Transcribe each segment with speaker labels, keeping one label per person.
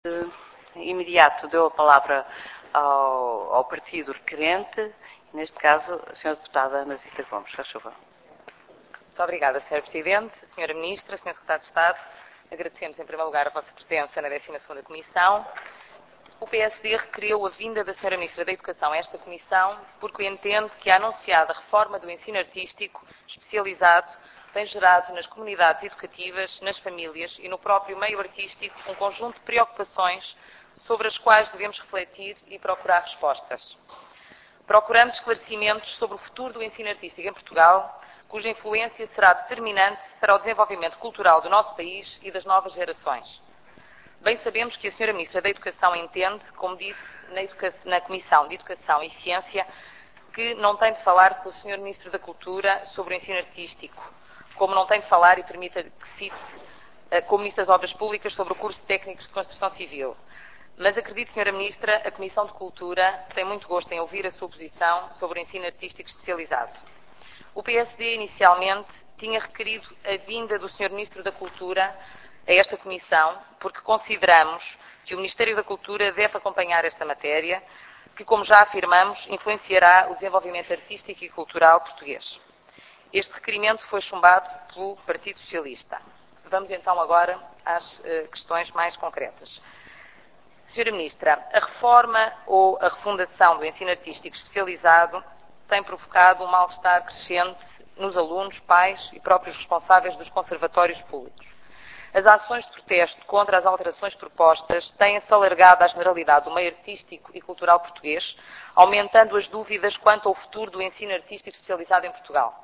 Speaker 1: Imediato deu a palavra ao partido requerente, neste caso, a Sra. Deputada Ana Zita Gomes. Faz favor.
Speaker 2: Muito obrigada, Sr. Presidente, Sra. Ministra, Sr. Secretário de Estado. Agradecemos, em primeiro lugar, a vossa presença na 12ª Comissão. O PSD requeriu a vinda da Sra. Ministra da Educação a esta Comissão porque entende que a anunciada reforma do ensino artístico especializado tem gerado nas comunidades educativas, nas famílias e no próprio meio artístico um conjunto de preocupações sobre as quais devemos refletir e procurar respostas. Procurando esclarecimentos sobre o futuro do ensino artístico em Portugal, cuja influência será determinante para o desenvolvimento cultural do nosso país e das novas gerações. Bem sabemos que a Sra. Ministra da Educação entende, como disse na Comissão de Educação e Ciência, que não tem de falar com o Sr. Ministro da Cultura sobre o ensino artístico, como não tem de falar, e permita que cite, com o Ministro das Obras Públicas sobre o curso de técnicos de construção civil. Mas acredito, Sra. Ministra, a Comissão de Cultura tem muito gosto em ouvir a sua posição sobre o ensino artístico especializado. O PSD, inicialmente, tinha requerido a vinda do Sr. Ministro da Cultura a esta Comissão, porque consideramos que o Ministério da Cultura deve acompanhar esta matéria, que, como já afirmamos, influenciará o desenvolvimento artístico e cultural português. Este requerimento foi chumbado pelo Partido Socialista. Vamos então agora às questões mais concretas. Sra. Ministra, a reforma ou a refundação do ensino artístico especializado tem provocado um mal-estar crescente nos alunos, pais e próprios responsáveis dos conservatórios públicos. As ações de protesto contra as alterações propostas têm-se alargado à generalidade do meio artístico e cultural português, aumentando as dúvidas quanto ao futuro do ensino artístico especializado em Portugal.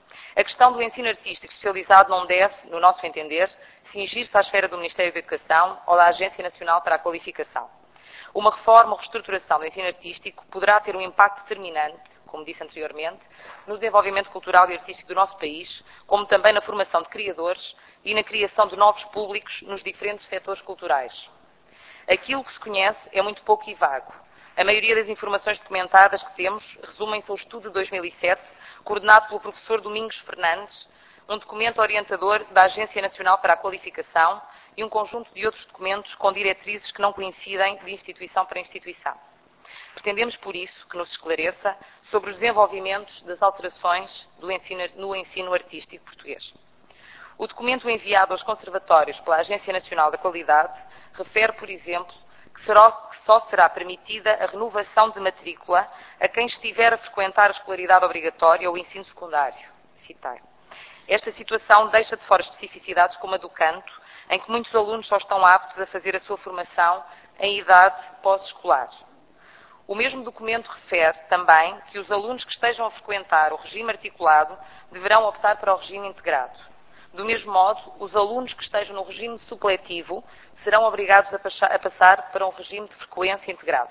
Speaker 2: A questão do ensino artístico especializado não deve, no nosso entender, cingir-se à esfera do Ministério da Educação ou da Agência Nacional para a Qualificação. Uma reforma ou reestruturação do ensino artístico poderá ter um impacto determinante, como disse anteriormente, no desenvolvimento cultural e artístico do nosso país, como também na formação de criadores e na criação de novos públicos nos diferentes setores culturais. Aquilo que se conhece é muito pouco e vago. A maioria das informações documentadas que temos resumem-se ao estudo de 2007, coordenado pelo professor Domingos Fernandes, um documento orientador da Agência Nacional para a Qualificação e um conjunto de outros documentos com diretrizes que não coincidem de instituição para instituição. Pretendemos, por isso, que nos esclareça sobre os desenvolvimentos das alterações no ensino artístico português. O documento enviado aos conservatórios pela Agência Nacional da Qualidade refere, por exemplo, que só será permitida a renovação de matrícula a quem estiver a frequentar a escolaridade obrigatória ou o ensino secundário. Citei. Esta situação deixa de fora especificidades como a do canto, em que muitos alunos só estão aptos a fazer a sua formação em idade pós-escolar. O mesmo documento refere também que os alunos que estejam a frequentar o regime articulado deverão optar para o regime integrado. Do mesmo modo, os alunos que estejam no regime supletivo serão obrigados a passar para um regime de frequência integrado.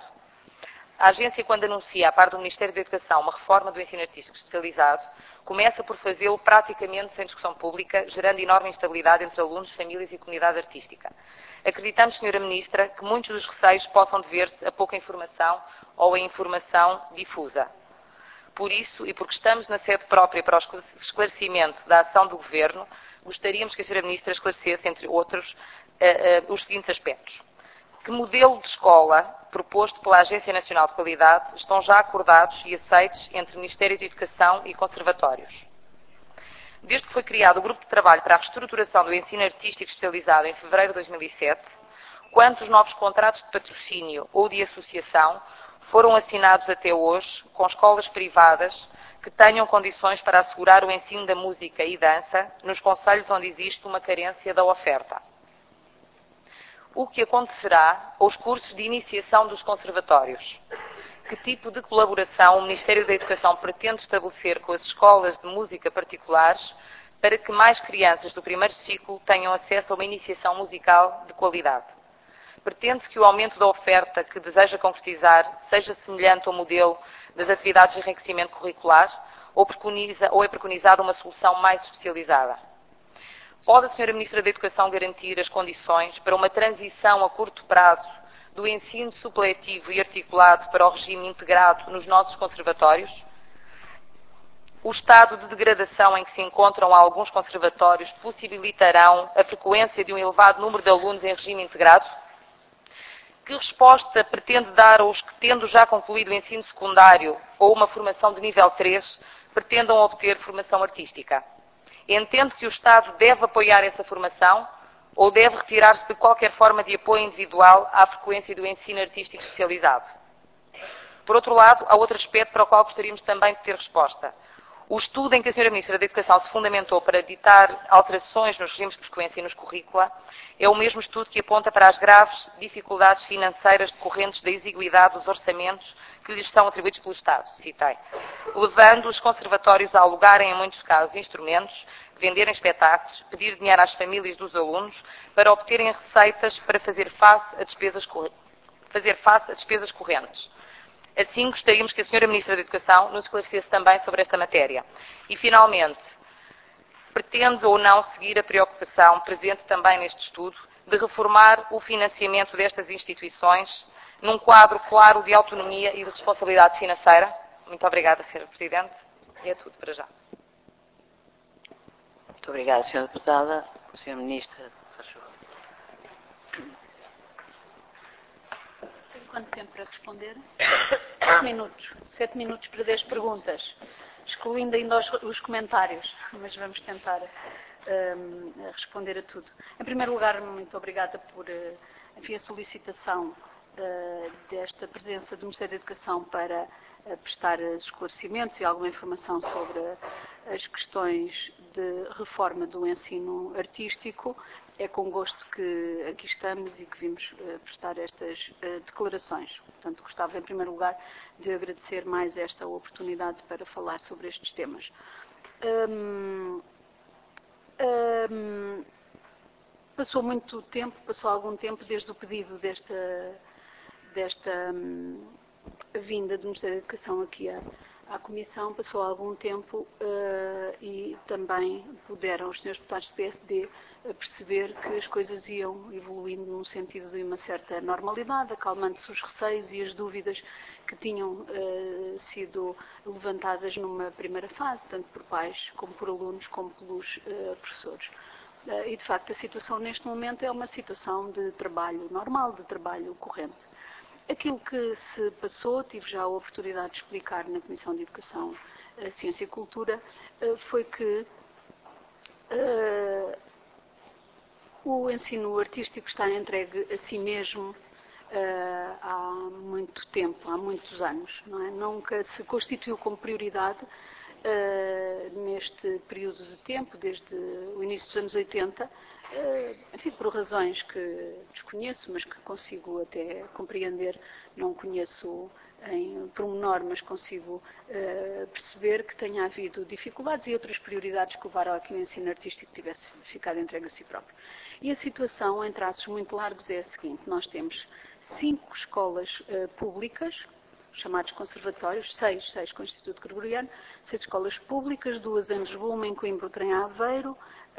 Speaker 2: A agência, quando anuncia, a par do Ministério da Educação, uma reforma do ensino artístico especializado, começa por fazê-lo praticamente sem discussão pública, gerando enorme instabilidade entre alunos, famílias e comunidade artística. Acreditamos, Sra. Ministra, que muitos dos receios possam dever-se a pouca informação ou a informação difusa. Por isso, e porque estamos na sede própria para o esclarecimento da ação do Governo, gostaríamos que a Sra. Ministra esclarecesse, entre outros, os seguintes aspectos. Que modelo de escola proposto pela Agência Nacional de Qualidade estão já acordados e aceitos entre o Ministério da Educação e conservatórios? Desde que foi criado o Grupo de Trabalho para a Reestruturação do Ensino Artístico Especializado em fevereiro de 2007, quantos novos contratos de patrocínio ou de associação foram assinados até hoje com escolas privadas que tenham condições para assegurar o ensino da música e dança nos concelhos onde existe uma carência da oferta? O que acontecerá aos cursos de iniciação dos conservatórios? Que tipo de colaboração o Ministério da Educação pretende estabelecer com as escolas de música particulares para que mais crianças do primeiro ciclo tenham acesso a uma iniciação musical de qualidade? Pretende-se que o aumento da oferta que deseja concretizar seja semelhante ao modelo das atividades de enriquecimento curricular ou é preconizada uma solução mais especializada? Pode a Sra. Ministra da Educação garantir as condições para uma transição a curto prazo do ensino supletivo e articulado para o regime integrado nos nossos conservatórios? O estado de degradação em que se encontram alguns conservatórios possibilitarão a frequência de um elevado número de alunos em regime integrado? resposta pretende dar aos que, tendo já concluído o ensino secundário ou uma formação de nível 3, pretendam obter formação artística? Entende que o Estado deve apoiar essa formação ou deve retirar-se de qualquer forma de apoio individual à frequência do ensino artístico especializado? Por outro lado, há outro aspecto para o qual gostaríamos também de ter resposta. O estudo em que a Sra. Ministra da Educação se fundamentou para ditar alterações nos regimes de frequência e nos currícula é o mesmo estudo que aponta para as graves dificuldades financeiras decorrentes da exiguidade dos orçamentos que lhes estão atribuídos pelo Estado, citei, levando os conservatórios a alugarem, em muitos casos, instrumentos, venderem espetáculos, pedir dinheiro às famílias dos alunos para obterem receitas para fazer face a despesas correntes. Assim, gostaríamos que a Sra. Ministra da Educação nos esclarecesse também sobre esta matéria. E, finalmente, pretende ou não seguir a preocupação presente também neste estudo de reformar o financiamento destas instituições num quadro claro de autonomia e de responsabilidade financeira? Muito obrigada, Sra. Presidente. E é tudo para já.
Speaker 1: Muito obrigada, Sra. Deputada. Sra. Ministra, faz favor.
Speaker 3: Tem quanto tempo para responder? 7 minutos. 7 minutos para 10 perguntas, excluindo ainda os comentários, mas vamos tentar responder a tudo. Em primeiro lugar, muito obrigada por a solicitação desta presença do Ministério da Educação para prestar esclarecimentos e alguma informação sobre as questões de reforma do ensino artístico. É com gosto que aqui estamos e que vimos prestar estas declarações. Portanto, gostava, em primeiro lugar, de agradecer mais esta oportunidade para falar sobre estes temas. Passou algum tempo desde o pedido desta vinda do Ministério da Educação aqui à Comissão, passou algum tempo e também puderam os senhores deputados do PSD perceber que as coisas iam evoluindo num sentido de uma certa normalidade, acalmando-se os receios e as dúvidas que tinham sido levantadas numa primeira fase, tanto por pais, como por alunos, como pelos professores. E, de facto, a situação neste momento é uma situação de trabalho normal, de trabalho corrente. Aquilo que se passou, tive já a oportunidade de explicar na Comissão de Educação, Ciência e Cultura, foi que o ensino artístico está entregue a si mesmo há muito tempo, há muitos anos, não é? Nunca se constituiu como prioridade neste período de tempo, desde o início dos anos 80, enfim, por razões que desconheço, mas que consigo até compreender, não conheço em pormenor, mas consigo perceber que tenha havido dificuldades e outras prioridades que levaram a que o ensino artístico tivesse ficado entregue a si próprio. E a situação, em traços muito largos, é a seguinte: nós temos 5 escolas públicas, chamados conservatórios, 6 com o Instituto Gregoriano, 6 escolas públicas, 2 em Lisboa, uma em Coimbra, outra em Aveiro,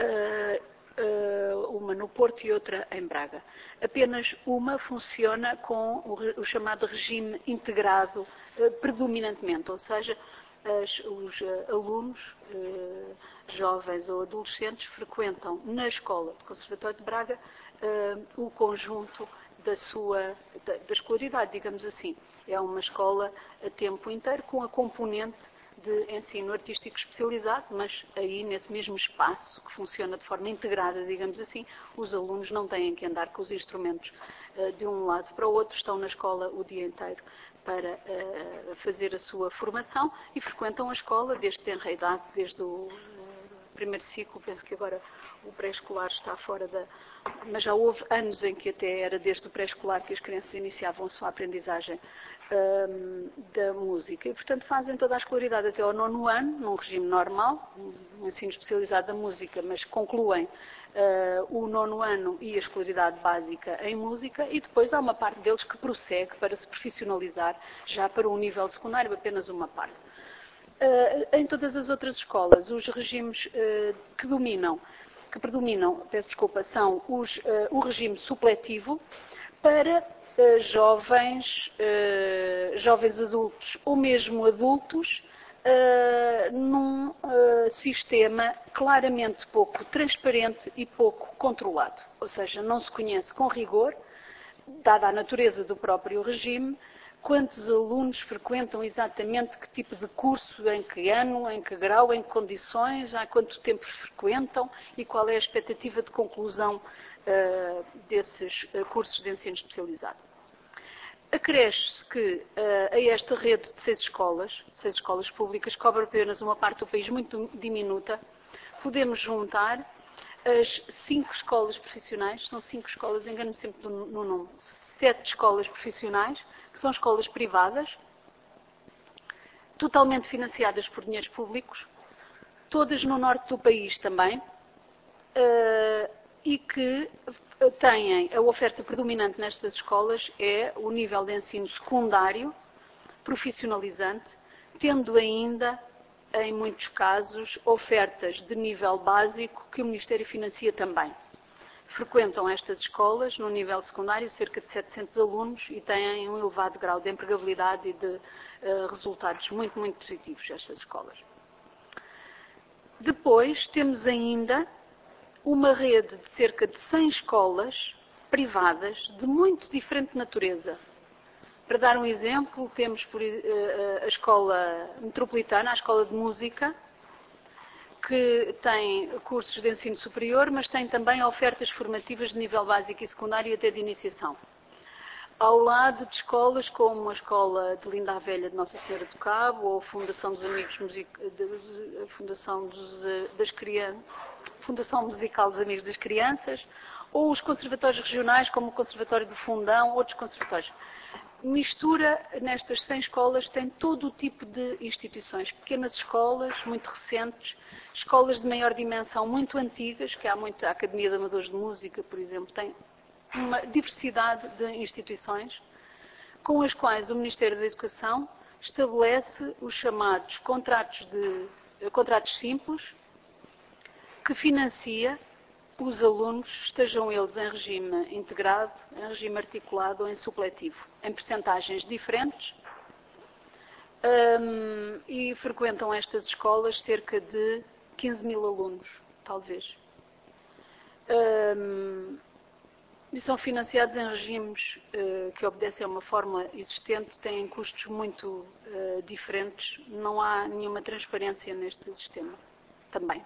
Speaker 3: uma no Porto e outra em Braga. Apenas uma funciona com o chamado regime integrado predominantemente, ou seja, os alunos, jovens ou adolescentes, frequentam na escola do Conservatório de Braga o conjunto da escolaridade, digamos assim. É uma escola a tempo inteiro com a componente de ensino artístico especializado, mas aí nesse mesmo espaço, que funciona de forma integrada, digamos assim, os alunos não têm que andar com os instrumentos de um lado para o outro, estão na escola o dia inteiro para fazer a sua formação e frequentam a escola desde tenra idade, desde o primeiro ciclo. Penso que agora o pré-escolar está fora mas já houve anos em que até era desde o pré-escolar que as crianças iniciavam a sua aprendizagem da música e, portanto, fazem toda a escolaridade até ao 9º ano, num regime normal, um ensino especializado da música, mas concluem o 9º ano e a escolaridade básica em música, e depois há uma parte deles que prossegue para se profissionalizar já para um nível secundário, apenas uma parte. Em todas as outras escolas, os regimes que predominam, são o regime supletivo para jovens adultos ou mesmo adultos num sistema claramente pouco transparente e pouco controlado. Ou seja, não se conhece com rigor dada a natureza do próprio regime, quantos alunos frequentam exatamente que tipo de curso, em que ano, em que grau, em que condições, há quanto tempo frequentam e qual é a expectativa de conclusão desses cursos de ensino especializado. Acresce-se que a esta rede de 6 escolas públicas, cobre apenas uma parte do país muito diminuta, podemos juntar as 5 escolas profissionais, são 5 escolas, engano-me sempre no nome, 7 escolas profissionais, que são escolas privadas, totalmente financiadas por dinheiros públicos, todas no norte do país também, e que têm a oferta predominante nestas escolas é o nível de ensino secundário, profissionalizante, tendo ainda, em muitos casos, ofertas de nível básico que o Ministério financia também. Frequentam estas escolas, no nível secundário, cerca de 700 alunos e têm um elevado grau de empregabilidade e de resultados muito, muito positivos, estas escolas. Depois, temos ainda uma rede de cerca de 100 escolas privadas de muito diferente natureza. Para dar um exemplo, temos a Escola Metropolitana, a Escola de Música, que tem cursos de ensino superior, mas tem também ofertas formativas de nível básico e secundário e até de iniciação. Ao lado de escolas como a Escola de Linda a Velha de Nossa Senhora do Cabo, ou a Fundação dos Amigos Fundação Musical dos Amigos das Crianças, ou os conservatórios regionais, como o Conservatório do Fundão, outros conservatórios. Mistura nestas 100 escolas, tem todo o tipo de instituições, pequenas escolas, muito recentes, escolas de maior dimensão, muito antigas, que há muito, a Academia de Amadores de Música, por exemplo, tem uma diversidade de instituições, com as quais o Ministério da Educação estabelece os chamados contratos simples, que financia os alunos, estejam eles em regime integrado, em regime articulado ou em supletivo, em percentagens diferentes, e frequentam estas escolas cerca de 15 mil alunos, talvez. E são financiados em regimes que obedecem a uma fórmula existente, têm custos muito diferentes, não há nenhuma transparência neste sistema também.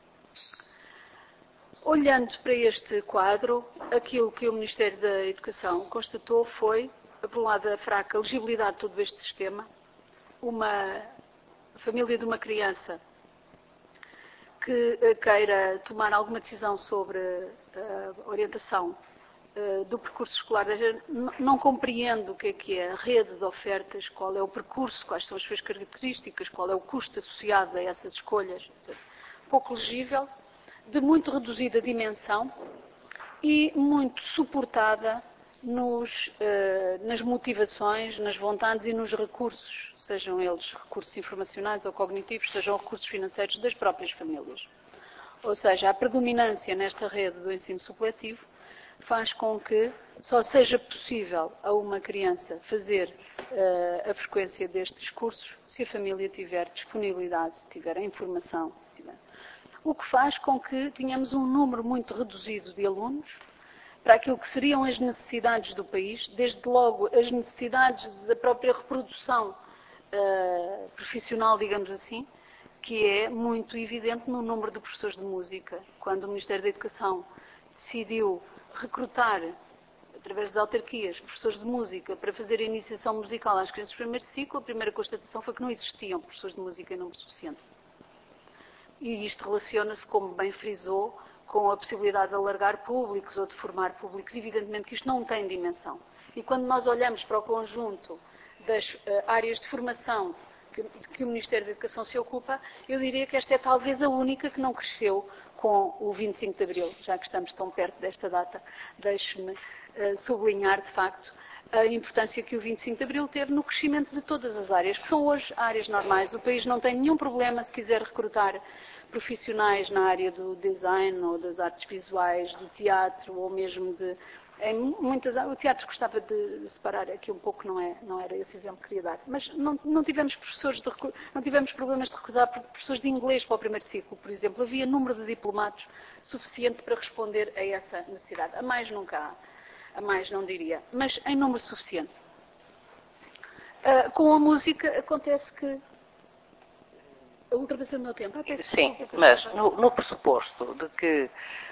Speaker 3: Olhando para este quadro, aquilo que o Ministério da Educação constatou foi, por um lado, a fraca legibilidade de todo este sistema. Uma família de uma criança que queira tomar alguma decisão sobre a orientação do percurso escolar, não compreende o que é a rede de ofertas, qual é o percurso, quais são as suas características, qual é o custo associado a essas escolhas. Pouco legível, de muito reduzida dimensão e muito suportada nas motivações, nas vontades e nos recursos, sejam eles recursos informacionais ou cognitivos, sejam recursos financeiros das próprias famílias. Ou seja, a predominância nesta rede do ensino supletivo faz com que só seja possível a uma criança fazer a frequência destes cursos se a família tiver disponibilidade, tiver a informação. O que faz com que tenhamos um número muito reduzido de alunos para aquilo que seriam as necessidades do país, desde logo as necessidades da própria reprodução profissional, digamos assim, que é muito evidente no número de professores de música. Quando o Ministério da Educação decidiu recrutar, através das autarquias, professores de música para fazer a iniciação musical às crianças do primeiro ciclo, a primeira constatação foi que não existiam professores de música em número suficiente. E isto relaciona-se, como bem frisou, com a possibilidade de alargar públicos ou de formar públicos. Evidentemente que isto não tem dimensão. E quando nós olhamos para o conjunto das áreas de formação que o Ministério da Educação se ocupa, eu diria que esta é talvez a única que não cresceu com o 25 de Abril. Já que estamos tão perto desta data, deixe-me sublinhar, de facto, a importância que o 25 de Abril teve no crescimento de todas as áreas, que são hoje áreas normais. O país não tem nenhum problema se quiser recrutar profissionais na área do design ou das artes visuais, do teatro ou mesmo o teatro gostava de separar aqui um pouco, não era esse exemplo que queria dar, mas não tivemos problemas de recrutar professores de inglês para o primeiro ciclo, por exemplo. Havia número de diplomados suficiente para responder a essa necessidade. A mais nunca há. a mais não diria, mas em número suficiente. Com a música acontece que a ultrapassando o meu tempo.
Speaker 1: Sim, mas no pressuposto de que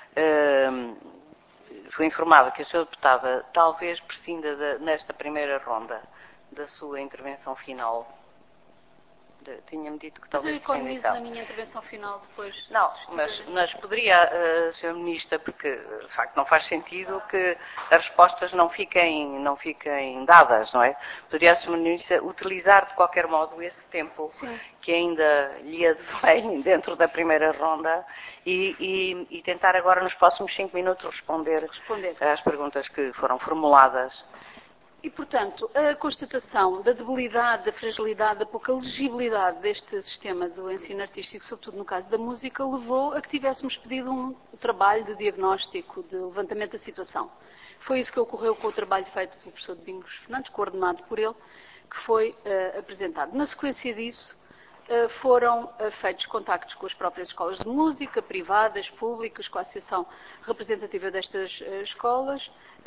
Speaker 1: fui informada que a senhora deputada talvez prescinda nesta primeira ronda da sua intervenção final. Tinha-me dito que talvez...
Speaker 3: Mas eu economizo na minha intervenção final depois...
Speaker 1: Não, mas poderia, Sra. Ministra, porque de facto não faz sentido que as respostas não fiquem dadas, não é? Poderia a Sra. Ministra utilizar de qualquer modo esse tempo
Speaker 3: Sim.
Speaker 1: que ainda lhe advém dentro da primeira ronda e tentar agora nos próximos 5 minutos responder às perguntas que foram formuladas.
Speaker 3: E, portanto, a constatação da debilidade, da fragilidade, da pouca legibilidade deste sistema do ensino artístico, sobretudo no caso da música, levou a que tivéssemos pedido um trabalho de diagnóstico, de levantamento da situação. Foi isso que ocorreu com o trabalho feito pelo professor Domingos Fernandes, coordenado por ele, que foi apresentado. Na sequência disso, foram feitos contactos com as próprias escolas de música, privadas, públicas, com a associação representativa destas escolas,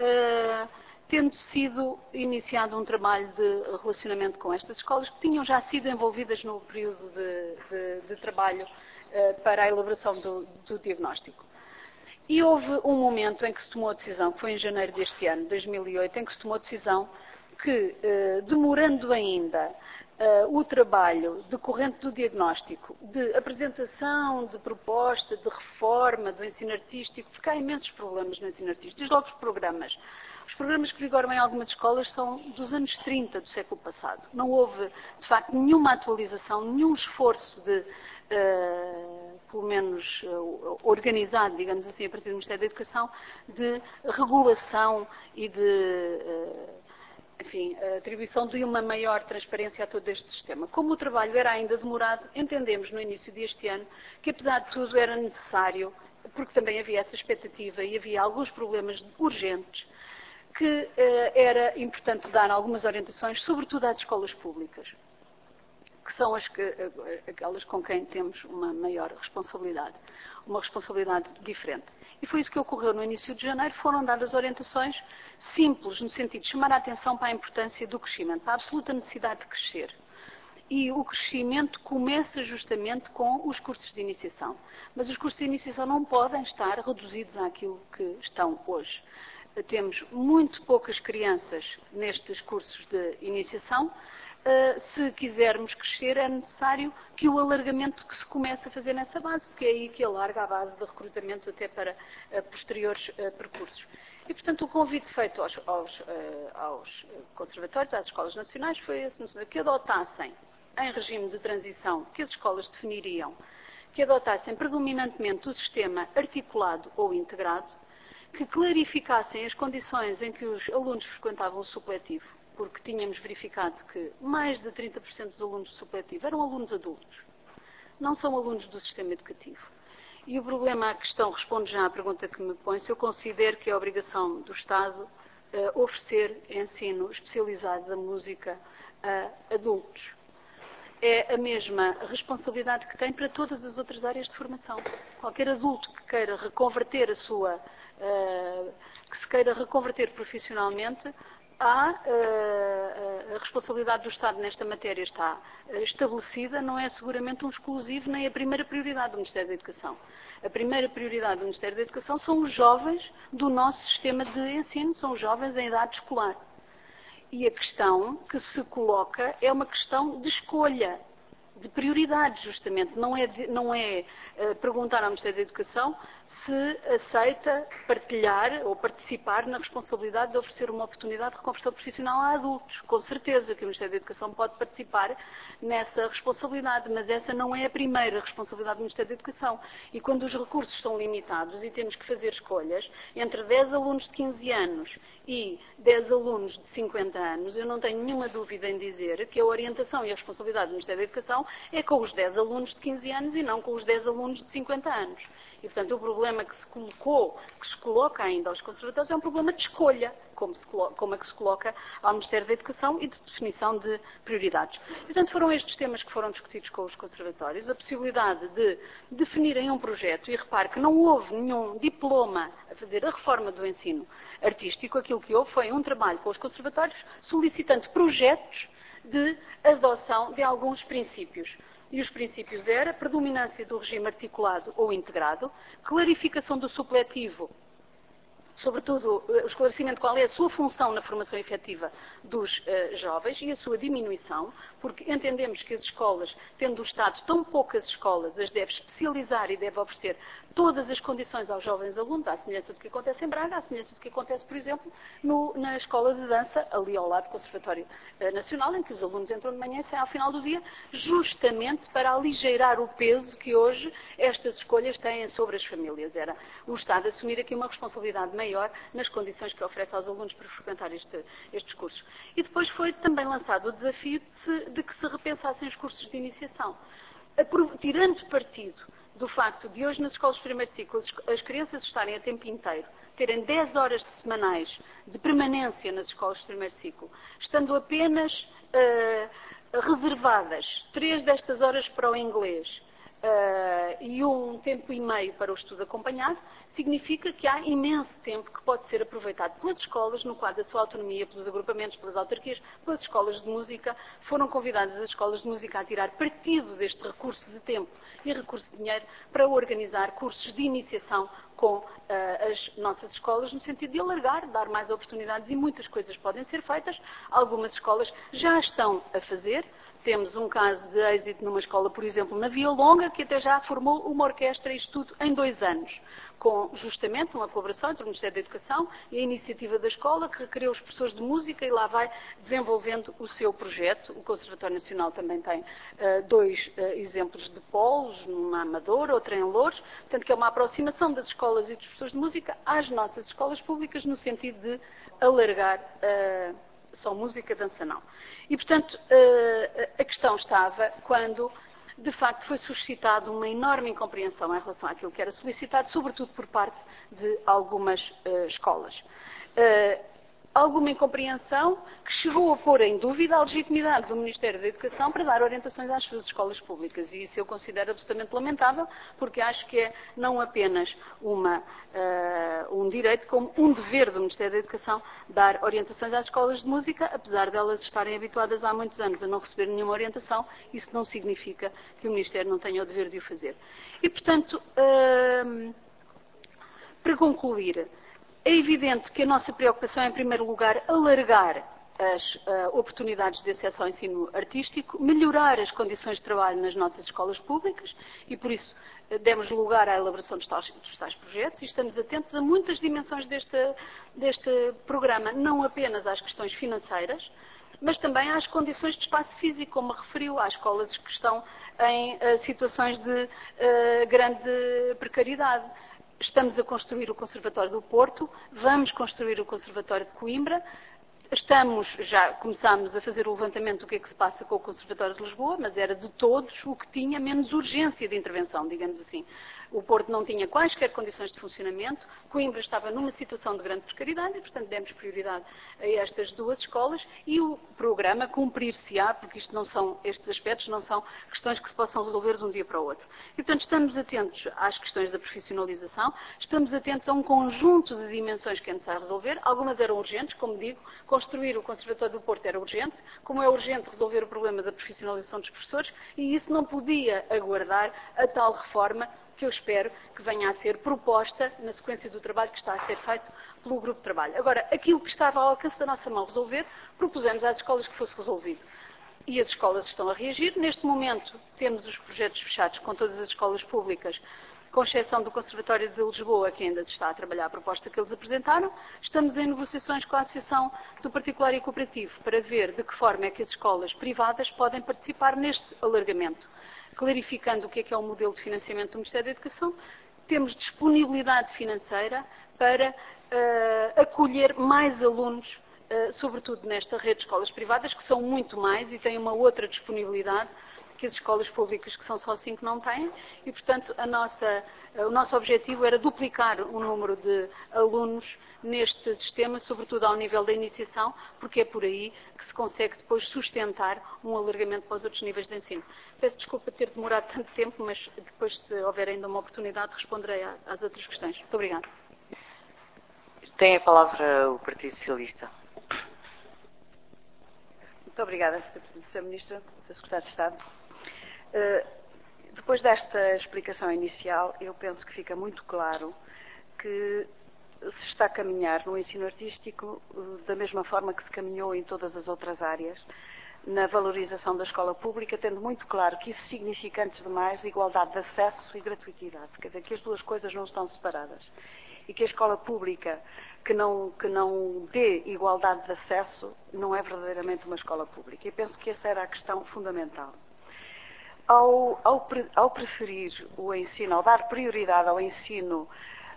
Speaker 3: tendo sido iniciado um trabalho de relacionamento com estas escolas que tinham já sido envolvidas no período de trabalho para a elaboração do diagnóstico. E houve um momento em que se tomou a decisão, que foi em janeiro deste ano, 2008, em que se tomou a decisão que, demorando ainda o trabalho decorrente do diagnóstico, de apresentação, de proposta, de reforma do ensino artístico, porque há imensos problemas no ensino artístico, desde logo os programas. Os programas que vigoram em algumas escolas são dos anos 30 do século passado. Não houve, de facto, nenhuma atualização, nenhum esforço de, pelo menos organizado, digamos assim, a partir do Ministério da Educação, de regulação e de, enfim, atribuição de uma maior transparência a todo este sistema. Como o trabalho era ainda demorado, entendemos no início deste ano que, apesar de tudo, era necessário, porque também havia essa expectativa e havia alguns problemas urgentes, que era importante dar algumas orientações, sobretudo às escolas públicas, que são aquelas com quem temos uma maior responsabilidade, uma responsabilidade diferente. E foi isso que ocorreu no início de janeiro. Foram dadas orientações simples, no sentido de chamar a atenção para a importância do crescimento, para a absoluta necessidade de crescer. E o crescimento começa justamente com os cursos de iniciação. Mas os cursos de iniciação não podem estar reduzidos àquilo que estão hoje. Temos muito poucas crianças nestes cursos de iniciação. Se quisermos crescer, é necessário que o alargamento que se comece a fazer nessa base, porque é aí que alarga a base de recrutamento até para posteriores percursos. E, portanto, o convite feito aos conservatórios, às escolas nacionais, foi esse, que adotassem, em regime de transição, que as escolas definiriam, que adotassem predominantemente o sistema articulado ou integrado, que clarificassem as condições em que os alunos frequentavam o supletivo, porque tínhamos verificado que mais de 30% dos alunos do supletivo eram alunos adultos, não são alunos do sistema educativo. E o problema, a questão, responde já à pergunta que me põe, se eu considero que é a obrigação do Estado oferecer ensino especializado da música a adultos. É a mesma responsabilidade que tem para todas as outras áreas de formação. Qualquer adulto que queira reconverter que se queira reconverter profissionalmente, a responsabilidade do Estado nesta matéria está estabelecida, não é seguramente um exclusivo nem a primeira prioridade do Ministério da Educação. A primeira prioridade do Ministério da Educação são os jovens do nosso sistema de ensino, são os jovens em idade escolar. E a questão que se coloca é uma questão de escolha, de prioridade, justamente. Não é perguntar ao Ministério da Educação se aceita partilhar ou participar na responsabilidade de oferecer uma oportunidade de reconversão profissional a adultos. Com certeza que o Ministério da Educação pode participar nessa responsabilidade, mas essa não é a primeira responsabilidade do Ministério da Educação. E quando os recursos são limitados e temos que fazer escolhas entre 10 alunos de 15 anos e 10 alunos de 50 anos, eu não tenho nenhuma dúvida em dizer que a orientação e a responsabilidade do Ministério da Educação é com os 10 alunos de 15 anos e não com os 10 alunos de 50 anos. E, portanto, o problema que se coloca ainda aos conservatórios é um problema de escolha, como é que se coloca ao Ministério da Educação e de definição de prioridades. E, portanto, foram estes temas que foram discutidos com os conservatórios, a possibilidade de definirem um projeto, e repare que não houve nenhum diploma a fazer a reforma do ensino artístico, aquilo que houve foi um trabalho com os conservatórios solicitando projetos de adoção de alguns princípios. E os princípios eram predominância do regime articulado ou integrado, clarificação do supletivo, sobretudo o esclarecimento de qual é a sua função na formação efetiva dos jovens e a sua diminuição, porque entendemos que as escolas, tendo o Estado tão poucas escolas, as deve especializar e deve oferecer todas as condições aos jovens alunos, à semelhança do que acontece em Braga, à semelhança do que acontece, por exemplo, na escola de dança, ali ao lado do Conservatório Nacional, em que os alunos entram de manhã e saem ao final do dia, justamente para aligeirar o peso que hoje estas escolhas têm sobre as famílias. Era o Estado assumir aqui uma responsabilidade maior nas condições que oferece aos alunos para frequentar estes cursos. E depois foi também lançado o desafio de que se repensassem os cursos de iniciação. Tirando partido do facto de hoje nas escolas de primeiro ciclo as crianças estarem a tempo inteiro, terem 10 horas semanais de permanência nas escolas de primeiro ciclo, estando apenas reservadas 3 destas horas para o inglês e um tempo e meio para o estudo acompanhado, significa que há imenso tempo que pode ser aproveitado pelas escolas, no quadro da sua autonomia, pelos agrupamentos, pelas autarquias, pelas escolas de música. Foram convidadas as escolas de música a tirar partido deste recurso de tempo e recurso de dinheiro para organizar cursos de iniciação com as nossas escolas, no sentido de alargar, de dar mais oportunidades, e muitas coisas podem ser feitas. Algumas escolas já estão a fazer. Temos um caso de êxito numa escola, por exemplo, na Via Longa, que até já formou uma orquestra, isto tudo em 2 anos, com justamente uma colaboração entre o Ministério da Educação e a iniciativa da escola, que requereu os professores de música e lá vai desenvolvendo o seu projeto. O Conservatório Nacional também tem 2 exemplos de polos, uma Amadora, outra em Loures, portanto que é uma aproximação das escolas e dos professores de música às nossas escolas públicas, no sentido de alargar só música, dança não. E, portanto, a questão estava quando, de facto, foi suscitada uma enorme incompreensão em relação àquilo que era solicitado, sobretudo por parte de algumas escolas. Alguma incompreensão que chegou a pôr em dúvida a legitimidade do Ministério da Educação para dar orientações às suas escolas públicas. E isso eu considero absolutamente lamentável, porque acho que é não apenas um direito, como um dever do Ministério da Educação dar orientações às escolas de música, apesar delas estarem habituadas há muitos anos a não receber nenhuma orientação. Isso não significa que o Ministério não tenha o dever de o fazer. E, portanto, para concluir, é evidente que a nossa preocupação é, em primeiro lugar, alargar as oportunidades de acesso ao ensino artístico, melhorar as condições de trabalho nas nossas escolas públicas e, por isso, demos lugar à elaboração dos tais projetos e estamos atentos a muitas dimensões deste programa, não apenas às questões financeiras, mas também às condições de espaço físico, como referiu, às escolas que estão em situações de grande precariedade. Estamos a construir o Conservatório do Porto, vamos construir o Conservatório de Coimbra, já começámos a fazer o levantamento do que é que se passa com o Conservatório de Lisboa, mas era de todos o que tinha menos urgência de intervenção, digamos assim. O Porto não tinha quaisquer condições de funcionamento, Coimbra estava numa situação de grande precariedade e, portanto, demos prioridade a estas 2 escolas e o programa cumprir-se-á, porque estes aspectos não são questões que se possam resolver de um dia para o outro. E, portanto, estamos atentos às questões da profissionalização, estamos atentos a um conjunto de dimensões que é necessário resolver. Algumas eram urgentes, como digo, construir o Conservatório do Porto era urgente, como é urgente resolver o problema da profissionalização dos professores, e isso não podia aguardar a tal reforma que eu espero que venha a ser proposta na sequência do trabalho que está a ser feito pelo Grupo de Trabalho. Agora, aquilo que estava ao alcance da nossa mão resolver, propusemos às escolas que fosse resolvido. E as escolas estão a reagir. Neste momento, temos os projetos fechados com todas as escolas públicas, com exceção do Conservatório de Lisboa, que ainda se está a trabalhar a proposta que eles apresentaram. Estamos em negociações com a Associação do Particular e Cooperativo para ver de que forma é que as escolas privadas podem participar neste alargamento, clarificando o que é o modelo de financiamento do Ministério da Educação. Temos disponibilidade financeira para acolher mais alunos, sobretudo nesta rede de escolas privadas, que são muito mais e têm uma outra disponibilidade que as escolas públicas, que são só 5, não têm, e, portanto, o nosso objetivo era duplicar o número de alunos neste sistema, sobretudo ao nível da iniciação, porque é por aí que se consegue depois sustentar um alargamento para os outros níveis de ensino. Peço desculpa ter demorado tanto tempo, mas depois, se houver ainda uma oportunidade, responderei às outras questões. Muito obrigada.
Speaker 1: Tem a palavra o Partido Socialista.
Speaker 4: Muito obrigada, Sr. Ministro, Sr. Secretário de Estado. Depois desta explicação inicial, eu penso que fica muito claro que se está a caminhar no ensino artístico da mesma forma que se caminhou em todas as outras áreas, na valorização da escola pública, tendo muito claro que isso significa, antes de mais, igualdade de acesso e gratuitidade. Quer dizer, que as duas coisas não estão separadas. E que a escola pública que não dê igualdade de acesso não é verdadeiramente uma escola pública. E penso que essa era a questão fundamental. Ao preferir o ensino, ao dar prioridade ao ensino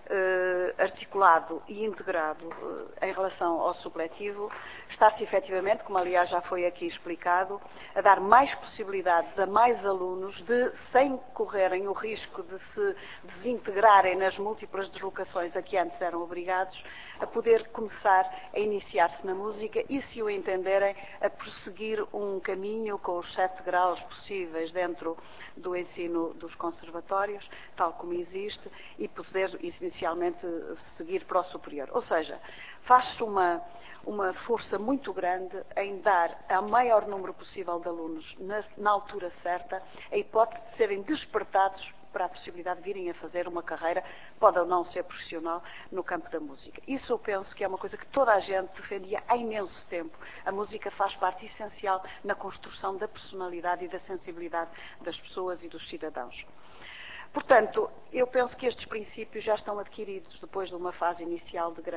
Speaker 4: articulado e integrado em relação ao supletivo, está-se efetivamente, como aliás já foi aqui explicado, a dar mais possibilidades a mais alunos de, sem correrem o risco de se desintegrarem nas múltiplas deslocações a que antes eram obrigados, a poder começar a iniciar-se na música e, se o entenderem, a prosseguir um caminho com os 7 graus possíveis dentro do ensino dos conservatórios, tal como existe, e poder inicialmente seguir para o superior. Ou seja, faz-se uma força muito grande em dar ao maior número possível de alunos, na altura certa, a hipótese de serem despertados para a possibilidade de virem a fazer uma carreira, pode ou não ser profissional, no campo da música. Isso eu penso que é uma coisa que toda a gente defendia há imenso tempo. A música faz parte essencial na construção da personalidade e da sensibilidade das pessoas e dos cidadãos. Portanto, eu penso que estes princípios já estão adquiridos depois de uma fase inicial de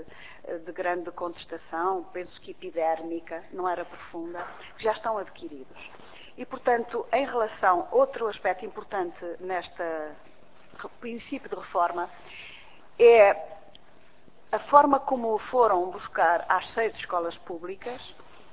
Speaker 4: grande contestação, penso que epidérmica, não era profunda, que já estão adquiridos. E, portanto, em relação, outro aspecto importante neste princípio de reforma é a forma como foram buscar às 6 escolas públicas,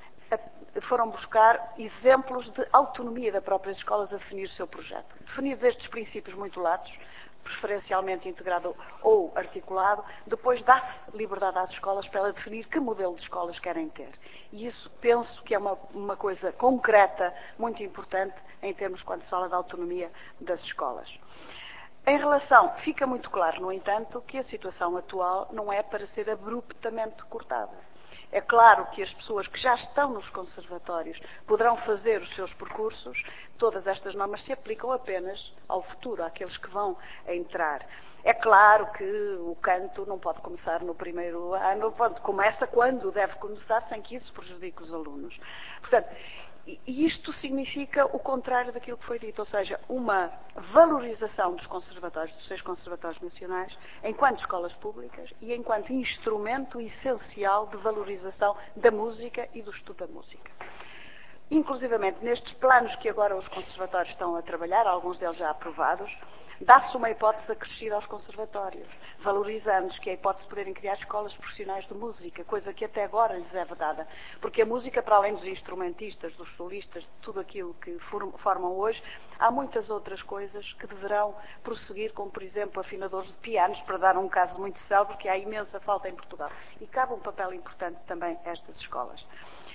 Speaker 4: foram buscar exemplos de autonomia das próprias escolas a definir o seu projeto. Definidos estes princípios muito latos, preferencialmente integrado ou articulado, depois dá-se liberdade às escolas para ela definir que modelo de escolas querem ter. E isso penso que é uma coisa concreta, muito importante, em termos quando se fala da autonomia das escolas. Em relação, fica muito claro, no entanto, que a situação atual não é para ser abruptamente cortada. É claro que as pessoas que já estão nos conservatórios poderão fazer os seus percursos, todas estas normas se aplicam apenas ao futuro, àqueles que vão entrar. É claro que o canto não pode começar no primeiro ano, começa quando deve começar, sem que isso prejudique os alunos. Portanto, e isto significa o contrário daquilo que foi dito, ou seja, uma valorização dos conservatórios, dos 6 conservatórios nacionais, enquanto escolas públicas e enquanto instrumento essencial de valorização da música e do estudo da música. Inclusivamente, nestes planos que agora os conservatórios estão a trabalhar, alguns deles já aprovados, dá-se uma hipótese acrescida aos conservatórios, valorizando-os, que é a hipótese de poderem criar escolas profissionais de música, coisa que até agora lhes é vedada. Porque a música, para além dos instrumentistas, dos solistas, de tudo aquilo que formam hoje, há muitas outras coisas que deverão prosseguir, como, por exemplo, afinadores de pianos, para dar um caso muito célebre, que há imensa falta em Portugal. E cabe um papel importante também a estas escolas.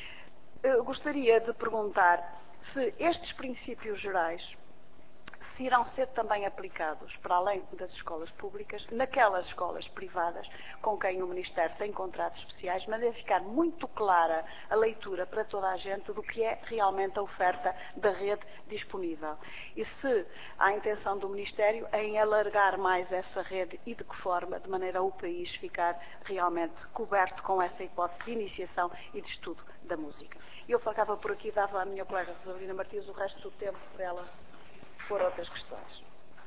Speaker 4: Eu gostaria de perguntar se estes princípios gerais se irão ser também aplicados, para além das escolas públicas, naquelas escolas privadas com quem o Ministério tem contratos especiais, mas deve ficar muito clara a leitura para toda a gente do que é realmente a oferta da rede disponível. E se há a intenção do Ministério em alargar mais essa rede e de que forma, de maneira a o país ficar realmente coberto com essa hipótese de iniciação e de estudo da música. Eu ficava por aqui, dava à minha colega Rosalina Martins o resto do tempo para ela por outras questões.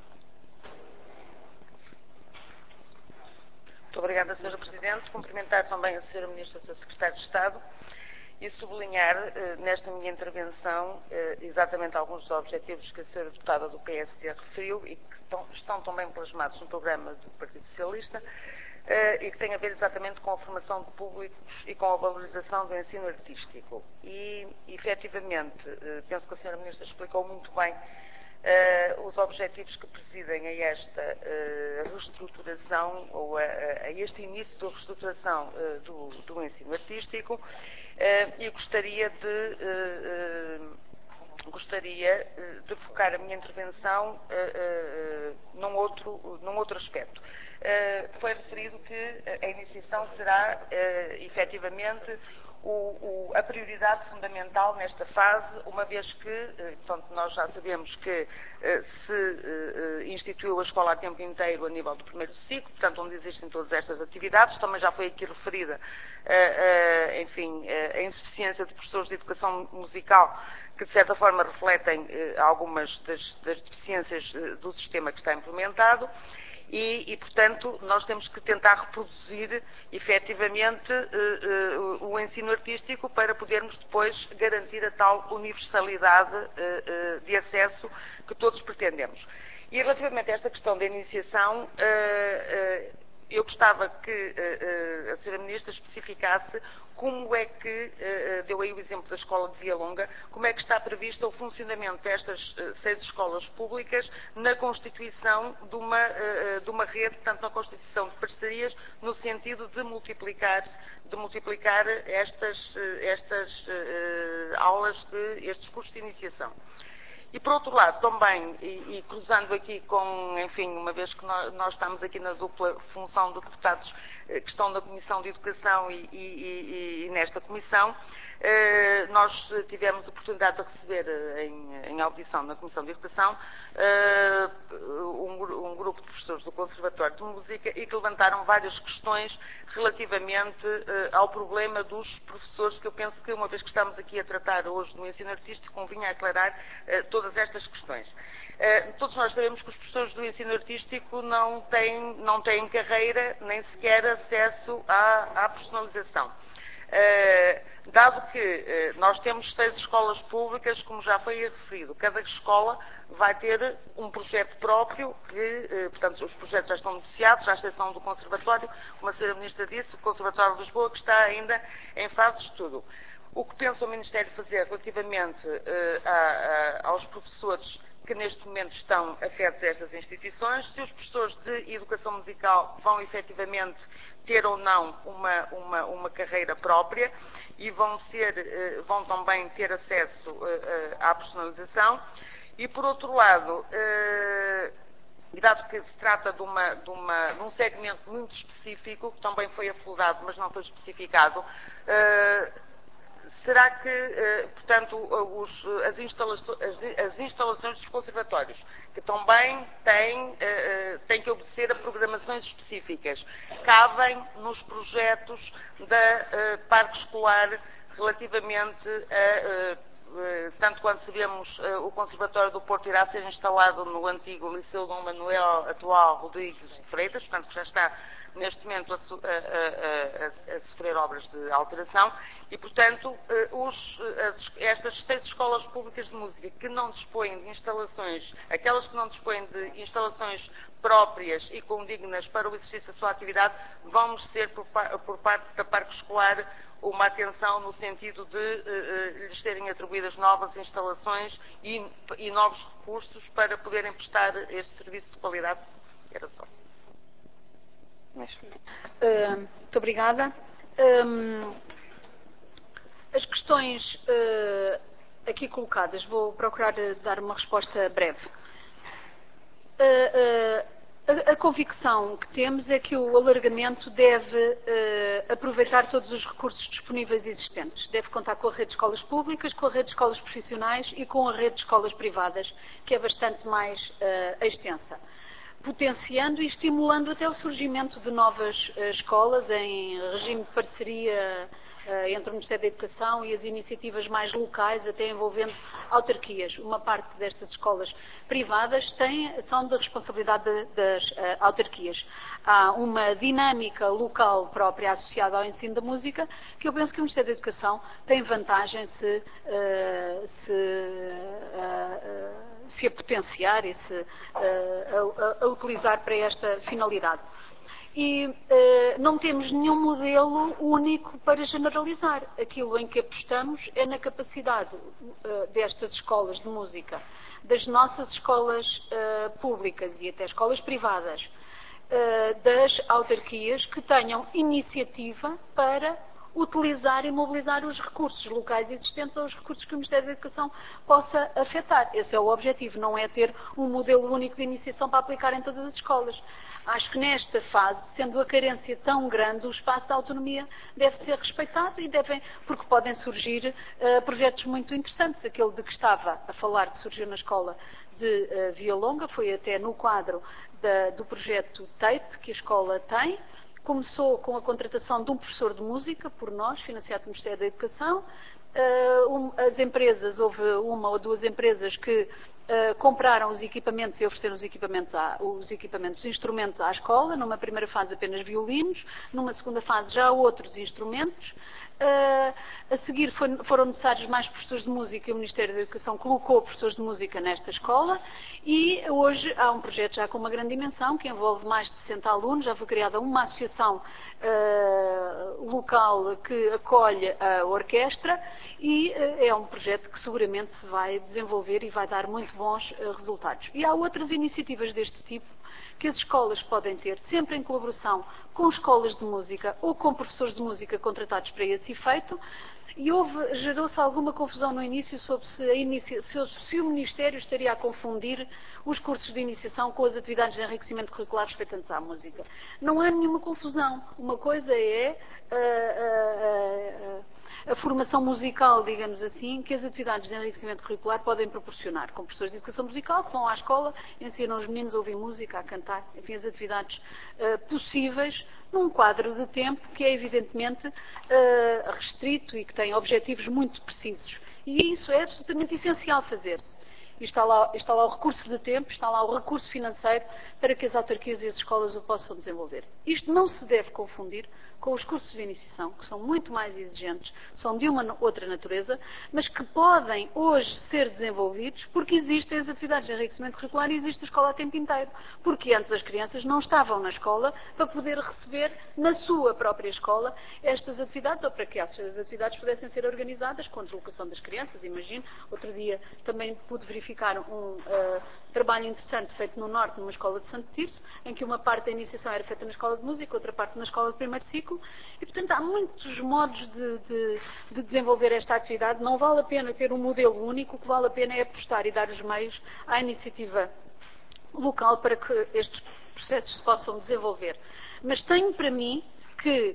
Speaker 2: Muito obrigada, Sra. Presidente. Cumprimentar também a Sra. Ministra e a Sra. Secretária de Estado e sublinhar nesta minha intervenção exatamente alguns dos objetivos que a Sra. Deputada do PSD referiu e que estão também plasmados no programa do Partido Socialista,
Speaker 5: e que tem a ver exatamente com a formação de públicos e com a valorização do ensino artístico. E, efetivamente, penso que a Sra. Ministra explicou muito bem os objetivos que presidem a esta reestruturação ou a este início da reestruturação do ensino artístico, e gostaria de focar a minha intervenção num outro aspecto. Foi referido que a iniciação será, efetivamente, a prioridade fundamental nesta fase, uma vez que, portanto, nós já sabemos que se instituiu a escola a tempo inteiro a nível do primeiro ciclo, portanto, onde existem todas estas atividades. Também já foi aqui referida, enfim, a insuficiência de professores de educação musical, que de certa forma refletem algumas das deficiências do sistema que está implementado. E, portanto, nós temos que tentar reproduzir, efetivamente, o ensino artístico para podermos depois garantir a tal universalidade de acesso que todos pretendemos. E, relativamente a esta questão da iniciação, eu gostava que a Sra. Ministra especificasse como é que, deu aí o exemplo da escola de Vialonga, como é que está previsto o funcionamento destas 6 escolas públicas na constituição de uma rede, portanto, na constituição de parcerias, no sentido de multiplicar estas aulas, estes cursos de iniciação. E, por outro lado, também, e cruzando aqui com, enfim, uma vez que nós estamos aqui na dupla função de deputados que estão na Comissão de Educação e nesta Comissão, nós tivemos a oportunidade de receber em audição na Comissão de Educação um grupo de professores do Conservatório de Música e que levantaram várias questões relativamente ao problema dos professores, que eu penso que, uma vez que estamos aqui a tratar hoje do ensino artístico, convinha aclarar todas estas questões. Todos nós sabemos que os professores do ensino artístico não têm carreira, nem sequer acesso à profissionalização. Dado que nós temos 6 escolas públicas, como já foi referido, cada escola vai ter um projeto próprio, que, portanto, os projetos já estão negociados, à exceção do Conservatório, como a Sra. Ministra disse, o Conservatório de Lisboa, que está ainda em fase de estudo. O que pensa o Ministério fazer relativamente aos professores que neste momento estão afetos a estas instituições, se os professores de educação musical vão efetivamente ter ou não uma carreira própria e vão também ter acesso à personalização. E, por outro lado, dado que se trata de um segmento muito específico, que também foi aflorado, mas não foi especificado, será que, portanto, as instalações dos conservatórios, que também têm que obedecer a programações específicas, cabem nos projetos da parque escolar relativamente tanto quando sabemos o Conservatório do Porto irá ser instalado no antigo Liceu Dom Manuel, atual Rodrigues de Freitas, portanto, que já está neste momento a sofrer obras de alteração e, portanto, estas 6 escolas públicas de música que não dispõem de instalações, aquelas que não dispõem de instalações próprias e condignas para o exercício da sua atividade, vão merecer por parte da parque escolar uma atenção no sentido de lhes serem atribuídas novas instalações e novos recursos para poderem prestar este serviço de qualidade. Era só.
Speaker 3: Muito obrigada. As questões aqui colocadas, vou procurar dar uma resposta breve. A convicção que temos é que o alargamento deve aproveitar todos os recursos disponíveis existentes. Deve contar com a rede de escolas públicas, com a rede de escolas profissionais e com a rede de escolas privadas, que é bastante mais extensa, potenciando e estimulando até o surgimento de novas escolas em regime de parceria entre o Ministério da Educação e as iniciativas mais locais, até envolvendo autarquias. Uma parte destas escolas privadas são da responsabilidade das autarquias. Há uma dinâmica local própria associada ao ensino da música que eu penso que o Ministério da Educação tem vantagem se a potenciar e a utilizar para esta finalidade. E não temos nenhum modelo único para generalizar. Aquilo em que apostamos é na capacidade destas escolas de música, das nossas escolas públicas e até escolas privadas, das autarquias que tenham iniciativa para utilizar e mobilizar os recursos locais existentes ou os recursos que o Ministério da Educação possa afetar. Esse é o objetivo, não é ter um modelo único de iniciação para aplicar em todas as escolas. Acho que nesta fase, sendo a carência tão grande, o espaço da autonomia deve ser respeitado porque podem surgir projetos muito interessantes. Aquele de que estava a falar, que surgiu na escola de Vialonga, foi até no quadro do projeto TAPE que a escola tem. Começou com a contratação de um professor de música, por nós, financiado pelo Ministério da Educação. As empresas, houve uma ou duas empresas que compraram os equipamentos e ofereceram os instrumentos à escola. Numa primeira fase apenas violinos, numa segunda fase já outros instrumentos. A seguir foram necessários mais professores de música e o Ministério da Educação colocou professores de música nesta escola e hoje há um projeto já com uma grande dimensão que envolve mais de 60 alunos. Já foi criada uma associação local que acolhe a orquestra e é um projeto que seguramente se vai desenvolver e vai dar muito bons resultados. E há outras iniciativas deste tipo que as escolas podem ter, sempre em colaboração com escolas de música ou com professores de música contratados para esse efeito. E gerou-se alguma confusão no início sobre se o Ministério estaria a confundir os cursos de iniciação com as atividades de enriquecimento curricular respeitantes à música. Não há nenhuma confusão. Uma coisa é a formação musical, digamos assim, que as atividades de enriquecimento curricular podem proporcionar, com professores de educação musical que vão à escola, ensinam os meninos a ouvir música, a cantar, enfim, as atividades possíveis num quadro de tempo que é evidentemente restrito e que tem objetivos muito precisos. E isso é absolutamente essencial fazer-se. E está lá o recurso de tempo, está lá o recurso financeiro para que as autarquias e as escolas o possam desenvolver. Isto não se deve confundir com os cursos de iniciação, que são muito mais exigentes, são de uma outra natureza, mas que podem hoje ser desenvolvidos porque existem as atividades de enriquecimento curricular e existe a escola a tempo inteiro. Porque antes as crianças não estavam na escola para poder receber na sua própria escola estas atividades, ou para que essas atividades pudessem ser organizadas com a deslocação das crianças. Imagino, outro dia também pude verificar um trabalho interessante feito no Norte, numa escola de Santo Tirso, em que uma parte da iniciação era feita na escola de música, outra parte na escola de primeiro ciclo, e portanto há muitos modos de desenvolver esta atividade. Não vale a pena ter um modelo único, o que vale a pena é apostar e dar os meios à iniciativa local para que estes processos se possam desenvolver. Mas tenho para mim que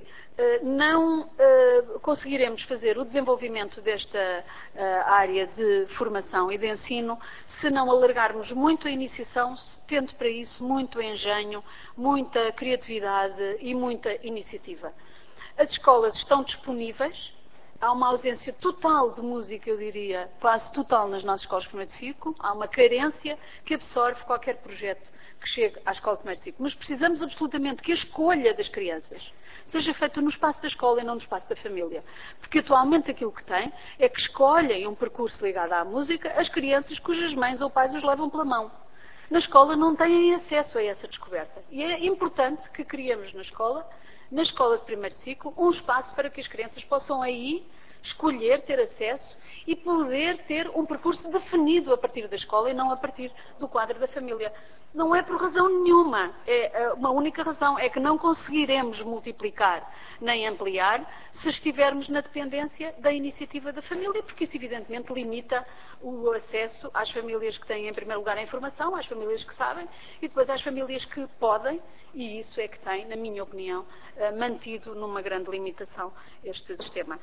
Speaker 3: não conseguiremos fazer o desenvolvimento desta área de formação e de ensino se não alargarmos muito a iniciação, tendo para isso muito engenho, muita criatividade e muita iniciativa. As escolas estão disponíveis, há uma ausência total de música, eu diria, quase total nas nossas escolas de primeiro ciclo, há uma carência que absorve qualquer projeto que chegue à escola de primeiro ciclo. Mas precisamos absolutamente que a escolha das crianças seja feita no espaço da escola e não no espaço da família. Porque atualmente aquilo que tem é que escolhem um percurso ligado à música as crianças cujas mães ou pais os levam pela mão. Na escola não têm acesso a essa descoberta. E é importante que criemos na escola de primeiro ciclo, um espaço para que as crianças possam aí escolher, ter acesso e poder ter um percurso definido a partir da escola e não a partir do quadro da família. Não é por razão nenhuma, é uma única razão, é que não conseguiremos multiplicar nem ampliar se estivermos na dependência da iniciativa da família, porque isso evidentemente limita o acesso às famílias que têm em primeiro lugar a informação, às famílias que sabem e depois às famílias que podem, e isso é que tem, na minha opinião, mantido numa grande limitação este sistema.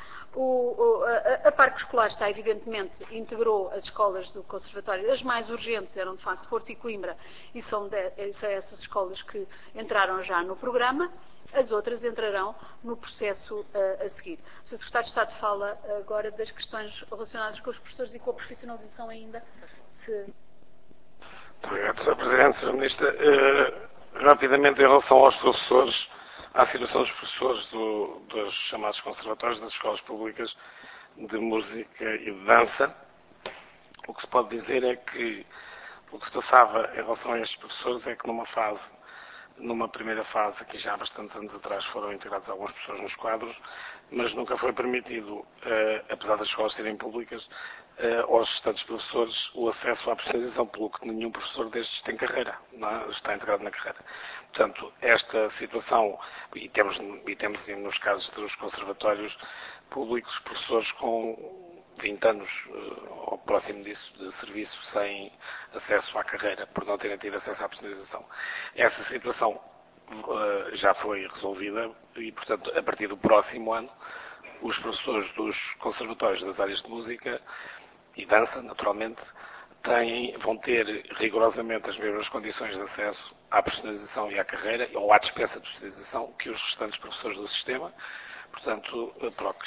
Speaker 3: A Parque Escolar está, evidentemente, integrou as escolas do Conservatório. As mais urgentes eram, de facto, Porto e Coimbra, e são essas escolas que entraram já no programa. As outras entrarão no processo a seguir. O Sr. Secretário de Estado fala agora das questões relacionadas com os professores e com a profissionalização ainda.
Speaker 6: Muito obrigado, Sr. Presidente, Sr. Ministra. Rapidamente, em relação aos professores, à situação dos professores dos chamados conservatórios das escolas públicas de música e de dança, o que se pode dizer é que o que se passava em relação a estes professores é que numa fase numa primeira fase, que já há bastantes anos atrás foram integradas algumas pessoas nos quadros, mas nunca foi permitido, apesar das escolas serem públicas, aos restantes professores o acesso à profissionalização, pelo que nenhum professor destes tem carreira, não é? Está integrado na carreira. Portanto, esta situação, e temos nos casos dos conservatórios públicos, professores com 20 anos ou próximo disso de serviço sem acesso à carreira, por não terem tido acesso à profissionalização. Essa situação já foi resolvida e, portanto, a partir do próximo ano, os professores dos conservatórios das áreas de música e dança, naturalmente, vão ter rigorosamente as mesmas condições de acesso à profissionalização e à carreira, ou à dispensa de profissionalização, que os restantes professores do sistema. Portanto, a PROC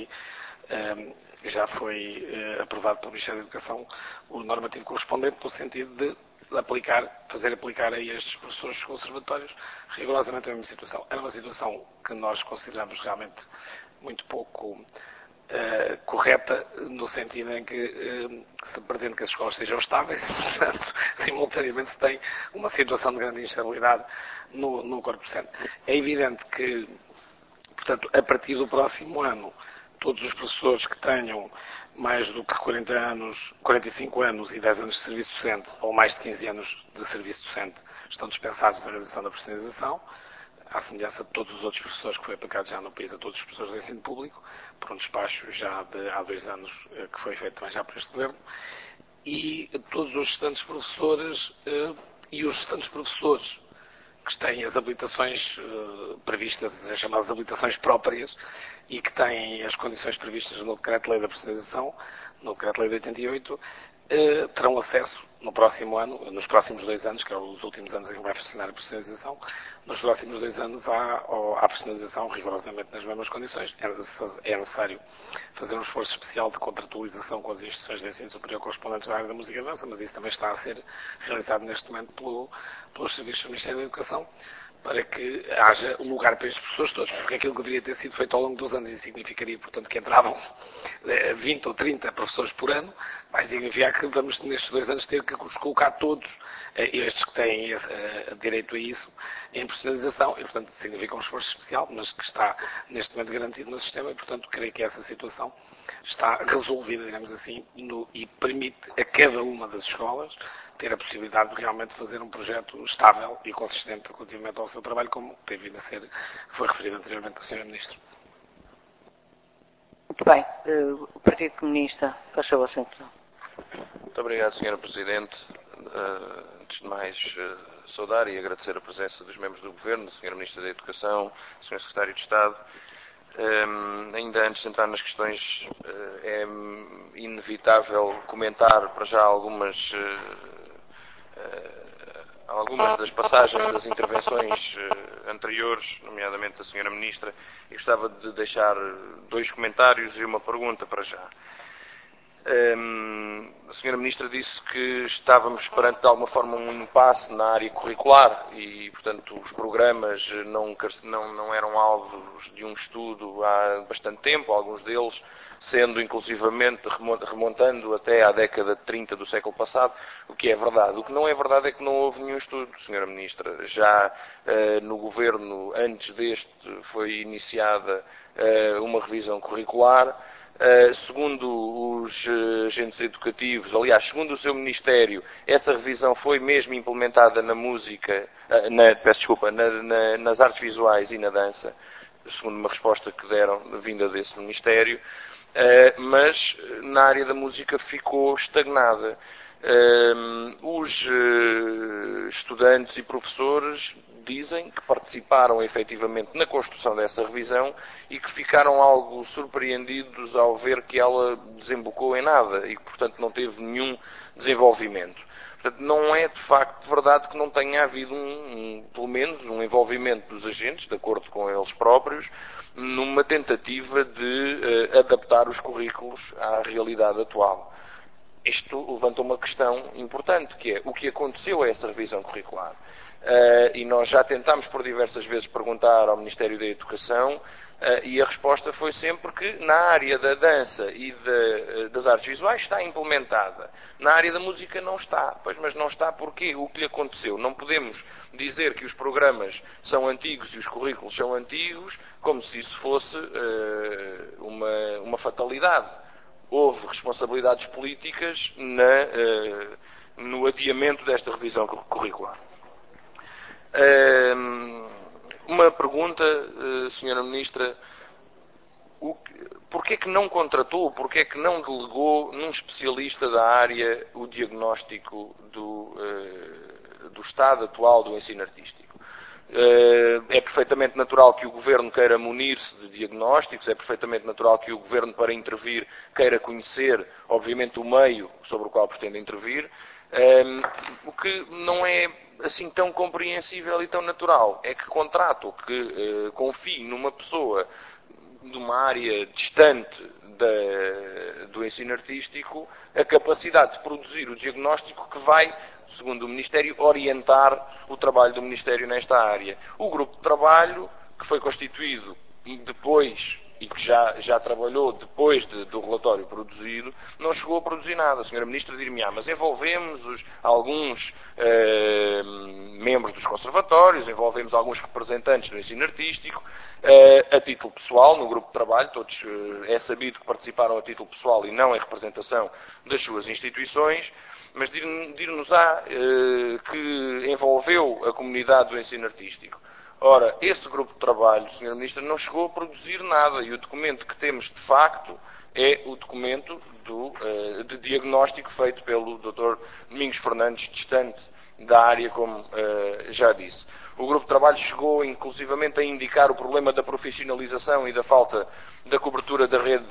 Speaker 6: já foi aprovado pelo Ministério da Educação o normativo correspondente no sentido de fazer aplicar a estes professores dos conservatórios rigorosamente a mesma situação. Era uma situação que nós consideramos realmente muito pouco correta, no sentido em que se pretende que as escolas sejam estáveis e, portanto, simultaneamente se tem uma situação de grande instabilidade no corpo docente. É evidente que, portanto, a partir do próximo ano, todos os professores que tenham mais do que 45 anos e 10 anos de serviço docente, ou mais de 15 anos de serviço docente, estão dispensados da realização da profissionalização, à semelhança de todos os outros professores que foi aplicado já no país a todos os professores do ensino público, por um despacho já há 2 anos que foi feito também já por este Governo, e todos os restantes professores que têm as habilitações previstas, as chamadas habilitações próprias, e que têm as condições previstas no Decreto-Lei da Profissionalização, no Decreto-Lei de 88, terão acesso no próximo ano, nos próximos 2 anos, que é os últimos anos em que vai funcionar a profissionalização, nos próximos 2 anos à profissionalização rigorosamente nas mesmas condições. É necessário fazer um esforço especial de contratualização com as instituições de ensino superior correspondentes à área da música e dança, mas isso também está a ser realizado neste momento pelos serviços do Ministério da Educação, para que haja lugar para estes professores todos, porque aquilo que deveria ter sido feito ao longo dos anos, e significaria, portanto, que entravam 20 ou 30 professores por ano, vai significar que vamos, nestes 2 anos, ter que os colocar todos, estes que têm direito a isso, em profissionalização, e, portanto, significa um esforço especial, mas que está, neste momento, garantido no sistema, e, portanto, creio que essa situação está resolvida, digamos assim, e permite a cada uma das escolas ter a possibilidade de realmente fazer um projeto estável e consistente relativamente ao seu trabalho, como tem vindo a ser, foi referido anteriormente pela Sra. Ministra.
Speaker 1: Muito bem. O Partido Comunista, faz favor, Sr. Presidente.
Speaker 7: Muito obrigado, Sra. Presidente. Antes de mais, saudar e agradecer a presença dos membros do Governo, da Sra. Ministra da Educação, Sr. Secretário de Estado. Ainda antes de entrar nas questões, é inevitável comentar para já algumas das passagens das intervenções anteriores, nomeadamente da Sra. Ministra, e gostava de deixar 2 comentários e uma pergunta para já. A Sra. Ministra disse que estávamos perante de alguma forma um impasse na área curricular e, portanto, os programas não eram alvos de um estudo há bastante tempo, alguns deles sendo inclusivamente remontando até à década de 30 do século passado, o que é verdade. O que não é verdade é que não houve nenhum estudo, Sra. Ministra. Já no Governo, antes deste, foi iniciada uma revisão curricular. Segundo os agentes educativos, aliás, segundo o seu Ministério, essa revisão foi mesmo implementada na música, nas artes visuais e na dança, segundo uma resposta que deram vinda desse Ministério, mas na área da música ficou estagnada. Os estudantes e professores dizem que participaram efetivamente na construção dessa revisão e que ficaram algo surpreendidos ao ver que ela desembocou em nada e que, portanto, não teve nenhum desenvolvimento. Portanto, não é de facto verdade que não tenha havido pelo menos um envolvimento dos agentes, de acordo com eles próprios, numa tentativa de adaptar os currículos à realidade atual. Isto levanta uma questão importante, que é o que aconteceu a essa revisão curricular. e nós já tentámos por diversas vezes perguntar ao Ministério da Educação, e a resposta foi sempre que na área da dança e das artes visuais está implementada. Na área da música não está. Pois, mas não está porque o que lhe aconteceu? Não podemos dizer que os programas são antigos e os currículos são antigos como se isso fosse uma fatalidade. Houve responsabilidades políticas no adiamento desta revisão curricular. Uma pergunta, Sra. Ministra, porquê que não contratou, porquê que não delegou num especialista da área o diagnóstico do estado atual do ensino artístico? É perfeitamente natural que o Governo queira munir-se de diagnósticos, é perfeitamente natural que o Governo, para intervir, queira conhecer, obviamente, o meio sobre o qual pretende intervir. O que não é assim tão compreensível e tão natural é que contrato ou que confie numa pessoa de uma área distante do ensino artístico a capacidade de produzir o diagnóstico que vai, segundo o Ministério, orientar o trabalho do Ministério nesta área. O grupo de trabalho, que foi constituído depois e que já trabalhou depois do relatório produzido, não chegou a produzir nada. A Sra. Ministra dir-me, mas envolvemos alguns membros dos conservatórios, envolvemos alguns representantes do ensino artístico, a título pessoal, no grupo de trabalho, todos é sabido que participaram a título pessoal e não em representação das suas instituições, mas dir-nos-á que envolveu a comunidade do ensino artístico. Ora, esse grupo de trabalho, Sra. Ministra, não chegou a produzir nada e o documento que temos de facto é o documento de diagnóstico feito pelo Dr. Domingos Fernandes, distante da área, como já disse. O grupo de trabalho chegou inclusivamente a indicar o problema da profissionalização e da falta da cobertura da rede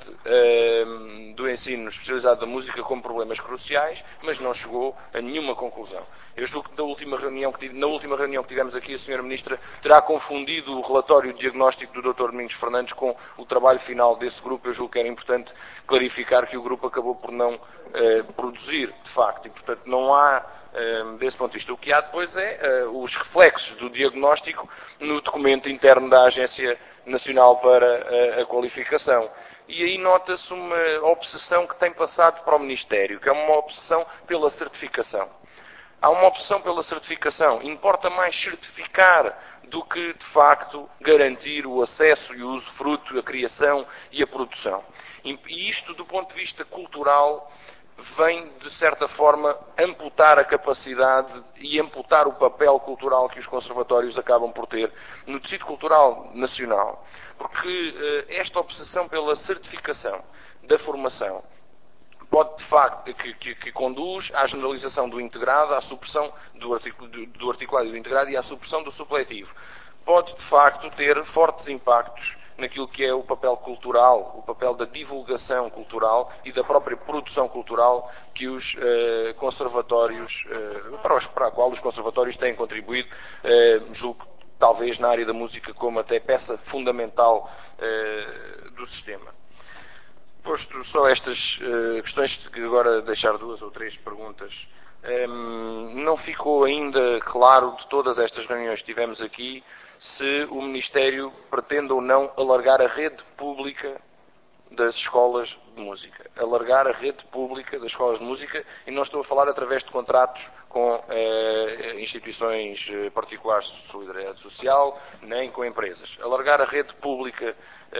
Speaker 7: do ensino especializado da música como problemas cruciais, mas não chegou a nenhuma conclusão. Eu julgo que na última reunião que tivemos aqui, a Sra. Ministra terá confundido o relatório diagnóstico do Dr. Domingos Fernandes com o trabalho final desse grupo. Eu julgo que era importante clarificar que o grupo acabou por não produzir, de facto, e portanto não há, desse ponto de vista. O que há depois é os reflexos do diagnóstico no documento interno da Agência Nacional para a Qualificação. E aí nota-se uma obsessão que tem passado para o Ministério, que é uma obsessão pela certificação. Há uma obsessão pela certificação. Importa mais certificar do que, de facto, garantir o acesso e o usufruto, a criação e a produção. E isto, do ponto de vista cultural, vem, de certa forma, amputar a capacidade e amputar o papel cultural que os conservatórios acabam por ter no tecido cultural nacional. Porque esta obsessão pela certificação da formação pode, de facto, que conduz à generalização do integrado, à supressão do articulado e do integrado e à supressão do supletivo. Pode, de facto, ter fortes impactos naquilo que é o papel cultural, o papel da divulgação cultural e da própria produção cultural que os conservatórios, para a qual os conservatórios têm contribuído, julgo talvez na área da música como até peça fundamental do sistema. Posto só estas questões, que agora deixar 2 ou 3 perguntas, não ficou ainda claro de todas estas reuniões que tivemos aqui se o Ministério pretende ou não alargar a rede pública das escolas de música. Alargar a rede pública das escolas de música, e não estou a falar através de contratos com instituições particulares de solidariedade social, nem com empresas. Alargar a rede pública,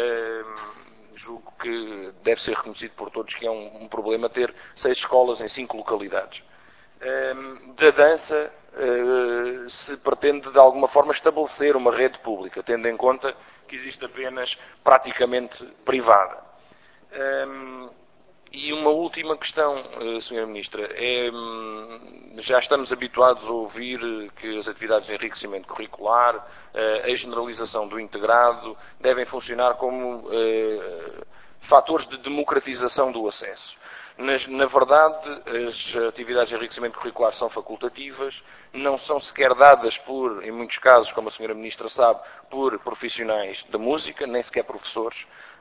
Speaker 7: julgo que deve ser reconhecido por todos que é um problema ter 6 escolas em 5 localidades. Da dança, se pretende de alguma forma estabelecer uma rede pública, tendo em conta que existe apenas praticamente privada. E uma última questão, Sra. Ministra, já estamos habituados a ouvir que as atividades de enriquecimento curricular, a generalização do integrado, devem funcionar como fatores de democratização do acesso. Na verdade, as atividades de enriquecimento curricular são facultativas, não são sequer dadas em muitos casos, como a Sra. Ministra sabe, por profissionais da música, nem sequer professores.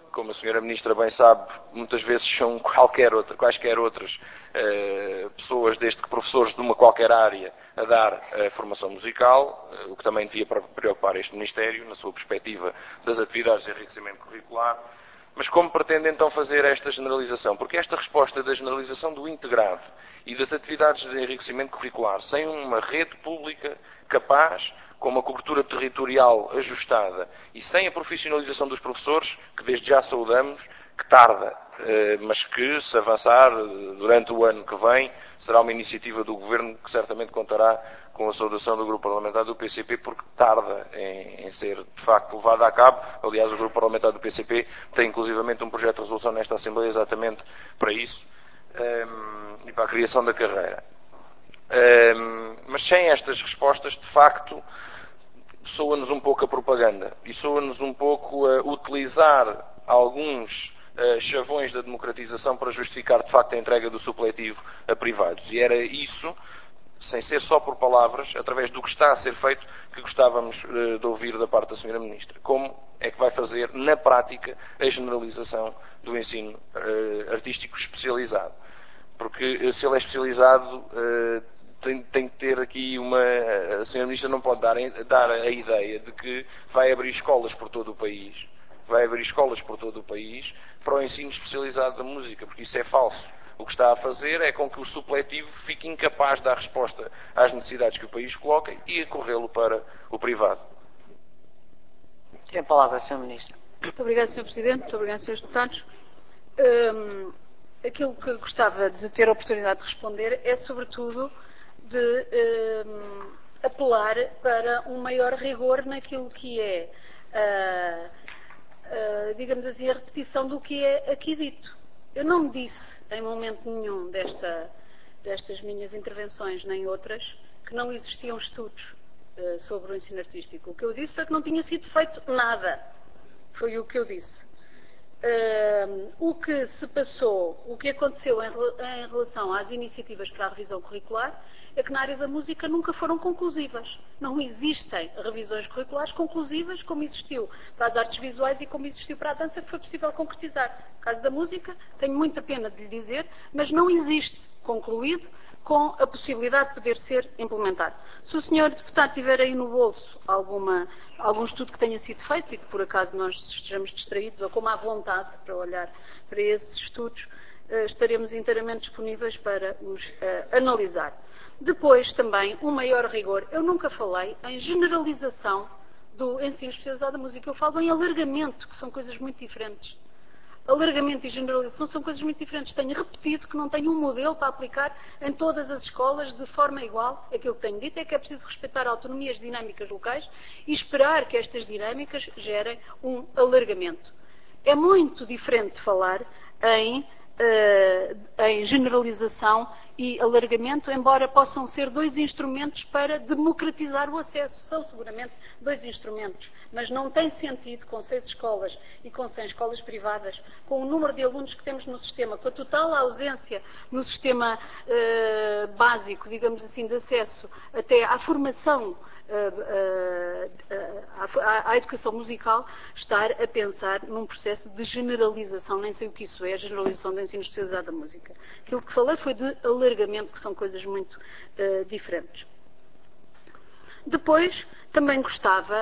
Speaker 7: como a senhora Ministra bem sabe, muitas vezes são quaisquer outras pessoas, desde que professores de uma qualquer área, a dar formação musical, o que também devia preocupar este Ministério, na sua perspectiva das atividades de enriquecimento curricular. Mas como pretende então fazer esta generalização? Porque esta resposta da generalização do integrado e das atividades de enriquecimento curricular, sem uma rede pública capaz, com uma cobertura territorial ajustada e sem a profissionalização dos professores, que desde já saudamos, que tarda, mas que, se avançar durante o ano que vem, será uma iniciativa do Governo que certamente contará com a saudação do Grupo Parlamentar do PCP, porque tarda em ser, de facto, levada a cabo. Aliás, o Grupo Parlamentar do PCP tem, inclusivamente, um projeto de resolução nesta Assembleia exatamente para isso e para a criação da carreira. Mas sem estas respostas, de facto, soa-nos um pouco a propaganda e soa-nos um pouco a utilizar alguns chavões da democratização para justificar, de facto, a entrega do supletivo a privados. E era isso, sem ser só por palavras, através do que está a ser feito, que gostávamos de ouvir da parte da Sra. Ministra. Como é que vai fazer, na prática, a generalização do ensino artístico especializado? Porque se ele é especializado, tem que ter aqui a Sra. Ministra não pode dar a ideia de que vai abrir escolas por todo o país. Vai abrir escolas por todo o país para o ensino especializado da música, porque isso é falso. O que está a fazer é com que o supletivo fique incapaz de dar resposta às necessidades que o país coloca e a corrê-lo para o privado.
Speaker 1: Tem a palavra, Sr. Ministro.
Speaker 3: Muito obrigada, Sr. Presidente. Muito obrigada, Srs. Deputados. Aquilo que gostava de ter a oportunidade de responder é, sobretudo, de apelar para um maior rigor naquilo que é, digamos assim, a repetição do que é aqui dito. Eu não disse, em momento nenhum destas minhas intervenções, nem outras, que não existiam estudos sobre o ensino artístico. O que eu disse foi que não tinha sido feito nada. Foi o que eu disse. O que se passou, o que aconteceu em relação às iniciativas para a revisão curricular é que na área da música nunca foram conclusivas. Não existem revisões curriculares conclusivas como existiu para as artes visuais e como existiu para a dança, que foi possível concretizar. No caso da música, tenho muita pena de lhe dizer, mas não existe concluído com a possibilidade de poder ser implementado. Se o Sr. Deputado tiver aí no bolso algum estudo que tenha sido feito e que por acaso nós estejamos distraídos ou como há vontade para olhar para esses estudos, estaremos inteiramente disponíveis para os analisar. Depois, também, um maior rigor. Eu nunca falei em generalização do ensino especializado da música. Eu falo em alargamento, que são coisas muito diferentes. Alargamento e generalização são coisas muito diferentes. Tenho repetido que não tenho um modelo para aplicar em todas as escolas de forma igual. Aquilo que tenho dito é que é preciso respeitar a autonomia e as dinâmicas locais e esperar que estas dinâmicas gerem um alargamento. É muito diferente falar em generalização e alargamento, embora possam ser dois instrumentos para democratizar o acesso. São seguramente dois instrumentos, mas não tem sentido com 6 escolas e com 100 escolas privadas, com o número de alunos que temos no sistema, com a total ausência no sistema básico, digamos assim, de acesso até à formação, à educação musical, estar a pensar num processo de generalização, nem sei o que isso é, generalização do ensino especializado da música. Aquilo que falei foi de alargamento, que são coisas muito diferentes. Depois, também gostava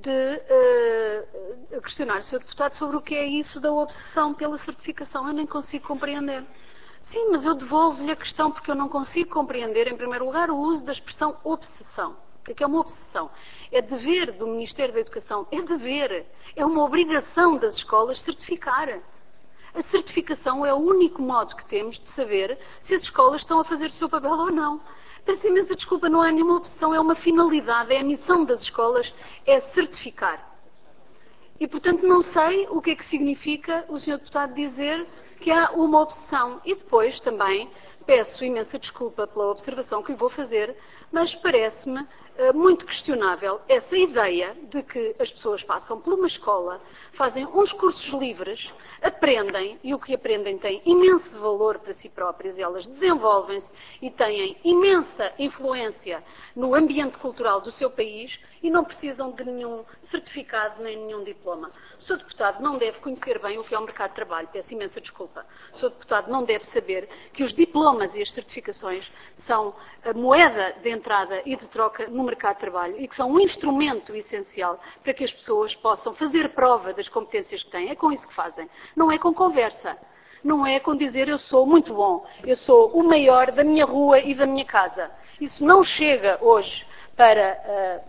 Speaker 3: de questionar o Sr. Deputado sobre o que é isso da obsessão pela certificação. Eu nem consigo compreender. Sim, mas eu devolvo-lhe a questão porque eu não consigo compreender, em primeiro lugar, o uso da expressão obsessão. O que é uma obsessão? É dever do Ministério da Educação, é dever, é uma obrigação das escolas certificar. A certificação é o único modo que temos de saber se as escolas estão a fazer o seu papel ou não. Peço imensa desculpa, não há nenhuma opção, é uma finalidade, é a missão das escolas, é certificar. E, portanto, não sei o que é que significa o Sr. Deputado dizer que há uma obsessão. E depois, também, peço imensa desculpa pela observação que lhe vou fazer, mas parece-me muito questionável essa ideia de que as pessoas passam por uma escola, fazem uns cursos livres, aprendem, e o que aprendem tem imenso valor para si próprias, e elas desenvolvem-se e têm imensa influência no ambiente cultural do seu país e não precisam de nenhum certificado nem nenhum diploma. O Sr. Deputado não deve conhecer bem o que é o mercado de trabalho, peço imensa desculpa. O Sr. Deputado não deve saber que os diplomas e as certificações são a moeda de entrada e de troca no mercado de trabalho e que são um instrumento essencial para que as pessoas possam fazer prova das competências que têm. É com isso que fazem. Não é com conversa. Não é com dizer eu sou muito bom, eu sou o maior da minha rua e da minha casa. Isso não chega hoje para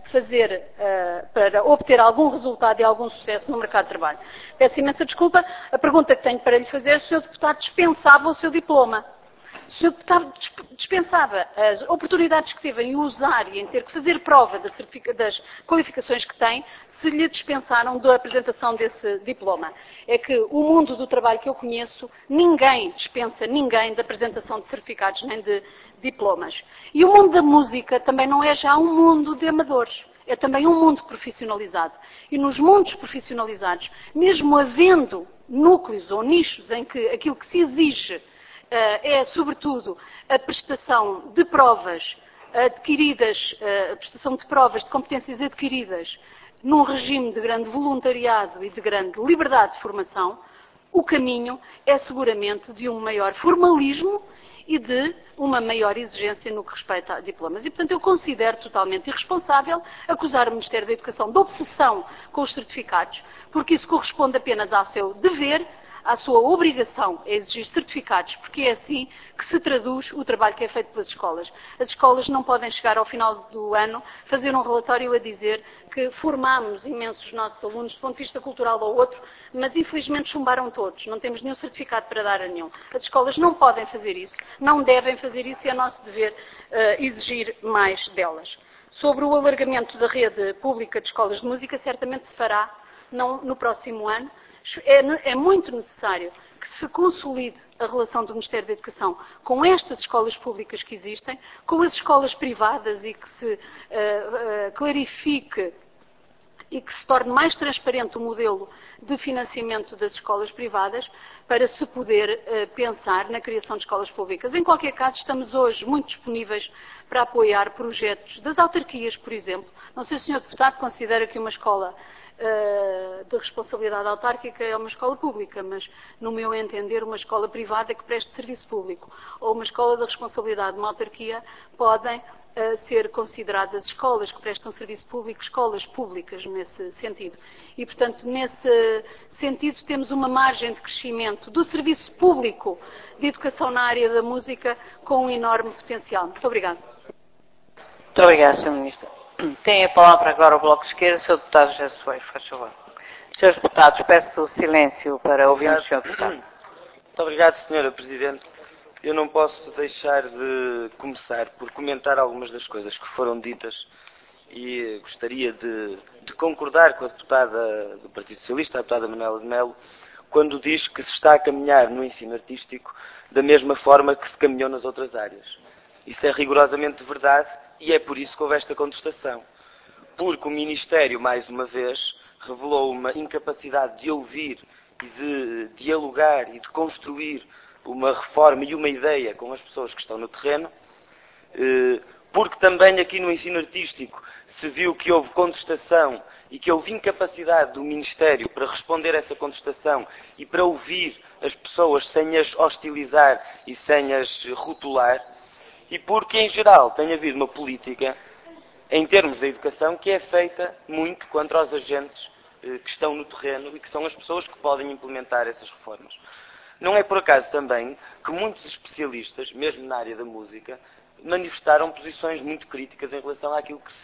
Speaker 3: para obter algum resultado e algum sucesso no mercado de trabalho. Peço imensa desculpa. A pergunta que tenho para lhe fazer é se o Sr. Deputado dispensava o seu diploma. Se o Sr. Deputado dispensava as oportunidades que teve em usar e em ter que fazer prova das qualificações que tem, se lhe dispensaram da apresentação desse diploma. É que o mundo do trabalho que eu conheço, ninguém dispensa ninguém da apresentação de certificados nem de diplomas. E o mundo da música também não é já um mundo de amadores. É também um mundo profissionalizado. E nos mundos profissionalizados, mesmo havendo núcleos ou nichos em que aquilo que se exige é, sobretudo, a prestação de provas adquiridas, a prestação de provas de competências adquiridas num regime de grande voluntariado e de grande liberdade de formação, o caminho é seguramente de um maior formalismo e de uma maior exigência no que respeita a diplomas. E, portanto, eu considero totalmente irresponsável acusar o Ministério da Educação de obsessão com os certificados, porque isso corresponde apenas ao seu dever, à sua obrigação a exigir certificados, porque é assim que se traduz o trabalho que é feito pelas escolas. As escolas não podem chegar ao final do ano fazer um relatório a dizer que formámos imensos nossos alunos do ponto de vista cultural ou outro, mas infelizmente chumbaram todos, não temos nenhum certificado para dar a nenhum. As escolas não podem fazer isso, não devem fazer isso e é nosso dever exigir mais delas. Sobre o alargamento da rede pública de escolas de música, certamente se fará no próximo ano. É muito necessário que se consolide a relação do Ministério da Educação com estas escolas públicas que existem, com as escolas privadas e que se clarifique e que se torne mais transparente o modelo de financiamento das escolas privadas para se poder pensar na criação de escolas públicas. Em qualquer caso, estamos hoje muito disponíveis para apoiar projetos das autarquias, por exemplo. Não sei se o Sr. Deputado considera que uma escola de responsabilidade autárquica é uma escola pública, mas, no meu entender, uma escola privada que preste serviço público ou uma escola de responsabilidade de uma autarquia podem ser consideradas escolas que prestam serviço público, escolas públicas nesse sentido. E, portanto, nesse sentido, temos uma margem de crescimento do serviço público de educação na área da música com um enorme potencial. Muito obrigada.
Speaker 1: Muito obrigada, Sr. Ministro. Tem a palavra agora o Bloco de Esquerda, Sr. Deputado José Soares, faz favor. Srs. Deputados, peço silêncio para ouvirmos o Sr. Deputado.
Speaker 8: Muito obrigado, Sra. Presidente. Eu não posso deixar de começar por comentar algumas das coisas que foram ditas e gostaria de concordar com a deputada do Partido Socialista, a deputada Manuela de Melo, quando diz que se está a caminhar no ensino artístico da mesma forma que se caminhou nas outras áreas. Isso é rigorosamente verdade e é por isso que houve esta contestação. Porque o Ministério, mais uma vez, revelou uma incapacidade de ouvir e de dialogar e de construir uma reforma e uma ideia com as pessoas que estão no terreno, porque também aqui no ensino artístico se viu que houve contestação e que houve incapacidade do Ministério para responder a essa contestação e para ouvir as pessoas sem as hostilizar e sem as rotular, e porque, em geral, tem havido uma política, em termos da educação, que é feita muito contra os agentes que estão no terreno e que são as pessoas que podem implementar essas reformas. Não é por acaso também que muitos especialistas, mesmo na área da música, manifestaram posições muito críticas em relação àquilo que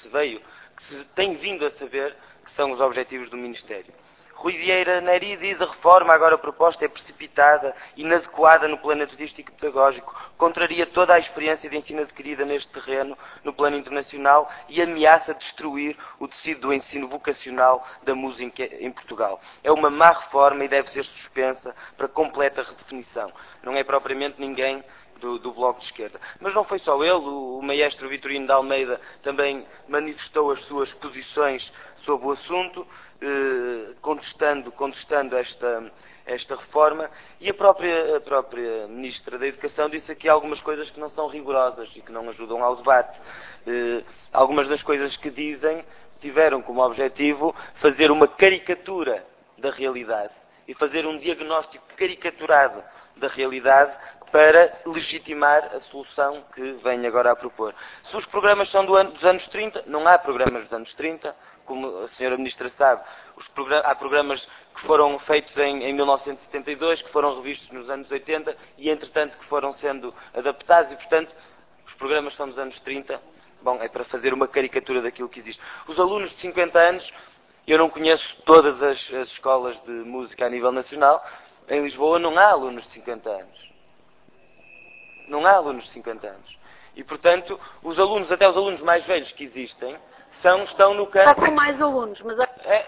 Speaker 8: se tem vindo a saber que são os objetivos do Ministério. Rui Vieira Neri diz a reforma agora proposta é precipitada, inadequada no plano artístico e pedagógico, contraria toda a experiência de ensino adquirida neste terreno, no plano internacional, e ameaça destruir o tecido do ensino vocacional da música em Portugal. É uma má reforma e deve ser suspensa para completa redefinição. Não é propriamente ninguém do Bloco de Esquerda. Mas não foi só ele, o maestro Vitorino de Almeida também manifestou as suas posições sobre o assunto, contestando esta reforma, e a própria Ministra da Educação disse aqui algumas coisas que não são rigorosas e que não ajudam ao debate. Algumas das coisas que dizem tiveram como objetivo fazer uma caricatura da realidade e fazer um diagnóstico caricaturado da realidade para legitimar a solução que venho agora a propor. Se os programas são dos anos 30, não há programas dos anos 30, como a senhora Ministra sabe, há programas que foram feitos em 1972, que foram revistos nos anos 80 e, entretanto, que foram sendo adaptados e, portanto, os programas são dos anos 30. Bom, é para fazer uma caricatura daquilo que existe. Os alunos de 50 anos, eu não conheço todas as escolas de música a nível nacional. Em Lisboa não há alunos de 50 anos. Não há alunos de 50 anos. E, portanto, até os alunos mais velhos que existem, estão no campo...
Speaker 3: Está com mais alunos, mas...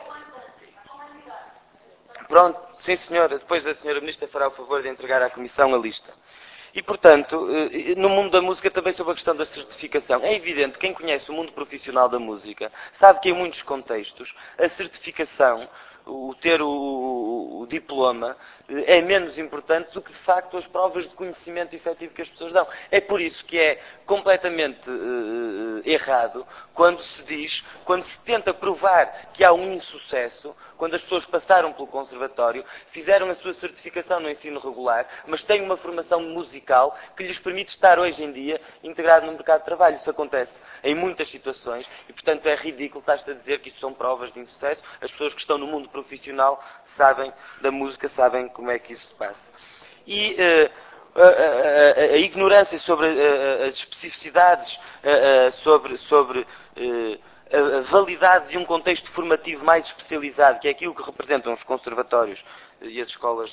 Speaker 8: Pronto, sim senhora. Depois a senhora Ministra fará o favor de entregar à Comissão a lista. E, portanto, no mundo da música também sobre a questão da certificação. É evidente, quem conhece o mundo profissional da música, sabe que em muitos contextos a certificação, o ter o diploma, é menos importante do que, de facto, as provas de conhecimento efetivo que as pessoas dão. É por isso que é completamente errado quando se tenta provar que há um insucesso, quando as pessoas passaram pelo conservatório, fizeram a sua certificação no ensino regular, mas têm uma formação musical que lhes permite estar hoje em dia integrado no mercado de trabalho. Isso acontece em muitas situações e, portanto, é ridículo estar-se a dizer que isso são provas de insucesso. As pessoas que estão no mundo profissional sabem da música, sabem como é que isso se passa. E a ignorância sobre as especificidades, sobre a validade de um contexto formativo mais especializado, que é aquilo que representam os conservatórios e as escolas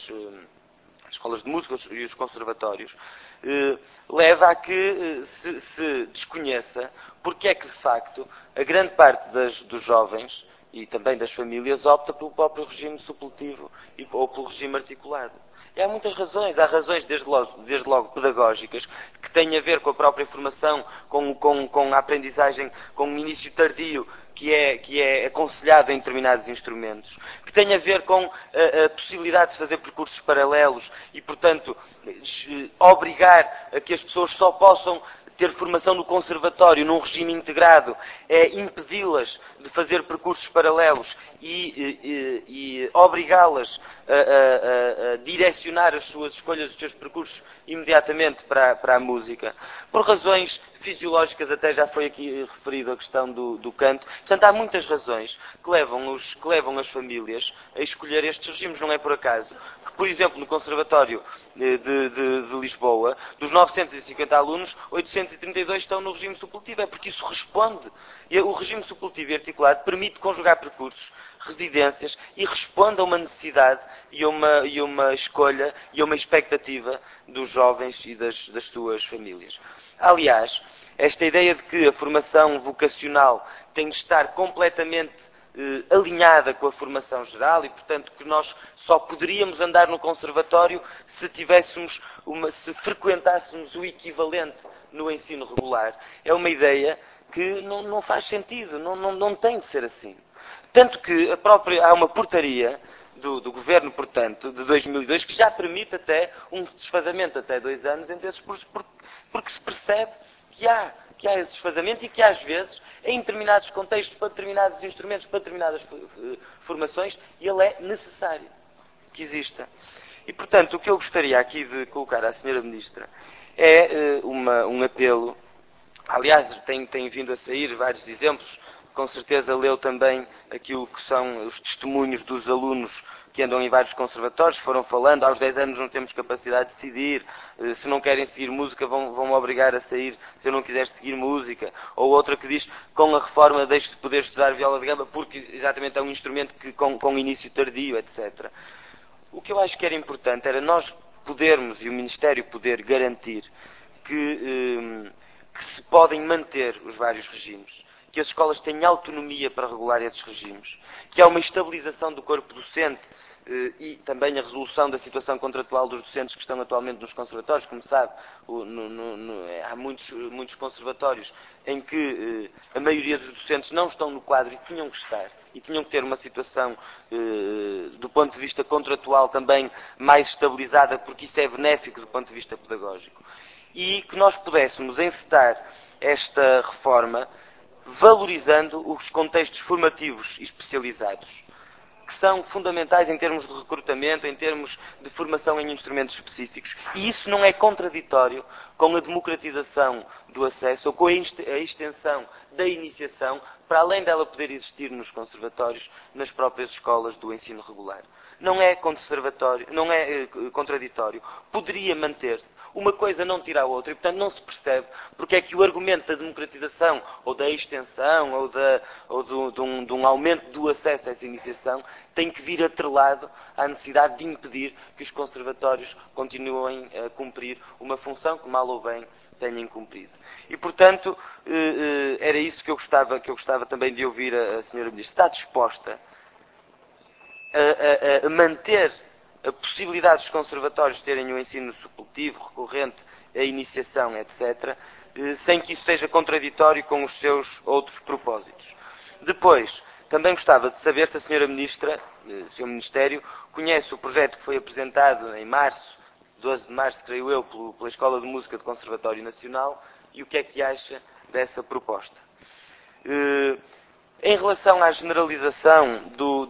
Speaker 8: de música e os conservatórios, leva a que se desconheça porque é que, de facto, a grande parte dos jovens e também das famílias opta pelo próprio regime supletivo ou pelo regime articulado. E há muitas razões. Há razões, desde logo pedagógicas, que têm a ver com a própria formação, com a aprendizagem, com o início tardio, que é aconselhado em determinados instrumentos, que têm a ver com a possibilidade de fazer percursos paralelos e, portanto, obrigar a que as pessoas só possam ter formação no conservatório, num regime integrado, é impedi-las de fazer percursos paralelos e obrigá-las a direcionar as suas escolhas, os seus percursos imediatamente para a música. Por razões fisiológicas, até já foi aqui referido a questão do canto. Portanto, há muitas razões que levam as famílias a escolher estes regimes. Não é por acaso que, por exemplo, no Conservatório de Lisboa, dos 950 alunos, 832 estão no regime supletivo. É porque isso responde. E o regime supletivo e articulado permite conjugar percursos, residências e responde a uma necessidade e a uma escolha e a uma expectativa dos jovens e das suas famílias. Aliás, esta ideia de que a formação vocacional tem de estar completamente alinhada com a formação geral e, portanto, que nós só poderíamos andar no conservatório se frequentássemos o equivalente no ensino regular, é uma ideia que não faz sentido, não tem de ser assim. Tanto que há uma portaria do Governo, portanto, de 2002, que já permite até um desfazamento até 2 anos entre esses cursos, porque se percebe que há esse desfazamento e que às vezes, em determinados contextos, para determinados instrumentos, para determinadas formações, ele é necessário que exista. E, portanto, o que eu gostaria aqui de colocar à Sra. Ministra é um apelo. Aliás, tem vindo a sair vários exemplos. Com certeza leu também aquilo que são os testemunhos dos alunos que andam em vários conservatórios, foram falando, aos 10 anos não temos capacidade de decidir, se não querem seguir música vão-me obrigar a sair se eu não quiser seguir música. Ou outra que diz, com a reforma deixo de poder estudar viola de gamba porque exatamente é um instrumento que com início tardio, etc. O que eu acho que era importante era nós podermos, e o Ministério poder garantir que se podem manter os vários regimes, que as escolas têm autonomia para regular esses regimes, que há uma estabilização do corpo docente e também a resolução da situação contratual dos docentes que estão atualmente nos conservatórios. Como sabe, há muitos conservatórios em que a maioria dos docentes não estão no quadro e tinham que estar, e tinham que ter uma situação do ponto de vista contratual também mais estabilizada, porque isso é benéfico do ponto de vista pedagógico. E que nós pudéssemos encetar esta reforma valorizando os contextos formativos e especializados, que são fundamentais em termos de recrutamento, em termos de formação em instrumentos específicos. E isso não é contraditório com a democratização do acesso ou com a extensão da iniciação, para além dela poder existir nos conservatórios, nas próprias escolas do ensino regular. Não é contraditório. Poderia manter-se. Uma coisa não tira a outra e, portanto, não se percebe porque é que o argumento da democratização ou da extensão ou de um aumento do acesso a essa iniciação tem que vir atrelado à necessidade de impedir que os conservatórios continuem a cumprir uma função que, mal ou bem, tenham cumprido. E, portanto, era isso que eu gostava também de ouvir a Sra. Ministra. Está disposta a manter a possibilidade dos conservatórios terem um ensino supletivo, recorrente, a iniciação, etc., sem que isso seja contraditório com os seus outros propósitos. Depois, também gostava de saber se a Sra. Ministra, o Sr. Ministério, conhece o projeto que foi apresentado em março, 12 de março, creio eu, pela Escola de Música do Conservatório Nacional, e o que é que acha dessa proposta. Em relação à generalização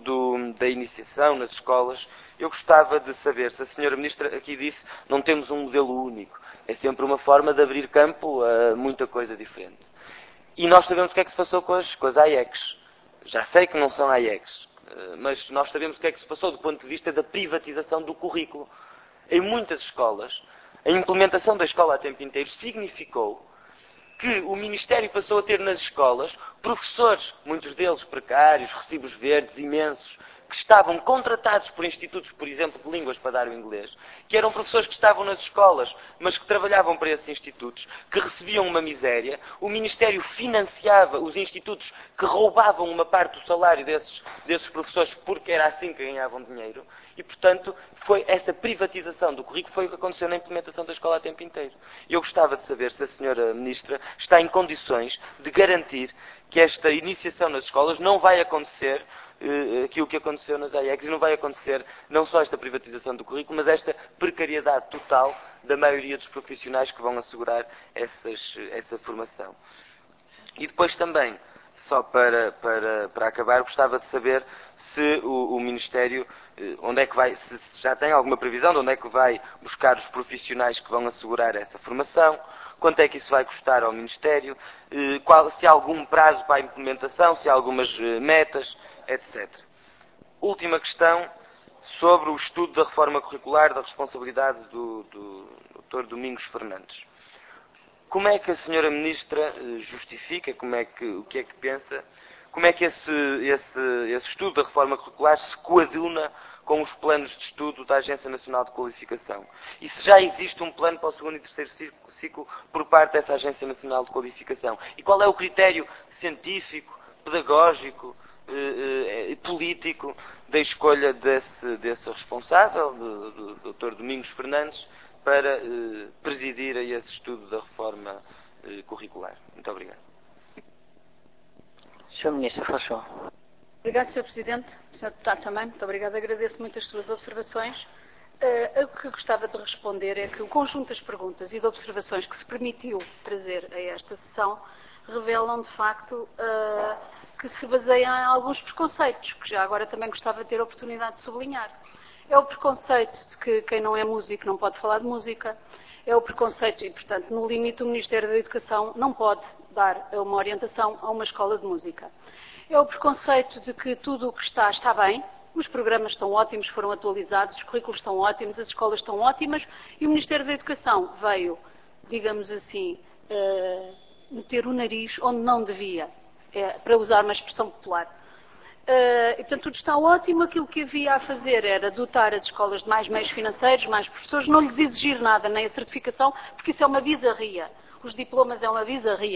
Speaker 8: da iniciação nas escolas, eu gostava de saber se a Sra. Ministra aqui disse não temos um modelo único. É sempre uma forma de abrir campo a muita coisa diferente. E nós sabemos o que é que se passou com as AIECs. Já sei que não são AIECs, mas nós sabemos o que é que se passou do ponto de vista da privatização do currículo. Em muitas escolas, a implementação da escola a tempo inteiro significou que o Ministério passou a ter nas escolas professores, muitos deles precários, recibos verdes imensos, que estavam contratados por institutos, por exemplo, de línguas para dar o inglês, que eram professores que estavam nas escolas, mas que trabalhavam para esses institutos, que recebiam uma miséria. O Ministério financiava os institutos que roubavam uma parte do salário desses professores, porque era assim que ganhavam dinheiro. E, portanto, foi essa privatização do currículo foi o que aconteceu na implementação da escola a tempo inteiro. Eu gostava de saber se a Sra. Ministra está em condições de garantir que esta iniciação nas escolas não vai acontecer aquilo que aconteceu nas AIECs, não vai acontecer não só esta privatização do currículo, mas esta precariedade total da maioria dos profissionais que vão assegurar essa formação. E depois também, só para acabar, gostava de saber se o Ministério, onde é que vai, se já tem alguma previsão de onde é que vai buscar os profissionais que vão assegurar essa formação, quanto é que isso vai custar ao Ministério, se há algum prazo para a implementação, se há algumas metas, etc. Última questão, sobre o estudo da reforma curricular da responsabilidade do Dr. Domingos Fernandes. Como é que a Sra. Ministra justifica, o que é que pensa, como é que esse estudo da reforma curricular se coaduna com os planos de estudo da Agência Nacional de Qualificação? E se já existe um plano para o segundo e terceiro ciclo por parte dessa Agência Nacional de Qualificação? E qual é o critério científico, pedagógico, político da escolha desse responsável, do Dr. Domingos Fernandes, para presidir a esse estudo da reforma curricular? Muito obrigado.
Speaker 1: Sr. Ministro, faz favor.
Speaker 3: Obrigado, Sr. Presidente. Sr. Deputado também, muito obrigada. Agradeço muito as suas observações. O que gostava de responder é que o conjunto das perguntas e de observações que se permitiu trazer a esta sessão revelam, de facto, que se baseiam em alguns preconceitos, que já agora também gostava de ter a oportunidade de sublinhar. É o preconceito de que quem não é músico não pode falar de música. É o preconceito e, portanto, no limite, o Ministério da Educação não pode dar uma orientação a uma escola de música. É o preconceito de que tudo o que está bem, os programas estão ótimos, foram atualizados, os currículos estão ótimos, as escolas estão ótimas e o Ministério da Educação veio, digamos assim, meter o nariz onde não devia, para usar uma expressão popular. E, portanto, tudo está ótimo. Aquilo que havia a fazer era dotar as escolas de mais meios financeiros, mais professores, não lhes exigir nada, nem a certificação, porque isso é uma bizarria. Os diplomas é uma bizarria.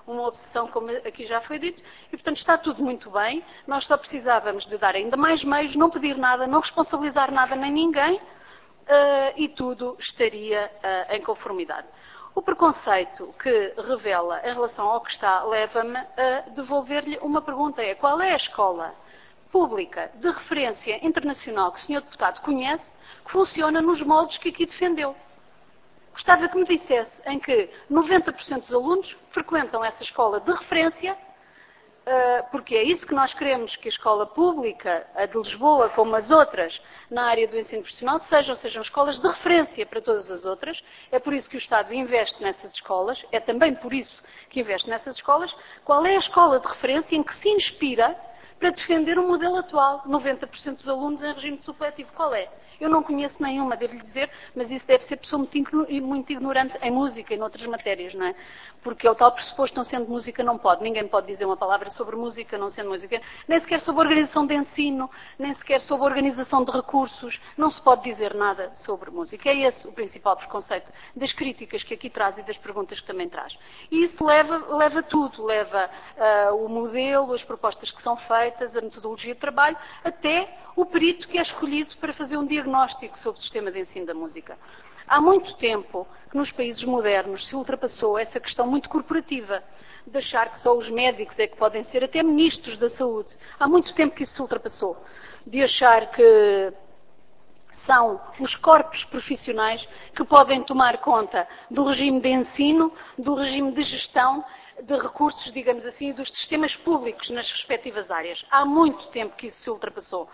Speaker 3: uma obsessão, como aqui já foi dito, e portanto está tudo muito bem. Nós só precisávamos de dar ainda mais meios, não pedir nada, não responsabilizar nada nem ninguém, e tudo estaria em conformidade. O preconceito que revela em relação ao que está leva-me a devolver-lhe uma pergunta, qual é a escola pública de referência internacional que o Sr. Deputado conhece, que funciona nos moldes que aqui defendeu? Gostava que me dissesse em que 90% dos alunos frequentam essa escola de referência, porque é isso que nós queremos, que a escola pública, a de Lisboa, como as outras, na área do ensino profissional, sejam escolas de referência para todas as outras. É por isso que o Estado investe nessas escolas, é também por isso que investe nessas escolas. Qual é a escola de referência em que se inspira para defender o modelo atual? 90% dos alunos em regime supletivo. Qual é? Eu não conheço nenhuma, devo-lhe dizer, mas isso deve ser pessoa muito ignorante em música e noutras matérias, não é? Porque é o tal pressuposto, não sendo música, não pode. Ninguém pode dizer uma palavra sobre música, não sendo música. Nem sequer sobre organização de ensino, nem sequer sobre organização de recursos. Não se pode dizer nada sobre música. É esse o principal preconceito das críticas que aqui traz e das perguntas que também traz. E isso leva tudo. Leva o modelo, as propostas que são feitas, a metodologia de trabalho, até o perito que é escolhido para fazer um diagnóstico sobre o sistema de ensino da música. Há muito tempo que nos países modernos se ultrapassou essa questão muito corporativa, de achar que só os médicos é que podem ser até ministros da saúde. Há muito tempo que isso se ultrapassou. De achar que são os corpos profissionais que podem tomar conta do regime de ensino, do regime de gestão, de recursos, digamos assim, dos sistemas públicos nas respectivas áreas. Há muito tempo que isso se ultrapassou.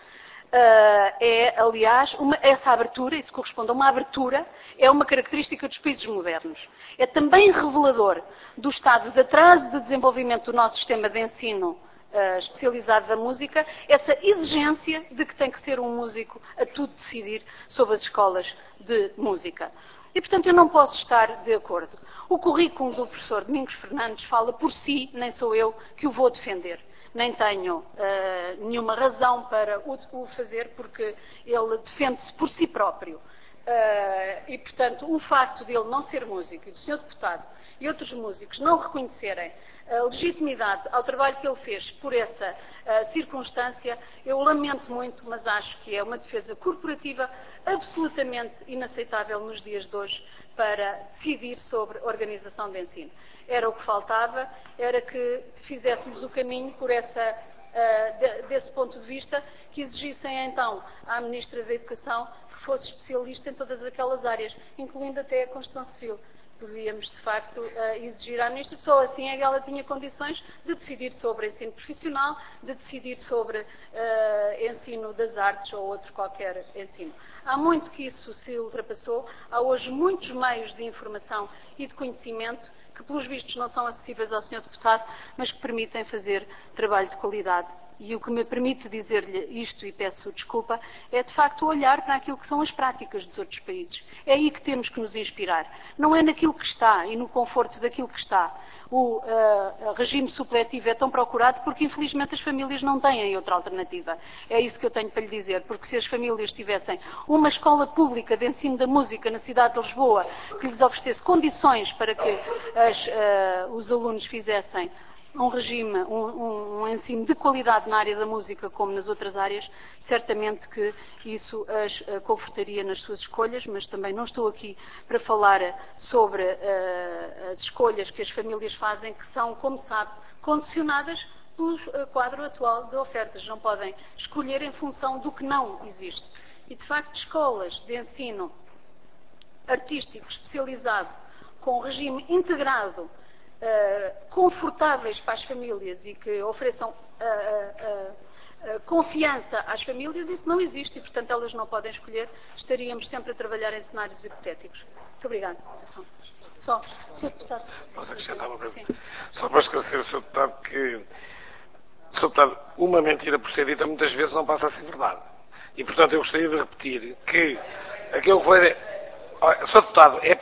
Speaker 3: Aliás, essa abertura, isso corresponde a uma abertura, é uma característica dos países modernos. É também revelador do estado de atraso de desenvolvimento do nosso sistema de ensino especializado da música, essa exigência de que tem que ser um músico a tudo decidir sobre as escolas de música. E, portanto, eu não posso estar de acordo. O currículo do professor Domingos Fernandes fala por si, nem sou eu que o vou defender. Nem tenho nenhuma razão para o fazer, porque ele defende-se por si próprio. E, portanto, o facto de ele não ser músico, e do Sr. Deputado e outros músicos não reconhecerem a legitimidade ao trabalho que ele fez por essa circunstância, eu lamento muito, mas acho que é uma defesa corporativa absolutamente inaceitável nos dias de hoje para decidir sobre a organização de ensino. Era o que faltava, era que fizéssemos o caminho por desse ponto de vista, que exigissem então à Ministra da Educação que fosse especialista em todas aquelas áreas, incluindo até a construção civil. Podíamos, de facto, exigir à Ministra, só assim é que ela tinha condições de decidir sobre ensino profissional, de decidir sobre ensino das artes ou outro qualquer ensino. Há muito que isso se ultrapassou, há hoje muitos meios de informação e de conhecimento que, pelos vistos, não são acessíveis ao Sr. Deputado, mas que permitem fazer trabalho de qualidade. E o que me permite dizer-lhe isto, e peço desculpa, é de facto olhar para aquilo que são as práticas dos outros países. É aí que temos que nos inspirar. Não é naquilo que está e no conforto daquilo que está. O regime supletivo é tão procurado porque, infelizmente, as famílias não têm outra alternativa. É isso que eu tenho para lhe dizer, porque se as famílias tivessem uma escola pública de ensino da música na cidade de Lisboa que lhes oferecesse condições para que os alunos fizessem um regime, um ensino de qualidade na área da música como nas outras áreas, certamente que isso as confortaria nas suas escolhas, mas também não estou aqui para falar sobre as escolhas que as famílias fazem, que são, como sabe, condicionadas pelo quadro atual de ofertas. Não podem escolher em função do que não existe. E, de facto, escolas de ensino artístico especializado, com regime integrado, confortáveis para as famílias e que ofereçam confiança às famílias, isso não existe e, portanto, elas não podem escolher. Estaríamos sempre a trabalhar em cenários hipotéticos. Muito obrigada. Sr. Deputado.
Speaker 6: Posso acrescentar uma coisa? Sim. Só para esclarecer o Sr. Deputado que, Sr. Deputado, uma mentira por ser dita muitas vezes não passa a ser verdade. E, portanto, eu gostaria de repetir que aquilo que foi... Sr. Deputado, é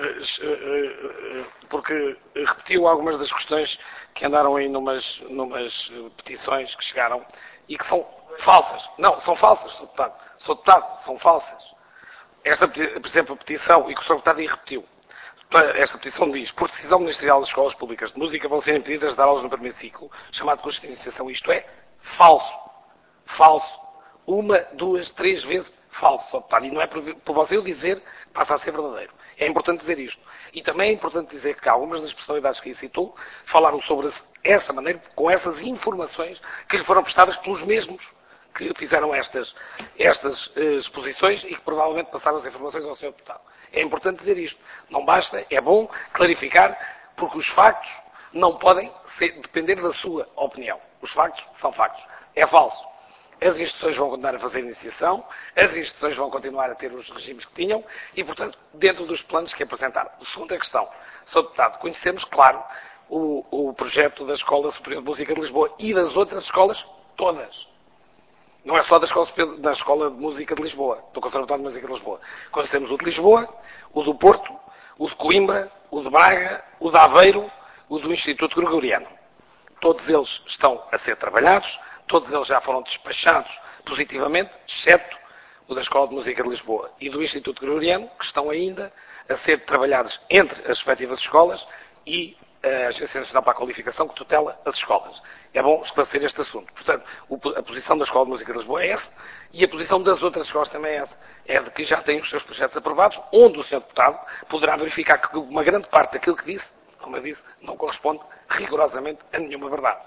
Speaker 6: porque repetiu algumas das questões que andaram aí numas petições que chegaram e que são falsas. Não, são falsas, Sr. Deputado. Sr. Deputado, são falsas. Esta, por exemplo, a petição, e que o Sr. Deputado aí repetiu. Esta petição diz, por decisão ministerial das escolas públicas de música, vão ser impedidas de dar aulas no primeiro ciclo, chamado curso de iniciação. Isto é falso. Falso. 1, 2, 3 vezes falso, Sr. Deputado. E não é por você eu dizer que passa a ser verdadeiro. É importante dizer isto. E também é importante dizer que algumas das personalidades que aí citou falaram sobre essa maneira, com essas informações que lhe foram prestadas pelos mesmos que fizeram estas exposições e que provavelmente passaram as informações ao Sr. Deputado. É importante dizer isto. Não basta, é bom clarificar, porque os factos não podem depender da sua opinião. Os factos são factos. É falso. As instituições vão continuar a fazer iniciação, as instituições vão continuar a ter os regimes que tinham e, portanto, dentro dos planos que apresentaram. Segunda questão. Sr. Deputado, conhecemos, claro, o projeto da Escola Superior de Música de Lisboa e das outras escolas todas. Não é só da Escola de Música de Lisboa, do Conservatório de Música de Lisboa. Conhecemos o de Lisboa, o do Porto, o de Coimbra, o de Braga, o de Aveiro, o do Instituto Gregoriano. Todos eles estão a ser trabalhados, todos eles já foram despachados positivamente, exceto o da Escola de Música de Lisboa e do Instituto Gregoriano, que estão ainda a ser trabalhados entre as respectivas escolas e a Agência Nacional para a Qualificação, que tutela as escolas. É bom esclarecer este assunto. Portanto, a posição da Escola de Música de Lisboa é essa, e a posição das outras escolas também é essa. É de que já têm os seus projetos aprovados, onde o Sr. Deputado poderá verificar que uma grande parte daquilo que disse, como eu disse, não corresponde rigorosamente a nenhuma verdade.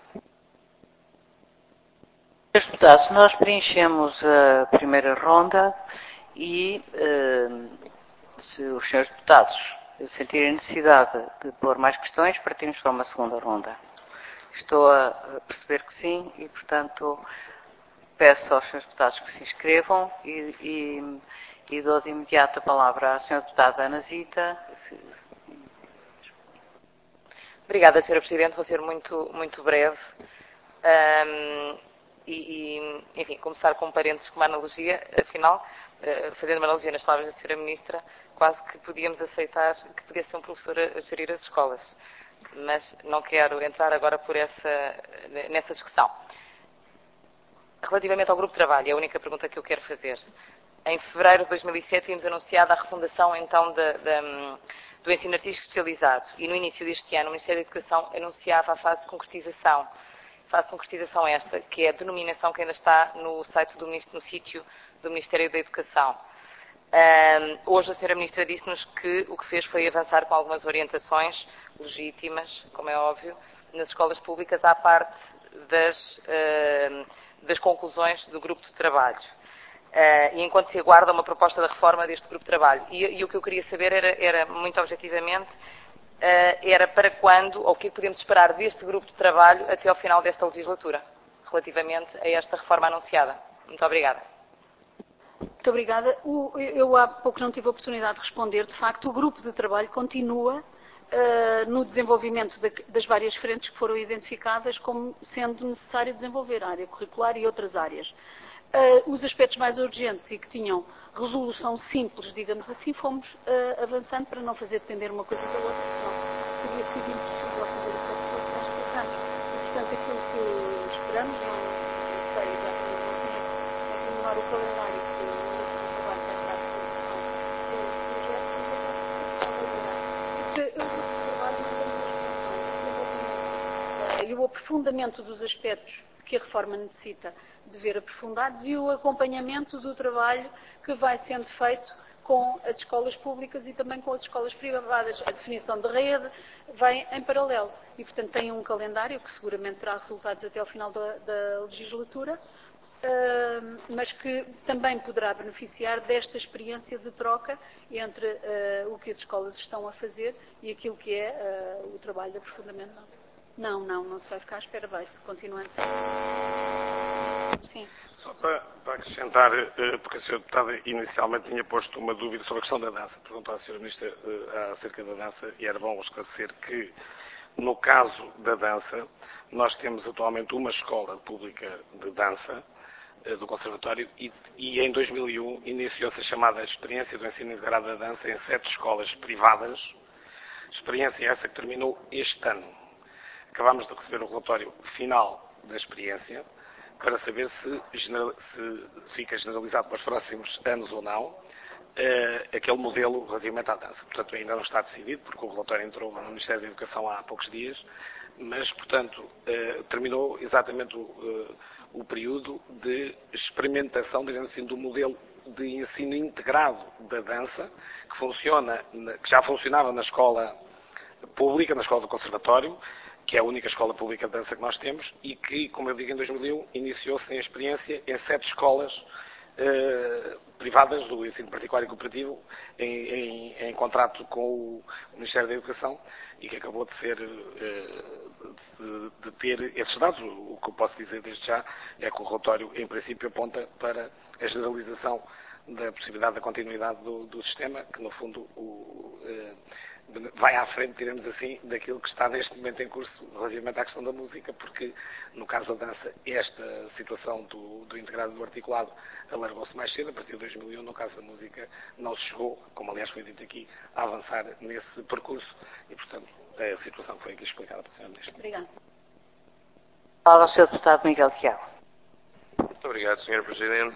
Speaker 1: Senhores deputados, nós preenchemos a primeira ronda e se os senhores deputados sentirem necessidade de pôr mais questões, partimos para uma segunda ronda. Estou a perceber que sim e, portanto, peço aos senhores deputados que se inscrevam e dou de imediato a palavra à senhora deputada Ana Zita.
Speaker 2: Obrigada, Sra. Presidente. Vou ser muito breve. Enfim, começar com parênteses, com uma analogia, afinal, fazendo uma analogia nas palavras da Sra. Ministra, quase que podíamos aceitar que podia ser um professor a gerir as escolas. Mas não quero entrar agora nessa discussão. Relativamente ao grupo de trabalho, é a única pergunta que eu quero fazer. Em fevereiro de 2007 tínhamos anunciado a refundação então do ensino artístico especializado e no início deste ano o Ministério da Educação anunciava a fase de concretização. Fase de concretização esta, que é a denominação que ainda está no sítio do Ministério da Educação. Hoje a Sra. Ministra disse-nos que o que fez foi avançar com algumas orientações legítimas, como é óbvio, nas escolas públicas à parte das conclusões do grupo de trabalho. E enquanto se aguarda uma proposta da reforma deste grupo de trabalho. E o que eu queria saber era muito objetivamente, era para quando, ou o que podemos esperar deste grupo de trabalho até ao final desta legislatura, relativamente a esta reforma anunciada. Muito obrigada.
Speaker 3: Muito obrigada. Eu há pouco não tive a oportunidade de responder. De facto, o grupo de trabalho continua no desenvolvimento das várias frentes que foram identificadas como sendo necessário desenvolver, a área curricular e outras áreas. Os aspectos mais urgentes e que tinham resolução simples, digamos assim, fomos avançando para não fazer depender uma coisa da outra, senão teria sido impossível fazer o que nós colocamos. E, portanto, aquilo que esperamos, não sei exatamente, não sei atenuar o calendário que o grupo de trabalho vai estar à disposição do projeto, porque o grupo de trabalho não tem duas funções, e o aprofundamento dos aspectos que a reforma necessita de ver aprofundados e o acompanhamento do trabalho que vai sendo feito com as escolas públicas e também com as escolas privadas. A definição de rede vai em paralelo e, portanto, tem um calendário que seguramente terá resultados até ao final da legislatura, mas que também poderá beneficiar desta experiência de troca entre o que as escolas estão a fazer e aquilo que é o trabalho de aprofundamento. Não se vai ficar à espera, vai-se continuando. Sim.
Speaker 6: Só para acrescentar, porque a Sra. Deputada inicialmente tinha posto uma dúvida sobre a questão da dança. Perguntou à Sra. Ministra acerca da dança e era bom esclarecer que, no caso da dança, nós temos atualmente uma escola pública de dança do Conservatório e em 2001 iniciou-se a chamada experiência do ensino integrado da dança em 7 escolas privadas. Experiência essa que terminou este ano. Acabámos de receber o relatório final da experiência para saber se fica generalizado para os próximos anos ou não. aquele modelo relativamente à dança. Portanto, ainda não está decidido, porque o relatório entrou no Ministério da Educação há poucos dias, mas, portanto, terminou exatamente o período de experimentação, digamos assim, do modelo de ensino integrado da dança, que já funcionava na escola pública, na escola do Conservatório, que é a única escola pública de dança que nós temos, e que, como eu digo, em 2001 iniciou-se em experiência em 7 escolas privadas do ensino particular e cooperativo, em contrato com o Ministério da Educação, e que acabou de ter esses dados. O que eu posso dizer desde já é que o relatório, em princípio, aponta para a generalização da possibilidade da continuidade do sistema, que no fundo vai à frente, diremos assim, daquilo que está neste momento em curso relativamente à questão da música, porque no caso da dança esta situação do integrado e do articulado alargou-se mais cedo, a partir de 2001, no caso da música não se chegou, como aliás foi dito aqui, a avançar nesse percurso e, portanto, é a situação que foi aqui explicada pela Sra. Ministra.
Speaker 3: Obrigada.
Speaker 1: Fala ao Sr. Deputado Miguel Tiago.
Speaker 7: Muito obrigado, Sra. Presidente.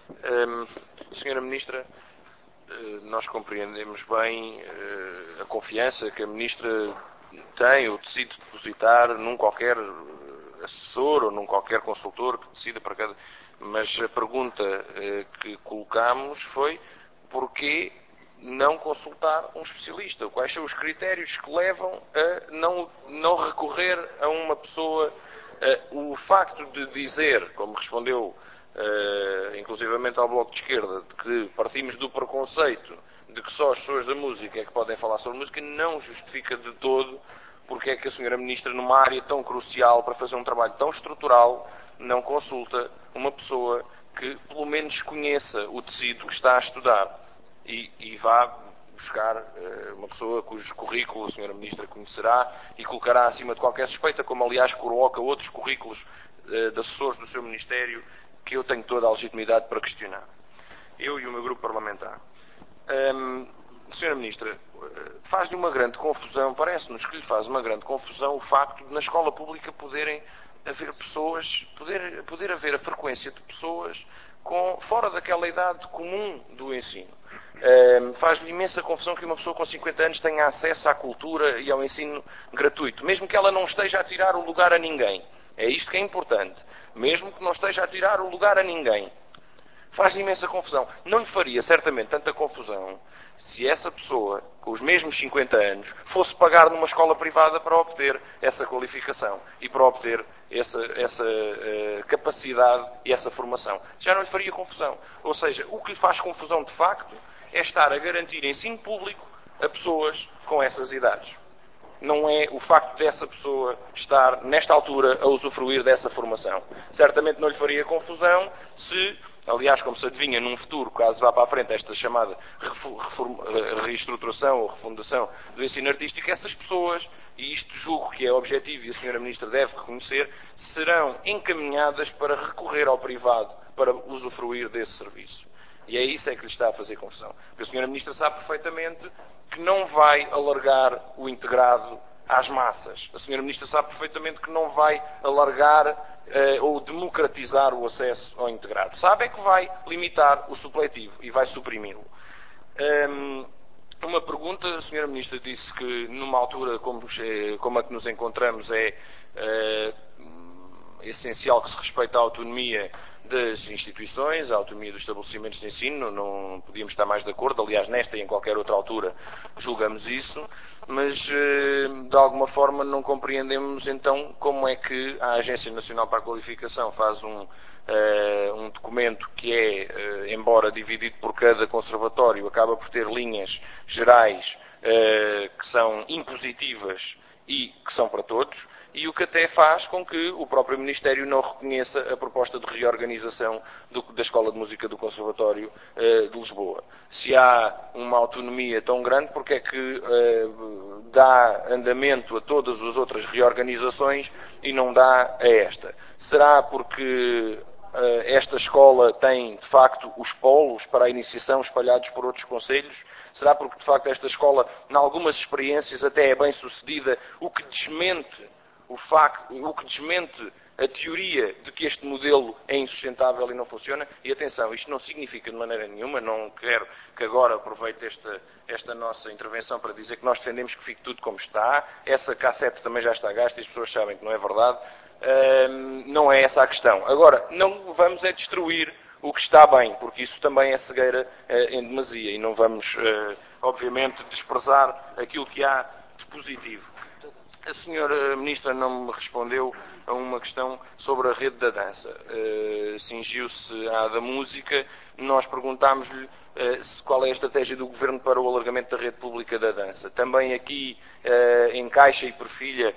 Speaker 7: Sra. Ministra, nós compreendemos bem a confiança que a Ministra tem ou decide depositar num qualquer assessor ou num qualquer consultor que decida para cada... Mas a pergunta que colocámos foi porquê não consultar um especialista? Quais são os critérios que levam a não recorrer a uma pessoa? O facto de dizer, como respondeu inclusivamente ao Bloco de Esquerda, de que partimos do preconceito de que só as pessoas da música é que podem falar sobre música, não justifica de todo porque é que a Sra. Ministra, numa área tão crucial para fazer um trabalho tão estrutural, não consulta uma pessoa que pelo menos conheça o tecido que está a estudar e vá buscar uma pessoa cujo currículo a Sra. Ministra conhecerá e colocará acima de qualquer suspeita, como aliás coloca outros currículos de assessores do seu Ministério que eu tenho toda a legitimidade para questionar. Eu e o meu grupo parlamentar. Sra. Ministra, faz-lhe uma grande confusão, parece-nos que lhe faz uma grande confusão o facto de na escola pública poderem haver pessoas, poder haver a frequência de pessoas fora daquela idade comum do ensino. Faz-lhe imensa confusão que uma pessoa com 50 anos tenha acesso à cultura e ao ensino gratuito, mesmo que ela não esteja a tirar o lugar a ninguém. É isto que é importante. Mesmo que não esteja a tirar o lugar a ninguém. Faz-lhe imensa confusão. Não lhe faria certamente tanta confusão se essa pessoa, com os mesmos 50 anos, fosse pagar numa escola privada para obter essa qualificação e para obter essa capacidade e essa formação. Já não lhe faria confusão. Ou seja, o que lhe faz confusão de facto é estar a garantir ensino público a pessoas com essas idades. Não é o facto dessa pessoa estar, nesta altura, a usufruir dessa formação. Certamente não lhe faria confusão se, aliás, como se adivinha, num futuro, caso vá para a frente esta chamada reestruturação ou refundação do ensino artístico, essas pessoas, e isto julgo que é objetivo e a Sra. Ministra deve reconhecer, serão encaminhadas para recorrer ao privado para usufruir desse serviço. E é isso é que lhe está a fazer confusão. Porque a Sra. Ministra sabe perfeitamente que não vai alargar o integrado às massas. A Sra. Ministra sabe perfeitamente que não vai alargar ou democratizar o acesso ao integrado. Sabe é que vai limitar o supletivo e vai suprimi-lo. Uma pergunta, a Sra. Ministra disse que numa altura como a que nos encontramos é essencial que se respeite a autonomia das instituições, a autonomia dos estabelecimentos de ensino, não podíamos estar mais de acordo, aliás, nesta e em qualquer outra altura julgamos isso, mas de alguma forma não compreendemos então como é que a Agência Nacional para a Qualificação faz um documento que é, embora dividido por cada conservatório, acaba por ter linhas gerais que são impositivas e que são para todos, e o que até faz com que o próprio Ministério não reconheça a proposta de reorganização da Escola de Música do Conservatório de Lisboa. Se há uma autonomia tão grande, porque é que dá andamento a todas as outras reorganizações e não dá a esta? Será porque esta escola tem, de facto, os polos para a iniciação espalhados por outros concelhos? Será porque, de facto, esta escola, em algumas experiências, até é bem sucedida, o que desmente a teoria de que este modelo é insustentável e não funciona. E atenção, isto não significa de maneira nenhuma, não quero que agora aproveite esta nossa intervenção para dizer que nós defendemos que fique tudo como está. Essa cassete também já está gasta e as pessoas sabem que não é verdade. Não é essa a questão. Agora, não vamos é destruir o que está bem, porque isso também é cegueira em demasia e não vamos, obviamente, desprezar aquilo que há de positivo. A senhora Ministra não me respondeu a uma questão sobre a rede da dança. Cingiu-se à da música. Nós perguntámos-lhe qual é a estratégia do Governo para o alargamento da rede pública da dança. Também aqui encaixa e perfilha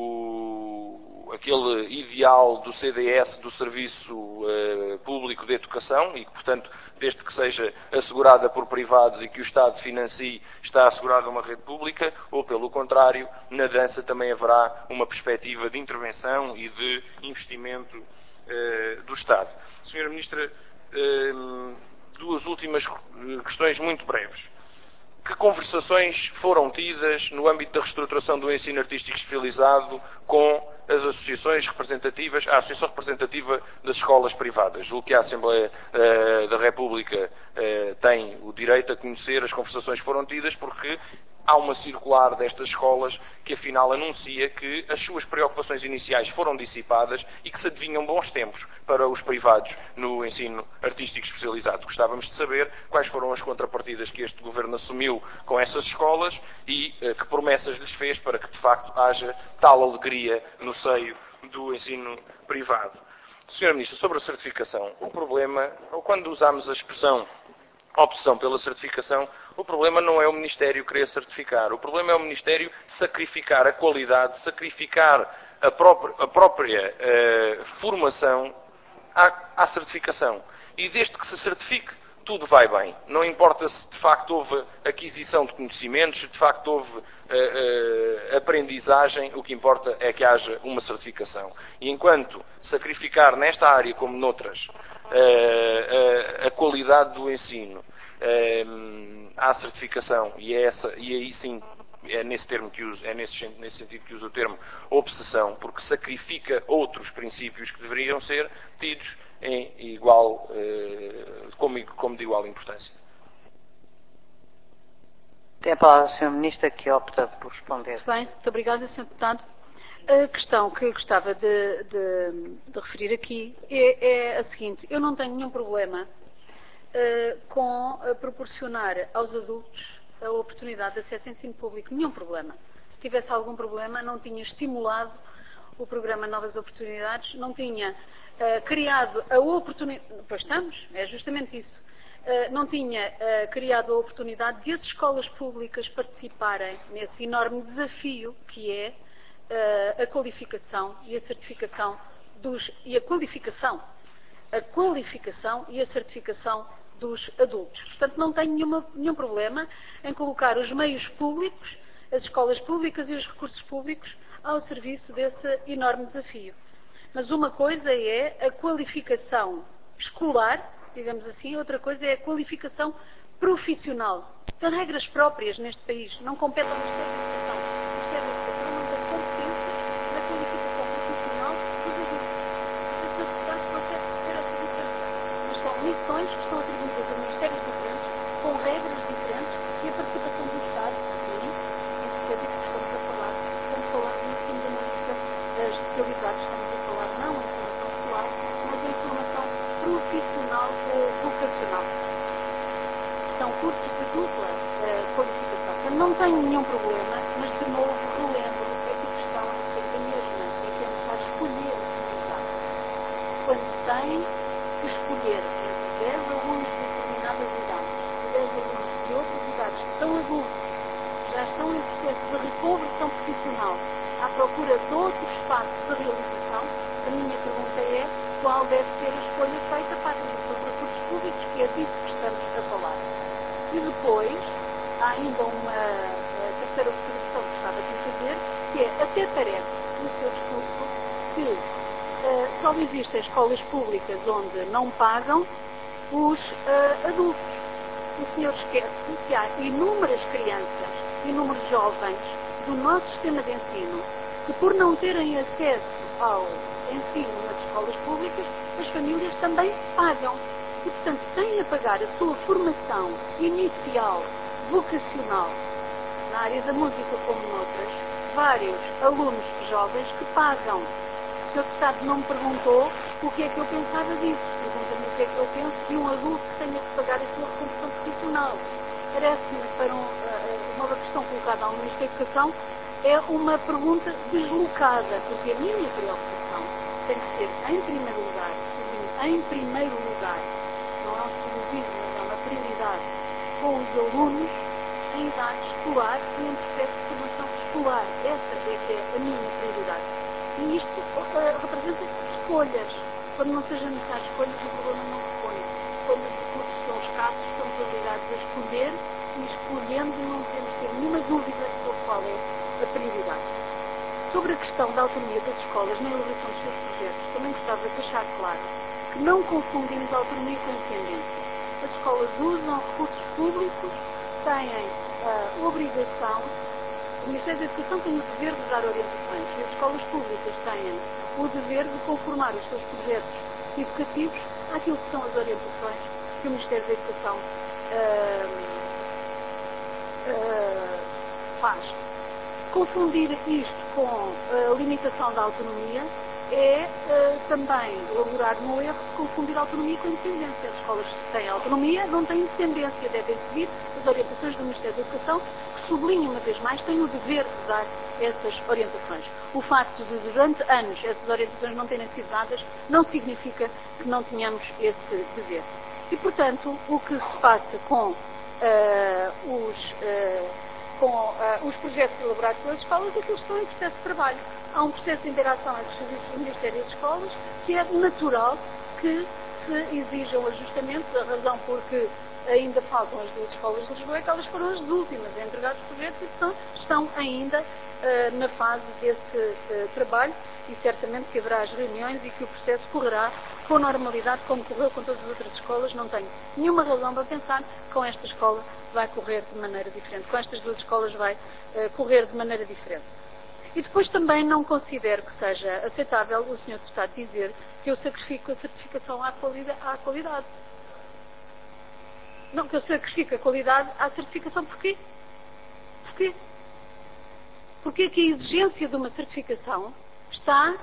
Speaker 7: aquele ideal do CDS, do Serviço Público de Educação, e que, portanto, desde que seja assegurada por privados e que o Estado financie, está assegurada uma rede pública, ou, pelo contrário, na dança também haverá uma perspectiva de intervenção e de investimento do Estado. Senhora Ministra, duas últimas questões muito breves. Que conversações foram tidas no âmbito da reestruturação do ensino artístico especializado com as associações representativas, a Associação Representativa das Escolas Privadas? Julgo que a Assembleia da República tem o direito a conhecer as conversações que foram tidas, porque há uma circular destas escolas que afinal anuncia que as suas preocupações iniciais foram dissipadas e que se adivinham bons tempos para os privados no ensino artístico especializado. Gostávamos de saber quais foram as contrapartidas que este Governo assumiu com essas escolas e que promessas lhes fez para que de facto haja tal alegria no seio do ensino privado. Senhora Ministra, sobre a certificação, o problema, ou quando usamos a expressão opção pela certificação, o problema não é o Ministério querer certificar. O problema é o Ministério sacrificar a qualidade, sacrificar a própria formação à certificação. E desde que se certifique, tudo vai bem. Não importa se de facto houve aquisição de conhecimentos, se de facto houve aprendizagem, o que importa é que haja uma certificação. E enquanto sacrificar nesta área como noutras a qualidade do ensino à certificação, e aí sim é nesse termo que uso, é nesse sentido que uso o termo obsessão, porque sacrifica outros princípios que deveriam ser tidos como de igual importância.
Speaker 1: Tem a palavra a Sra. Ministra, que opta por responder.
Speaker 3: Muito bem, muito obrigada, Sr. Deputado. A questão que gostava de referir aqui é a seguinte: eu não tenho nenhum problema com proporcionar aos adultos a oportunidade de acesso ao ensino público. Nenhum problema. Se tivesse algum problema, não tinha estimulado o programa Novas Oportunidades, não tinha criado a oportunidade. Pois estamos, é justamente isso. Não tinha criado a oportunidade de as escolas públicas participarem nesse enorme desafio que é a qualificação e a certificação a qualificação e a certificação dos adultos. Portanto, não tenho nenhum problema em colocar os meios públicos, as escolas públicas e os recursos públicos ao serviço desse enorme desafio. Mas uma coisa é a qualificação escolar, digamos assim, outra coisa é a qualificação profissional. Tem regras próprias neste país, não competem ao Ministério da Educação. O Ministério da Educação não tem competências na qualificação profissional dos adultos. As sociedades conseguem ter essa diferença. Mas são missões que estão atribuídas a ministérios diferentes, com regras diferentes, e a participação do Estado, sim, é disso que estamos a falar. Estamos a falar no ensino da música especializado, estamos a falar não em formação escolar, mas em formação profissional vocacional. São cursos de dupla qualificação. Portanto, não tenho nenhum problema, mas de novo relembro é que a questão é sempre a mesma, é que é necessário escolher a comunidade. Quando tem que escolher entre 10 alunos de determinadas idades e 10 alunos de outras idades que são adultos, já estão em processo de reconversão profissional à procura de outro espaço de realização, a minha pergunta é qual deve ser a escolha feita para a aquisição de recursos públicos, que é disso que estamos a falar. E depois, há ainda uma terceira observação que estava aqui a fazer, que é, até parece, no seu discurso, que só existem escolas públicas onde não pagam os adultos. O senhor esquece que há inúmeras crianças, inúmeros jovens do nosso sistema de ensino, que por não terem acesso ao ensino nas escolas públicas, as famílias também pagam. E, portanto, têm a pagar a sua formação inicial, vocacional, na área da música como noutras, vários alunos jovens que pagam. O Sr. Deputado não me perguntou o que é que eu pensava disso. Pergunta-me o que é que eu penso de um adulto que tenha que pagar a sua reconstrução profissional. Parece-me, para uma questão colocada ao Ministro da Educação, é uma pergunta deslocada, porque a minha preocupação tem que ser, em primeiro lugar, não é um exclusivo, mas é uma prioridade, com os alunos em idade escolar e em processo de formação escolar. Essa é que é a minha prioridade. E isto representa escolhas. Quando não sejam necessárias escolhas, o problema não se põe. Quando os recursos são escassos, estamos obrigados a escolher, e escolhendo não temos que ter nenhuma dúvida sobre qual é a prioridade. Sobre a questão da autonomia das escolas na elaboração dos seus projetos, também gostava de deixar claro que não confundimos autonomia com independência. As escolas usam recursos públicos, têm a obrigação, o Ministério da Educação tem o dever de dar orientações e as escolas públicas têm o dever de conformar os seus projetos educativos àquilo que são as orientações que o Ministério da Educação faz. Confundir isto com a limitação da autonomia é também elaborar no erro de confundir autonomia com independência. As escolas que têm autonomia não têm independência, devem seguir as orientações do Ministério da Educação, que sublinha uma vez mais, tem o dever de dar essas orientações. O facto de durante anos essas orientações não terem sido dadas não significa que não tenhamos esse dever. E, portanto, o que se passa com os projetos elaborados pelas escolas é que eles estão em processo de trabalho. Há um processo de interação entre os serviços do Ministério e as escolas que é natural que se exijam ajustamentos, a razão porque ainda faltam as duas escolas de Lisboa é que elas foram as últimas a entregar os projetos e estão ainda na fase desse trabalho e certamente que haverá as reuniões e que o processo correrá com normalidade como correu com todas as outras escolas. Não tenho nenhuma razão para pensar que com esta escola vai correr de maneira diferente. Com estas duas escolas vai correr de maneira diferente. E depois também não considero que seja aceitável o Sr. Deputado dizer que eu sacrifico a certificação à qualidade. Não, que eu sacrifico a qualidade à certificação. Porquê? Porque é que a exigência de uma certificação está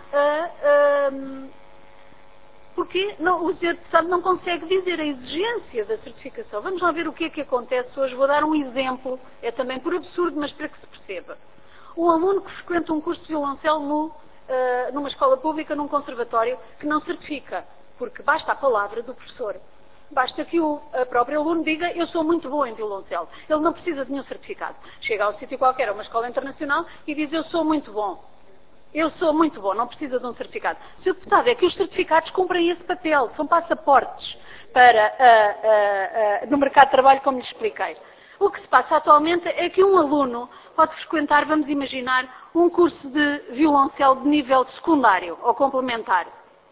Speaker 3: porque não, o Sr. Deputado não consegue dizer a exigência da certificação. Vamos lá ver o que é que acontece hoje. Vou dar um exemplo, é também por absurdo, mas para que se perceba. Um aluno que frequenta um curso de violoncelo numa escola pública, num conservatório, que não certifica, porque basta a palavra do professor. Basta que o próprio aluno diga, eu sou muito bom em violoncelo. Ele não precisa de nenhum certificado. Chega a um sítio qualquer, a uma escola internacional, e diz, eu sou muito bom. Eu sou muito bom, não precisa de um certificado. Sr. Deputado, é que os certificados cumprem esse papel, são passaportes para, no mercado de trabalho, como lhe expliquei. O que se passa atualmente é que um aluno pode frequentar, vamos imaginar, um curso de violoncelo de nível secundário ou complementar.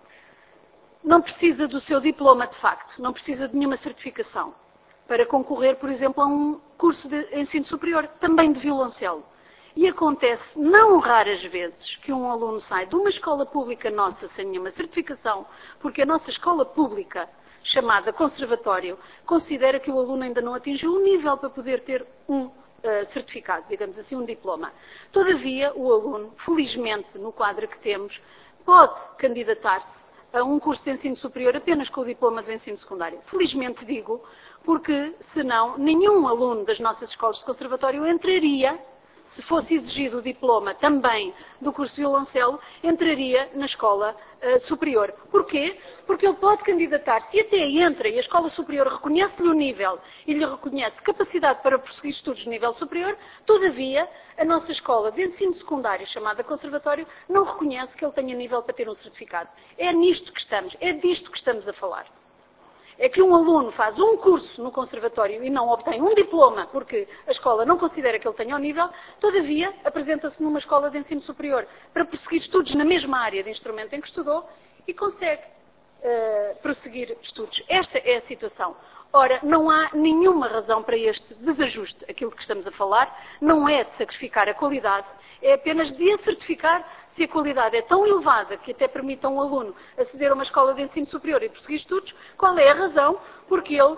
Speaker 3: Não precisa do seu diploma de facto, não precisa de nenhuma certificação para concorrer, por exemplo, a um curso de ensino superior, também de violoncelo. E acontece, não raras vezes, que um aluno sai de uma escola pública nossa sem nenhuma certificação, porque a nossa escola pública, chamada conservatório, considera que o aluno ainda não atingiu o nível para poder ter um certificado, digamos assim, um diploma. Todavia, o aluno, felizmente, no quadro que temos, pode candidatar-se a um curso de ensino superior apenas com o diploma do ensino secundário. Felizmente digo, porque senão nenhum aluno das nossas escolas de conservatório entraria, se fosse exigido o diploma também do curso de violoncelo, entraria na escola superior. Porquê? Porque ele pode candidatar-se e até entra e a escola superior reconhece-lhe o nível e lhe reconhece capacidade para prosseguir estudos de nível superior, todavia a nossa escola de ensino secundário, chamada conservatório, não reconhece que ele tenha nível para ter um certificado. É nisto que estamos, é disto que estamos a falar. É que um aluno faz um curso no conservatório e não obtém um diploma porque a escola não considera que ele tenha o nível, todavia apresenta-se numa escola de ensino superior para prosseguir estudos na mesma área de instrumento em que estudou e consegue prosseguir estudos. Esta é a situação. Ora, não há nenhuma razão para este desajuste. Aquilo que estamos a falar não é de sacrificar a qualidade, é apenas de certificar se a qualidade é tão elevada que até permita a um aluno aceder a uma escola de ensino superior e prosseguir estudos, qual é a razão porque ele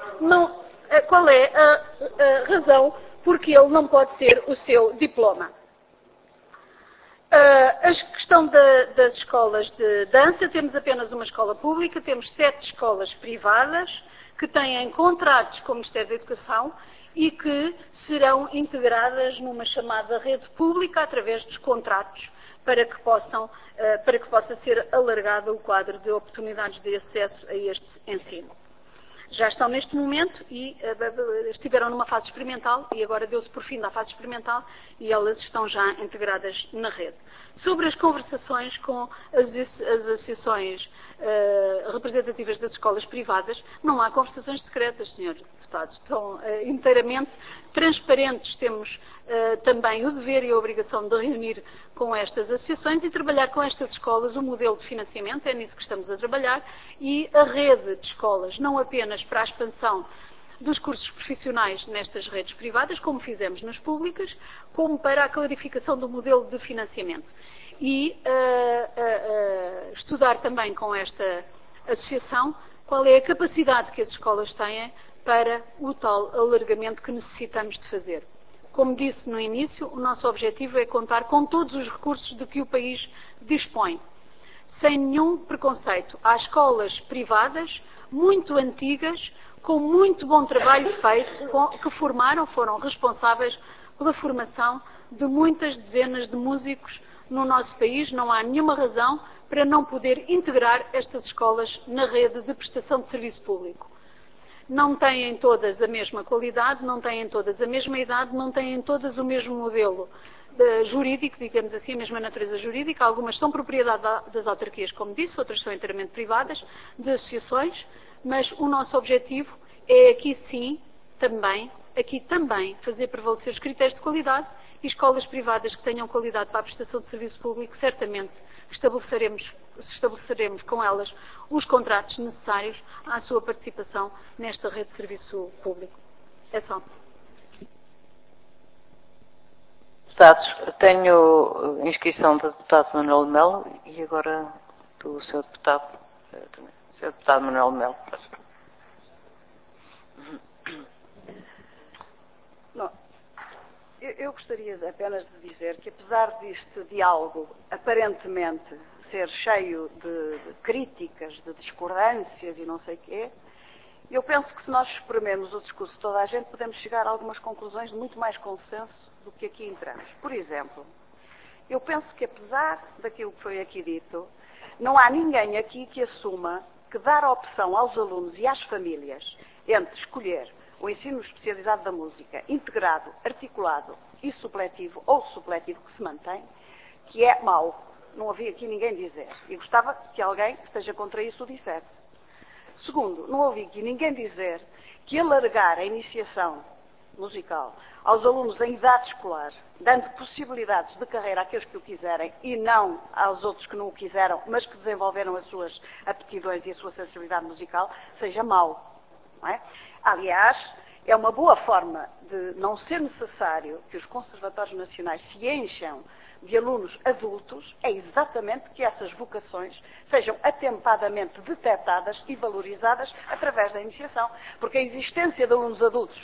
Speaker 3: não pode ter o seu diploma. A questão das escolas de dança, temos apenas uma escola pública, temos 7 escolas privadas que têm contratos com o Ministério da Educação e que serão integradas numa chamada rede pública através dos contratos para que possa ser alargado o quadro de oportunidades de acesso a este ensino. Já estão neste momento e estiveram numa fase experimental e agora deu-se por fim da fase experimental e elas estão já integradas na rede. Sobre as conversações com as associações representativas das escolas privadas, não há conversações secretas, Sr. Deputado. Estão inteiramente transparentes. Temos também o dever e a obrigação de reunir com estas associações e trabalhar com estas escolas o modelo de financiamento, é nisso que estamos a trabalhar, e a rede de escolas, não apenas para a expansão dos cursos profissionais nestas redes privadas, como fizemos nas públicas, como para a clarificação do modelo de financiamento. E estudar também com esta associação qual é a capacidade que as escolas têm para o tal alargamento que necessitamos de fazer. Como disse no início, o nosso objetivo é contar com todos os recursos de que o país dispõe, sem nenhum preconceito. Há escolas privadas, muito antigas, com muito bom trabalho feito, que foram responsáveis pela formação de muitas dezenas de músicos no nosso país. Não há nenhuma razão para não poder integrar estas escolas na rede de prestação de serviço público. Não têm todas a mesma qualidade, não têm todas a mesma idade, não têm todas o mesmo modelo jurídico, digamos assim, a mesma natureza jurídica. Algumas são propriedade das autarquias, como disse, outras são inteiramente privadas, de associações, mas o nosso objetivo é aqui também fazer prevalecer os critérios de qualidade e escolas privadas que tenham qualidade para a prestação de serviço público, certamente estabeleceremos com elas os contratos necessários à sua participação nesta rede de serviço público. É só.
Speaker 1: Deputados, tenho inscrição do deputado Manuel Melo e agora do Sr. Deputado, Sr. Deputado Manuel Melo.
Speaker 4: Eu gostaria apenas de dizer que, apesar deste diálogo aparentemente ser cheio de críticas, de discordâncias e não sei o quê, eu penso que se nós esprememos o discurso de toda a gente, podemos chegar a algumas conclusões de muito mais consenso do que aqui entramos. Por exemplo, eu penso que, apesar daquilo que foi aqui dito, não há ninguém aqui que assuma que dar a opção aos alunos e às famílias entre escolher o ensino especializado da música, integrado, articulado e supletivo, ou supletivo que se mantém, que é mau. Não ouvi aqui ninguém dizer. E gostava que alguém que esteja contra isso o dissesse. Segundo, não ouvi aqui ninguém dizer que alargar a iniciação musical aos alunos em idade escolar, dando possibilidades de carreira àqueles que o quiserem e não aos outros que não o quiseram, mas que desenvolveram as suas aptidões e a sua sensibilidade musical, seja mau. Não é? Aliás, é uma boa forma de não ser necessário que os conservatórios nacionais se encham de alunos adultos, é exatamente que essas vocações sejam atempadamente detectadas e valorizadas através da iniciação. Porque a existência de alunos adultos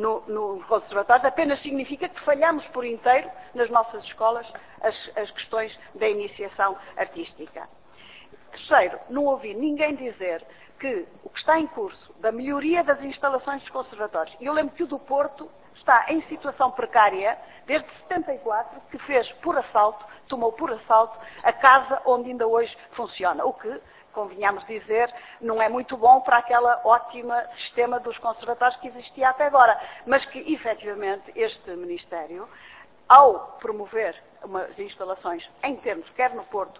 Speaker 4: no conservatório apenas significa que falhamos por inteiro nas nossas escolas as questões da iniciação artística. Terceiro, não ouvi ninguém dizer que o que está em curso da melhoria das instalações dos conservatórios, e eu lembro que o do Porto está em situação precária desde 74, que fez por assalto, tomou por assalto a casa onde ainda hoje funciona, o que, convenhamos dizer, não é muito bom para aquela ótima sistema dos conservatórios que existia até agora, mas que, efetivamente, este Ministério, ao promover umas instalações em termos, quer no Porto,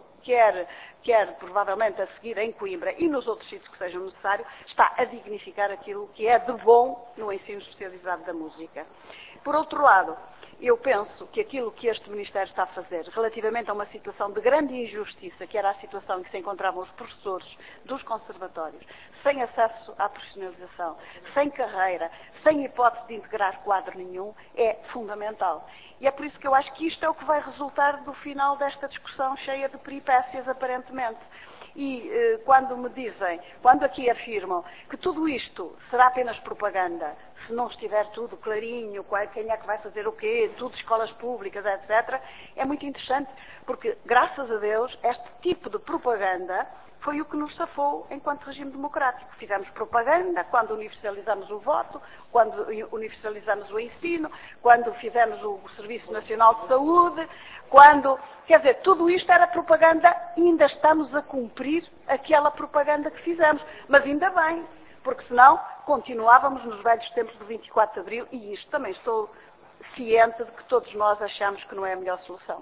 Speaker 4: quer provavelmente a seguir em Coimbra e nos outros sítios que sejam necessários, está a dignificar aquilo que é de bom no ensino especializado da música. Por outro lado, Eu penso que aquilo que este Ministério está a fazer relativamente a uma situação de grande injustiça, que era a situação em que se encontravam os professores dos conservatórios, sem acesso à profissionalização, sem carreira, sem hipótese de integrar quadro nenhum, é fundamental. E é por isso que eu acho que isto é o que vai resultar do final desta discussão cheia de peripécias, aparentemente. E quando aqui afirmam que tudo isto será apenas propaganda, se não estiver tudo clarinho, quem é que vai fazer o quê, tudo escolas públicas, etc., é muito interessante, porque, graças a Deus, este tipo de propaganda foi o que nos safou enquanto regime democrático. Fizemos propaganda quando universalizamos o voto, quando universalizamos o ensino, quando fizemos o Serviço Nacional de Saúde, quer dizer, tudo isto era propaganda e ainda estamos a cumprir aquela propaganda que fizemos. Mas ainda bem, porque senão continuávamos nos velhos tempos do 24 de Abril e isto também estou ciente de que todos nós achamos que não é a melhor solução.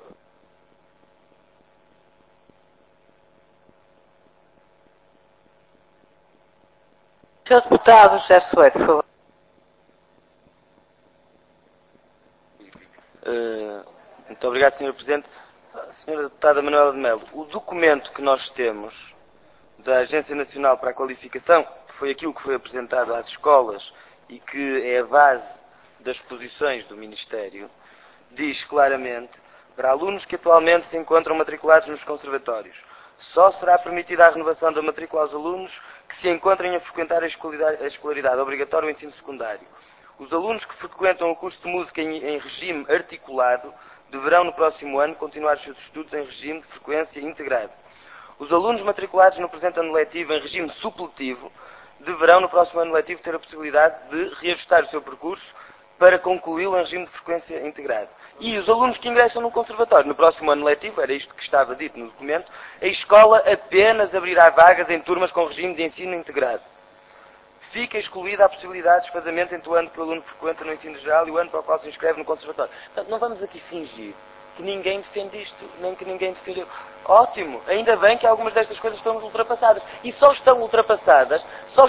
Speaker 1: Senhor Deputado José Soeiro, por favor.
Speaker 8: Muito obrigado, Sr. Presidente. Sra. Deputada Manuela de Melo, o documento que nós temos da Agência Nacional para a Qualificação, que foi aquilo que foi apresentado às escolas e que é a base das posições do Ministério, diz claramente, para alunos que atualmente se encontram matriculados nos conservatórios, só será permitida a renovação da matrícula aos alunos que se encontrem a frequentar a escolaridade obrigatória ou ensino secundário. Os alunos que frequentam o curso de música em regime articulado deverão no próximo ano continuar os seus estudos em regime de frequência integrado. Os alunos matriculados no presente ano letivo em regime supletivo deverão no próximo ano letivo ter a possibilidade de reajustar o seu percurso para concluí-lo em regime de frequência integrado. E os alunos que ingressam no conservatório no próximo ano letivo, era isto que estava dito no documento, a escola apenas abrirá vagas em turmas com regime de ensino integrado. Fica excluída a possibilidade de desfazamento entre o ano que o aluno frequenta no ensino geral e o ano para o qual se inscreve no conservatório. Portanto, não vamos aqui fingir que ninguém defende isto, nem que ninguém defendeu. Ótimo, ainda bem que algumas destas coisas estão ultrapassadas. E só estão ultrapassadas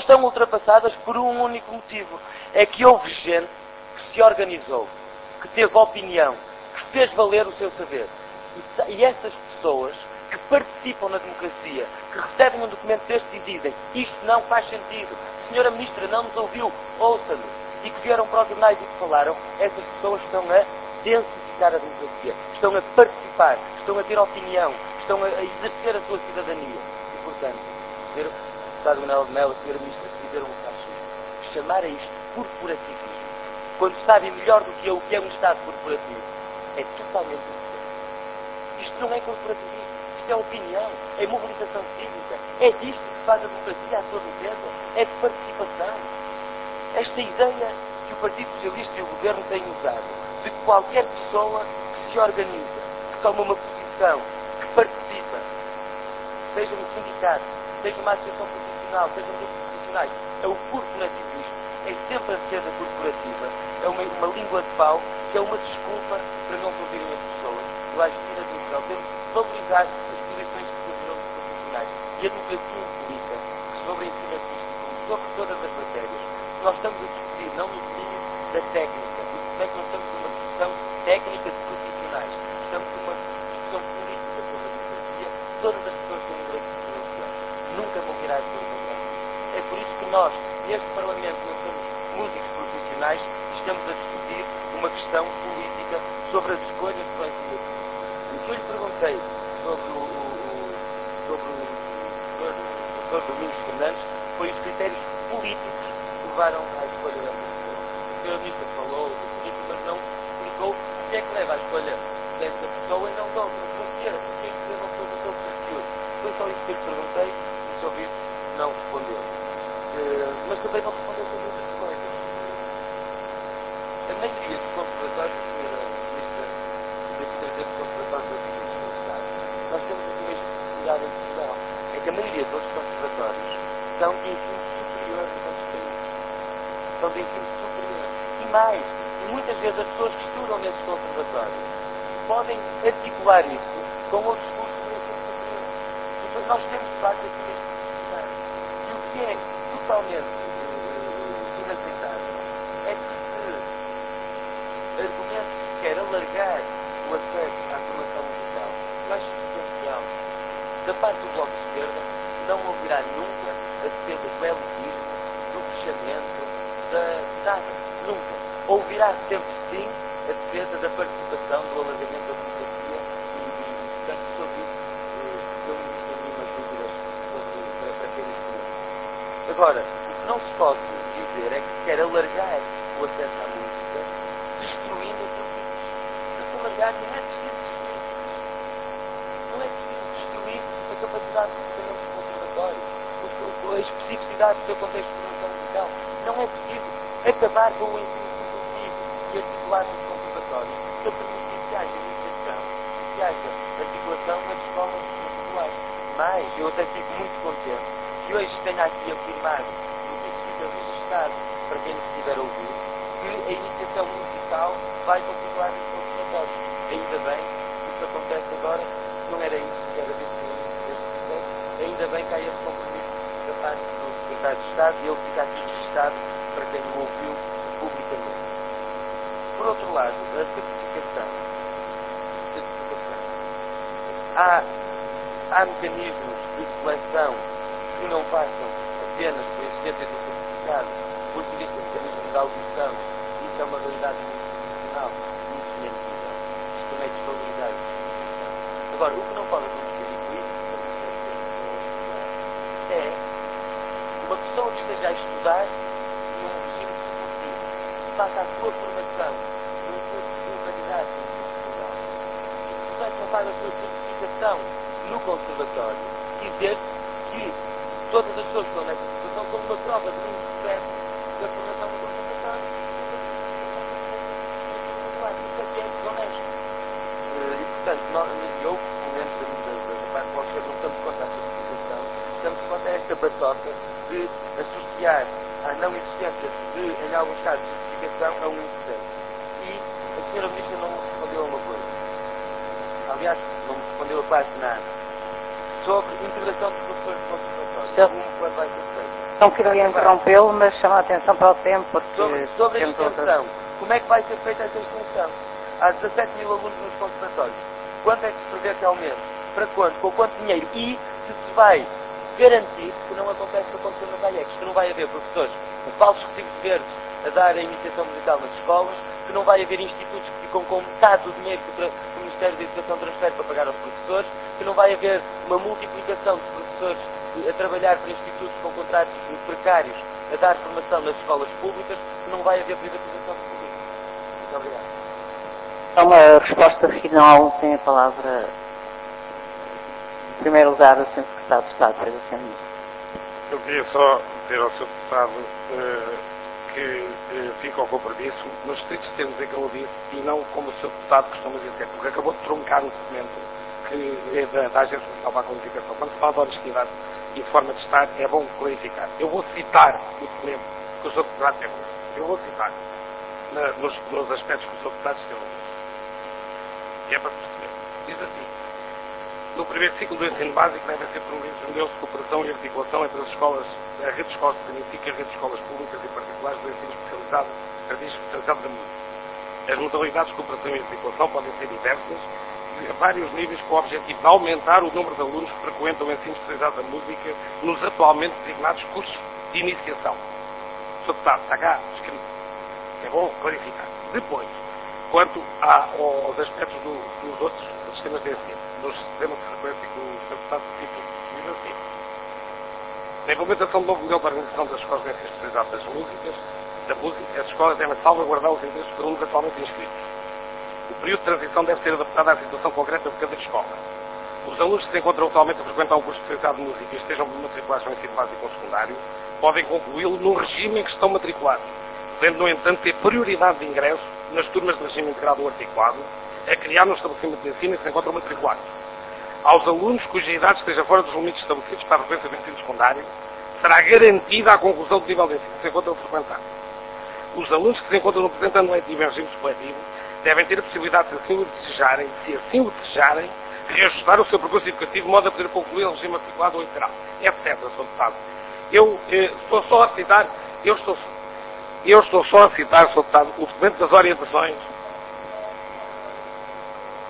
Speaker 8: por um único motivo. É que houve gente que se organizou, que teve opinião, que fez valer o seu saber. E essas pessoas que participam na democracia, que recebem um documento deste e dizem isto não faz sentido, a senhora Ministra não nos ouviu, ouça-nos, e que vieram para os jornais e que falaram, essas pessoas estão a densificar a democracia, estão a participar, estão a ter opinião, estão a exercer a sua cidadania. E, portanto, o Sr. Deputado Manuel de Melo, a senhora Ministra, que fizeram um fascismo, chamar a isto corporativismo, quando sabem melhor do que o que é um Estado corporativo, é totalmente diferente. Isto não é corporativismo. Isto é opinião, é mobilização cívica, é disto que se faz a democracia à sua defesa, é de participação. Esta ideia que o Partido Socialista e o Governo têm usado, de que qualquer pessoa que se organiza, que toma uma posição, que participa, seja um sindicato, seja uma associação profissional, seja um grupo de profissionais, é o corporativismo, é sempre a defesa corporativa, é uma língua de pau, que é uma desculpa para não se ouvirem as pessoas. Eu acho que inadmissível temos de valorizar as posições de decisões profissionais e a democracia implica que sobre a ensino artístico, sobre todas as matérias, nós estamos a discutir não no domínio da técnica, e portanto não estamos numa discussão técnica de profissionais, estamos numa discussão política sobre a democracia, todas as pessoas têm o direito de influenciar, nunca vão virar a ser contrário. É por isso que nós, neste Parlamento, não somos músicos profissionais, estamos a discutir uma questão política sobre as escolhas do ensino artístico. O que eu lhe perguntei sobre o Dr. Domingos Fernandes foi os critérios políticos que levaram à escolha da pessoa. O Sr. Ministro falou do político, mas não explicou o que é que leva à escolha dessa pessoa e não de outra. Porquê? Porquê que não foi daquele conteúdo? Foi só isso que eu lhe perguntei e, se ouvir, não respondeu. Mas também não respondeu sobre outras coisas. A maioria dos conservatórios, a senhora Ministra, dos conservatórios do Estado, nós temos os níveis de necessidade em Portugal. É que a maioria dos conservatórios são de ensino superior nos nossos países. São de ensino superior. E mais, muitas vezes as pessoas que estudam nesses conservatórios podem articular isso com outros cursos de ensino superior. E nós temos, de facto, aqui este necessidade. E o que é totalmente inaceitável é que se argumentos alargar o acesso à formação musical. Eu acho essencial. Da parte do Bloco de Esquerda, não ouvirá nunca a defesa do elitismo, do fechamento, nada. Nunca. Ouvirá sempre sim a defesa da participação, do alargamento da democracia e portanto, sobre isso, eu não tenho nenhumas dúvidas para ter este momento. Agora, o que não se pode dizer é que se quer alargar o acesso à música destruindo os princípios. Porque alargar não é preciso destruir. Não é preciso destruir a capacidade de funcionamento do conservatório, a especificidade do seu contexto de formação musical. Não é preciso acabar com o ensino supletivo e articulado dos conservatórios para permitir que haja iniciação e que haja articulação nas escolas populares. Mas eu até fico muito contente que hoje tenha aqui afirmado, no que fica registado para quem nos estiver a ouvir, que a iniciação musical vai continuar nos conservatórios. Ainda bem que isso acontece agora, não era isso que era dito no início deste processo, ainda bem que há esse compromisso da parte do Secretário de Estado e ele fica aqui registado para quem o ouviu publicamente. Por outro lado, a certificação. Há mecanismos de seleção que não passam apenas pela existência do certificado, porque existe o mecanismo de audição, isso é uma realidade muito profissional, muito científica. Isto também é desvalorizar a certificação. Agora, o que não pode acontecer, e por isso é uma pessoa que esteja a estudar num regime supletivo, que faça a sua formação num curso de humanidades internacional, e que, portanto, não faz a sua certificação no conservatório, dizer que todas as pessoas que estão nessa situação são uma prova de um sucesso da formação do conservatório. Isso é que é desonesto. E, portanto, eu, pelo menos da parte do Bloco, não estamos contra a certificação, estamos contra esta batota de associar a não existência de, em alguns casos, certificação a um insucesso. E a senhora Ministra não me respondeu a uma coisa. Aliás, não me respondeu a quase nada. Sobre integração de professores de conservatório. Quando vai ser feito.
Speaker 1: Não queria interrompê-lo, mas chama a atenção para o tempo. Porque
Speaker 8: sobre a extensão. Como é que vai ser feita essa extensão? Há 17 mil alunos nos conservatórios. Quanto é que se prevê realmente? Para quanto? Com quanto dinheiro? E se vai garantir que não acontece o que aconteceu nas AIECs, que não vai haver professores com falsos recibos verdes a dar a iniciação musical nas escolas, que não vai haver institutos que ficam com metade do dinheiro que o Ministério da Educação transfere para pagar aos professores, que não vai haver uma multiplicação de professores a trabalhar para institutos com contratos precários a dar formação nas escolas públicas, que não vai haver privatização do público. Muito obrigado.
Speaker 1: Então, a resposta final tem a palavra, em primeiro lugar, o Sr. Secretário de Estado, depois o Sr. Ministro.
Speaker 6: Eu queria só dizer ao Sr. Deputado que fica ao compromisso nos estritos termos em que ele disse e não como o Sr. Deputado costuma dizer, porque acabou de truncar um documento que é da Agência Nacional para a Qualificação. Quando se fala de honestidade e forma de estar, é bom clarificar. Eu vou citar o documento que o Sr. Deputado teve. Eu vou citar nos aspectos que o Sr. Deputado esteve. Que é para perceber. Diz assim: no primeiro ciclo do ensino básico devem ser promovidos modelos de cooperação e articulação entre as escolas, a rede de escolas académicas e a rede de escolas públicas e particulares do ensino especializado da música. As modalidades de cooperação e articulação podem ser diversas, a vários níveis, com o objetivo de aumentar o número de alunos que frequentam o ensino especializado da música nos atualmente designados cursos de iniciação. Sr. Deputado, está cá escrito. É bom clarificar. Depois, quanto aos aspectos dos outros sistemas de ensino, dos sistemas de frequência que o Sr. Deputado citou, diz assim: na implementação do novo modelo de organização das escolas de ensino especializado da música, as escolas devem salvaguardar os interesses dos alunos atualmente inscritos. O período de transição deve ser adaptado à situação concreta de cada escola. Os alunos que se encontram atualmente a frequentar um curso especializado de música e estejam matriculados no ensino básico ou secundário, podem concluí-lo no regime em que estão matriculados, podendo, no entanto, ter prioridade de ingresso nas turmas de regime integrado ou articulado, a criar no estabelecimento de ensino em que se encontram matriculados. Aos alunos cuja idade esteja fora dos limites estabelecidos para a frequência do ensino secundário, será garantida a conclusão do nível de ensino que se encontram a frequentar. Os alunos que se encontram no presente ano letivo em regime supletivo devem ter a possibilidade, se assim o desejarem, reajustar o seu percurso educativo de modo a poder concluir o regime articulado ou integral, etc. Sr. Deputado. Eu estou só a citar, Sr. Deputado, o documento das orientações.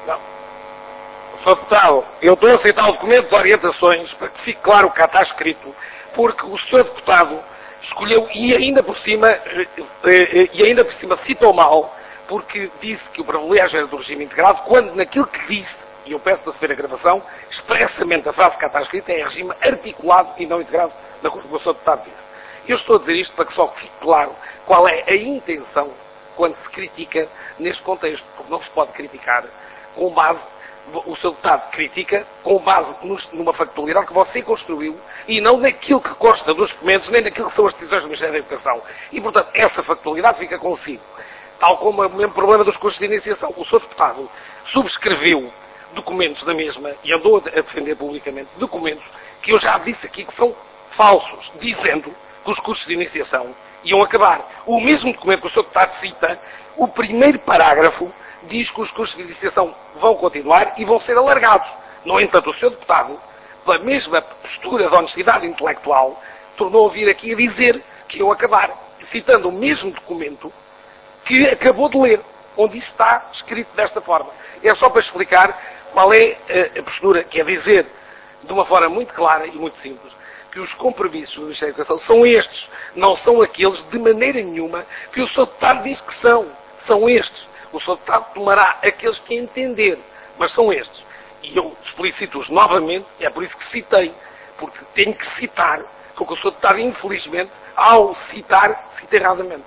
Speaker 6: Não. Sr. Deputado, eu estou a aceitar o documento de orientações para que fique claro o que cá está escrito, porque o Sr. Deputado escolheu, e ainda por cima citou mal, porque disse que o privilégio era do regime integrado, quando naquilo que disse, e eu peço para se ver a gravação, expressamente a frase que cá está escrita é regime articulado e não integrado, de acordo com o que o Sr. Deputado disse. Eu estou a dizer isto para que só fique claro qual é a intenção quando se critica neste contexto, porque não se pode criticar com base, o Sr. Deputado critica com base numa factualidade que você construiu e não naquilo que consta dos documentos, nem naquilo que são as decisões do Ministério da Educação. E, portanto, essa factualidade fica consigo. Tal como o mesmo problema dos cursos de iniciação. O Sr. Deputado subscreveu documentos da mesma e andou a defender publicamente documentos que eu já disse aqui que são falsos, dizendo que os cursos de iniciação iam acabar. O mesmo documento que o Sr. Deputado cita, o primeiro parágrafo diz que os cursos de iniciação vão continuar e vão ser alargados. No entanto, o Sr. Deputado, pela mesma postura de honestidade intelectual, tornou a vir aqui a dizer que iam acabar, citando o mesmo documento que acabou de ler, onde isso está escrito desta forma. É só para explicar qual é a postura, que é dizer, de uma forma muito clara e muito simples, que os compromissos do Ministério da Educação são estes, não são aqueles, de maneira nenhuma, que o Sr. Deputado diz que são. São estes. O Sr. Deputado tomará aqueles que entender, mas são estes. E eu explicito-os novamente, é por isso que citei, porque tenho que citar, porque o Sr. Deputado, infelizmente, ao citar, cita erradamente.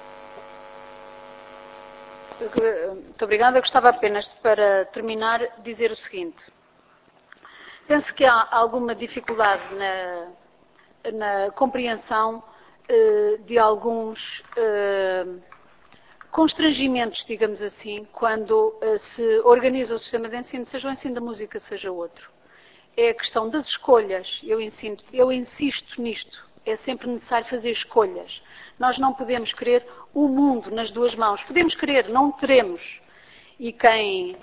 Speaker 3: Muito obrigada. Eu gostava apenas, para terminar, dizer o seguinte. Penso que há alguma dificuldade na compreensão de alguns constrangimentos, digamos assim, quando se organiza o sistema de ensino, seja o ensino da música, seja outro. É a questão das escolhas. Eu insisto nisto. É sempre necessário fazer escolhas. Nós não podemos querer o mundo nas duas mãos. Podemos querer, não teremos. E quem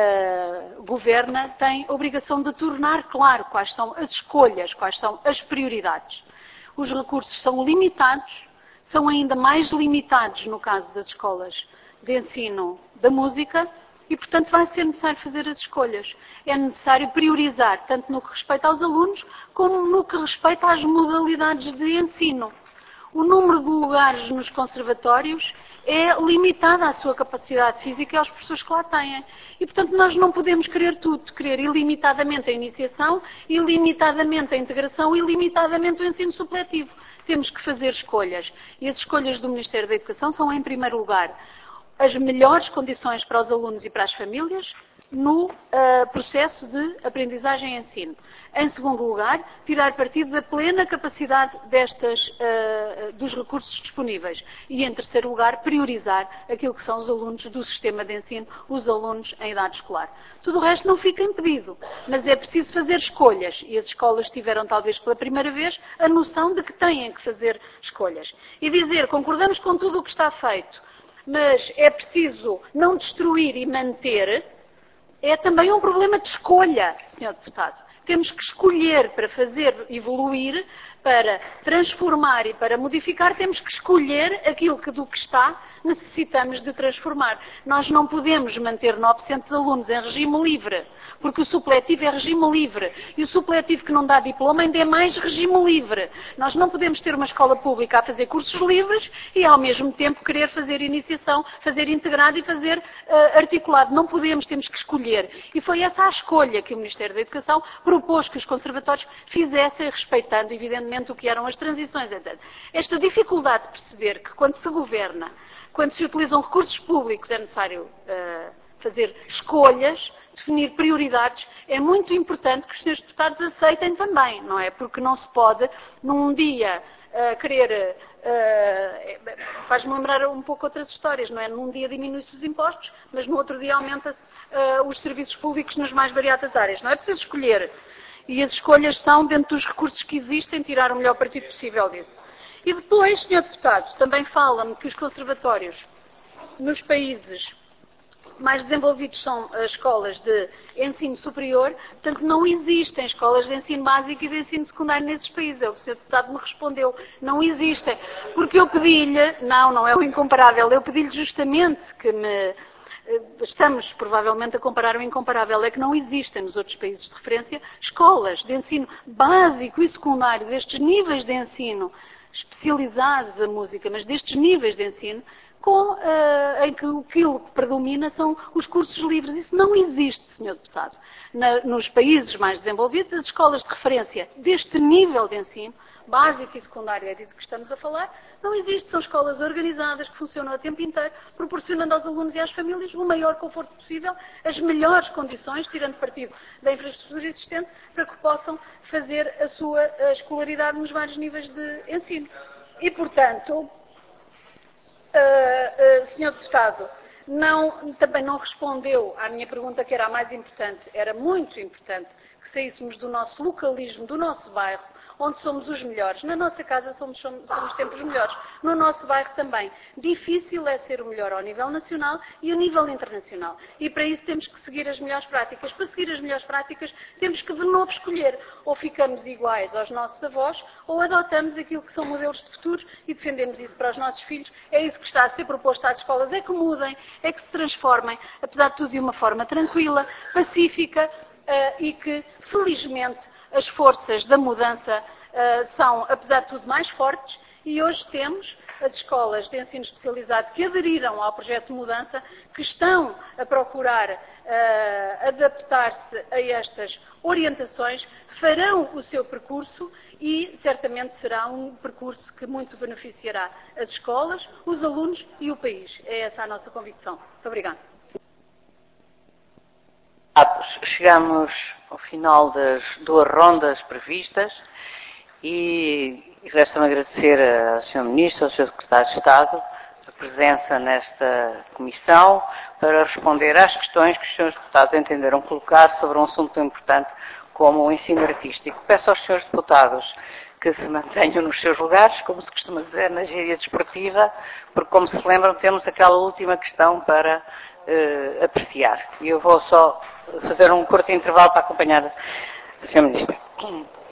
Speaker 3: governa tem a obrigação de tornar claro quais são as escolhas, quais são as prioridades. Os recursos são limitados, são ainda mais limitados no caso das escolas de ensino da música e, portanto, vai ser necessário fazer as escolhas. É necessário priorizar, tanto no que respeita aos alunos, como no que respeita às modalidades de ensino. O número de lugares nos conservatórios é limitado à sua capacidade física e aos professores que lá têm. E, portanto, nós não podemos querer tudo. Querer ilimitadamente a iniciação, ilimitadamente a integração, ilimitadamente o ensino supletivo. Temos que fazer escolhas. E as escolhas do Ministério da Educação são, em primeiro lugar, as melhores condições para os alunos e para as famílias no processo de aprendizagem e ensino. Em segundo lugar, tirar partido da plena capacidade dos recursos disponíveis. E, em terceiro lugar, priorizar aquilo que são os alunos do sistema de ensino, os alunos em idade escolar. Tudo o resto não fica impedido, mas é preciso fazer escolhas. E as escolas tiveram, talvez pela primeira vez, a noção de que têm que fazer escolhas. E dizer, concordamos com tudo o que está feito, mas é preciso não destruir e manter, é também um problema de escolha, Sr. Deputado. Temos que escolher para fazer evoluir, para transformar e para modificar, temos que escolher aquilo que do que está necessitamos de transformar. Nós não podemos manter 900 alunos em regime livre, porque o supletivo é regime livre. E o supletivo que não dá diploma ainda é mais regime livre. Nós não podemos ter uma escola pública a fazer cursos livres e, ao mesmo tempo, querer fazer iniciação, fazer integrado e fazer articulado. Não podemos, temos que escolher. E foi essa a escolha que o Ministério da Educação propôs que os conservatórios fizessem, respeitando, evidentemente, o que eram as transições, etc. Esta dificuldade de perceber que, quando se governa, quando se utilizam recursos públicos, é necessário fazer escolhas, definir prioridades, é muito importante que os senhores deputados aceitem também, não é? Porque não se pode, num dia, querer... faz-me lembrar um pouco outras histórias, não é? Num dia diminui-se os impostos, mas no outro dia aumenta-se os serviços públicos nas mais variadas áreas. Não é preciso escolher. E as escolhas são, dentro dos recursos que existem, tirar o melhor partido possível disso. E depois, Sr. Deputado, também fala-me que os conservatórios nos países mais desenvolvidos são as escolas de ensino superior, portanto não existem escolas de ensino básico e de ensino secundário nesses países. É o que o Sr. Deputado me respondeu. Não existem. Porque eu pedi-lhe, não é o incomparável, eu pedi-lhe justamente que me estamos provavelmente a comparar o incomparável, é que não existem nos outros países de referência escolas de ensino básico e secundário, destes níveis de ensino especializados da música, mas destes níveis de ensino, em que aquilo que predomina são os cursos livres. Isso não existe, Sr. Deputado. Nos países mais desenvolvidos, as escolas de referência deste nível de ensino, básico e secundário, é disso que estamos a falar, não existe. São escolas organizadas que funcionam a tempo inteiro, proporcionando aos alunos e às famílias o maior conforto possível, as melhores condições, tirando partido da infraestrutura existente, para que possam fazer a sua escolaridade nos vários níveis de ensino. E, portanto, Sr. Deputado, também não respondeu à minha pergunta, que era a mais importante. Era muito importante que saíssemos do nosso localismo, do nosso bairro, onde somos os melhores. Na nossa casa somos sempre os melhores. No nosso bairro também. Difícil é ser o melhor ao nível nacional e ao nível internacional. E para isso temos que seguir as melhores práticas. Para seguir as melhores práticas temos que de novo escolher. Ou ficamos iguais aos nossos avós, ou adotamos aquilo que são modelos de futuro e defendemos isso para os nossos filhos. É isso que está a ser proposto às escolas. É que mudem, é que se transformem, apesar de tudo de uma forma tranquila, pacífica, e que, felizmente, as forças da mudança são, apesar de tudo, mais fortes, e hoje temos as escolas de ensino especializado que aderiram ao projeto de mudança, que estão a procurar adaptar-se a estas orientações, farão o seu percurso e certamente será um percurso que muito beneficiará as escolas, os alunos e o país. É essa a nossa convicção. Muito obrigada.
Speaker 1: Chegamos ao final das 2 rondas previstas e resta-me agradecer ao Sr. Ministro, ao Sr. Secretário de Estado, a presença nesta comissão para responder às questões que os Srs. Deputados entenderam colocar sobre um assunto tão importante como o ensino artístico. Peço aos Srs. Deputados que se mantenham nos seus lugares, como se costuma dizer na gíria desportiva, porque, como se lembram, temos aquela última questão para apreciar. E eu vou só fazer um curto intervalo para acompanhar a Sra. Ministra.